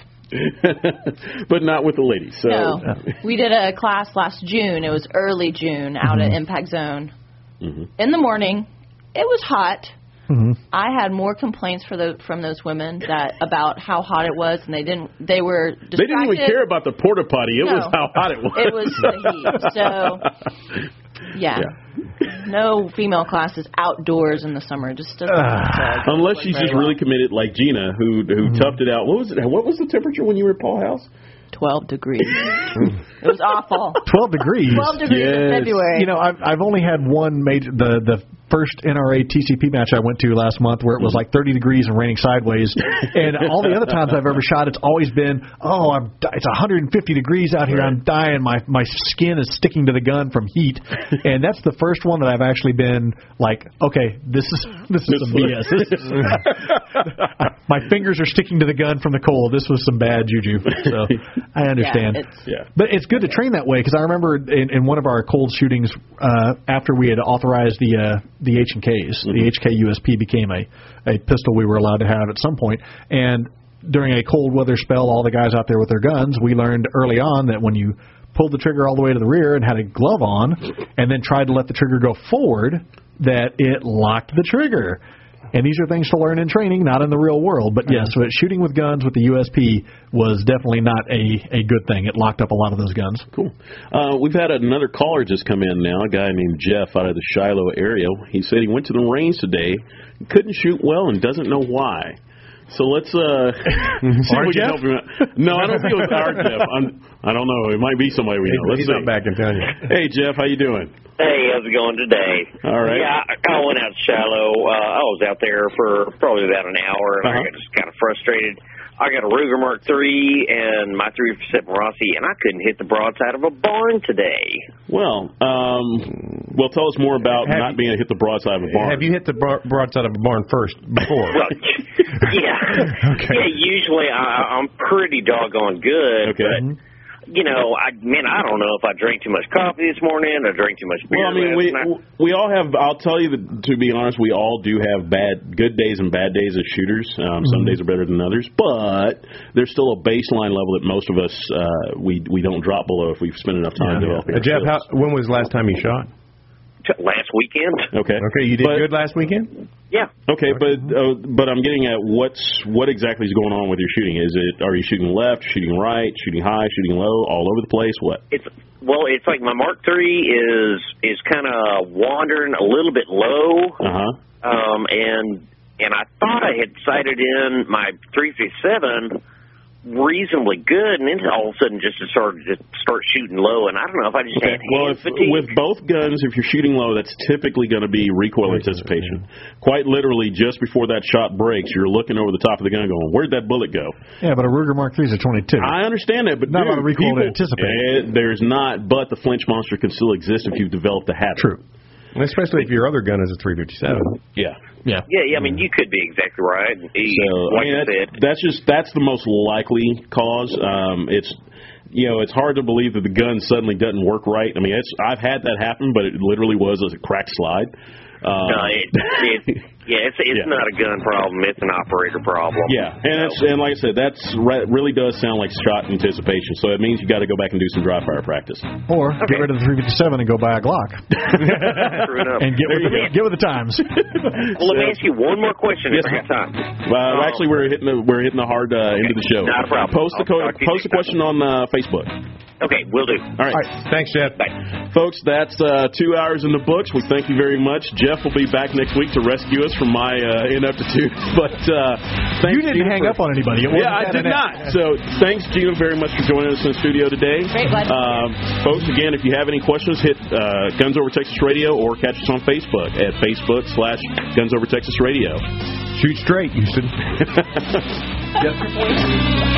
But not with the ladies. So. No. We did a class last June. It was early June out mm-hmm. at Impact Zone. Mm-hmm. In the morning, it was hot. Mm-hmm. I had more complaints for the, from those women that about how hot it was, and they didn't. They were distracted. They didn't even care about the porta potty. It no. was how hot it was. It was the heat. So, yeah. yeah. No female classes outdoors in the summer. Just doesn't uh, unless she's just well. really committed, like Gina, who who mm-hmm. toughed it out. What was it? What was the temperature when you were at Paul House? Twelve degrees. It was awful. Twelve degrees. Twelve degrees yes. in February. You know, I've I've only had one major the the. first N R A T C P match I went to last month where it was like thirty degrees and raining sideways. And all the other times I've ever shot, it's always been, oh, I'm, it's one hundred fifty degrees out here. Right. I'm dying. My my skin is sticking to the gun from heat. And that's the first one that I've actually been like, okay, this is this is some B S. This is, my fingers are sticking to the gun from the cold. This was some bad juju. So I understand. Yeah, it's, yeah. But it's good to train that way, because I remember in, in one of our cold shootings uh, after we had authorized the uh, the H and Ks. Mm-hmm. The H K U S P became a, a pistol we were allowed to have at some point. And during a cold weather spell, all the guys out there with their guns, we learned early on that when you pulled the trigger all the way to the rear and had a glove on and then tried to let the trigger go forward, that it locked the trigger. And these are things to learn in training, not in the real world. But, yes, so shooting with guns with the U S P was definitely not a, a good thing. It locked up a lot of those guns. Cool. Uh, we've had another caller just come in now, a guy named Jeff out of the Shiloh area. He said he went to the range today, couldn't shoot well, and doesn't know why. So let's uh, see if we can help him out. No, I don't think it was our Jeff. I'm, I don't know. It might be somebody we know. Let's He's see. not back in town yet. Hey, Jeff, how you doing? Hey, how's it going today? All right. Yeah, I, I went out to Shiloh. Uh, I was out there for probably about an hour, and uh-huh. I got just kind of frustrated. I got a Ruger Mark three and my three percent Marossi, and I couldn't hit the broadside of a barn today. Well, um, well, tell us more about have not you, being able to hit the broadside of a barn. Have you hit the bar- broadside of a barn first before? Yeah. Okay. Yeah, usually I, I'm pretty doggone good. Okay. But, you know, I man, I don't know if I drank too much coffee this morning or drank too much beer. Well, I mean, we last night. we all have. I'll tell you that, to be honest, we all do have bad, good days and bad days as shooters. Um, some Mhm. days are better than others, but there's still a baseline level that most of us uh, we we don't drop below if we've spent enough time Yeah. developing. Uh, Jeff, our how, when was the last time you shot? Last weekend. Okay. Okay, you did But- good last weekend? Yeah. Okay, but uh, but I'm getting at what's what exactly is going on with your shooting? Is it are you shooting left, shooting right, shooting high, shooting low, all over the place? What? It's well, it's like my Mark three is is kind of wandering a little bit low, Uh huh. um, and and I thought I had sighted in my three fifty-seven reasonably good, and then all of a sudden just started to start shooting low, and I don't know if I just Okay. had Well, hand if, fatigue. with both guns, if you're shooting low, that's typically going to be recoil anticipation. Quite literally, just before that shot breaks, you're looking over the top of the gun going, where'd that bullet go? Yeah, but a Ruger Mark three is a twenty-two. I understand that, but Not dude, a lot of recoil to people- anticipate. Eh, there's not, but the flinch monster can still exist if you've developed the habit. True. Especially if your other gun is a three fifty-seven. Yeah. Yeah. Yeah, yeah, I mean, you could be exactly right. He, So I like mean, I that's, said, that's just that's the most likely cause. Um, it's you know it's hard to believe that the gun suddenly doesn't work right. I mean, it's I've had that happen, but it literally was a cracked slide. Um, no, it, it, yeah, it's it's Yeah. not a gun problem. It's an operator problem. Yeah, and it's, and like I said, that's re- really does sound like shot anticipation. So it means you got to go back and do some dry fire practice. Or get rid of the three fifty-seven and go buy a Glock. True enough. and get with, the, There you go. get with the times. Well, let me ask you one more question Yes, if I have time. Uh, actually, we're hitting the, we're hitting the hard uh, end of the show. Not a problem. Post the co- I'll talk to you post a next question on uh, Facebook. Okay, will do. All right. All right. Thanks, Jeff. Bye. Folks, that's uh, two hours in the books. We thank you very much. Jeff will be back next week to rescue us from my uh, ineptitude. But uh, thanks, You didn't Gina, hang for- up on anybody. It wasn't Yeah, I that did inept. not. So thanks, Gina, very much for joining us in the studio today. Great pleasure. Um, folks, again, if you have any questions, hit uh, Guns Over Texas Radio or catch us on Facebook at Facebook slash Guns Over Texas Radio. Shoot straight, Houston. Jeff?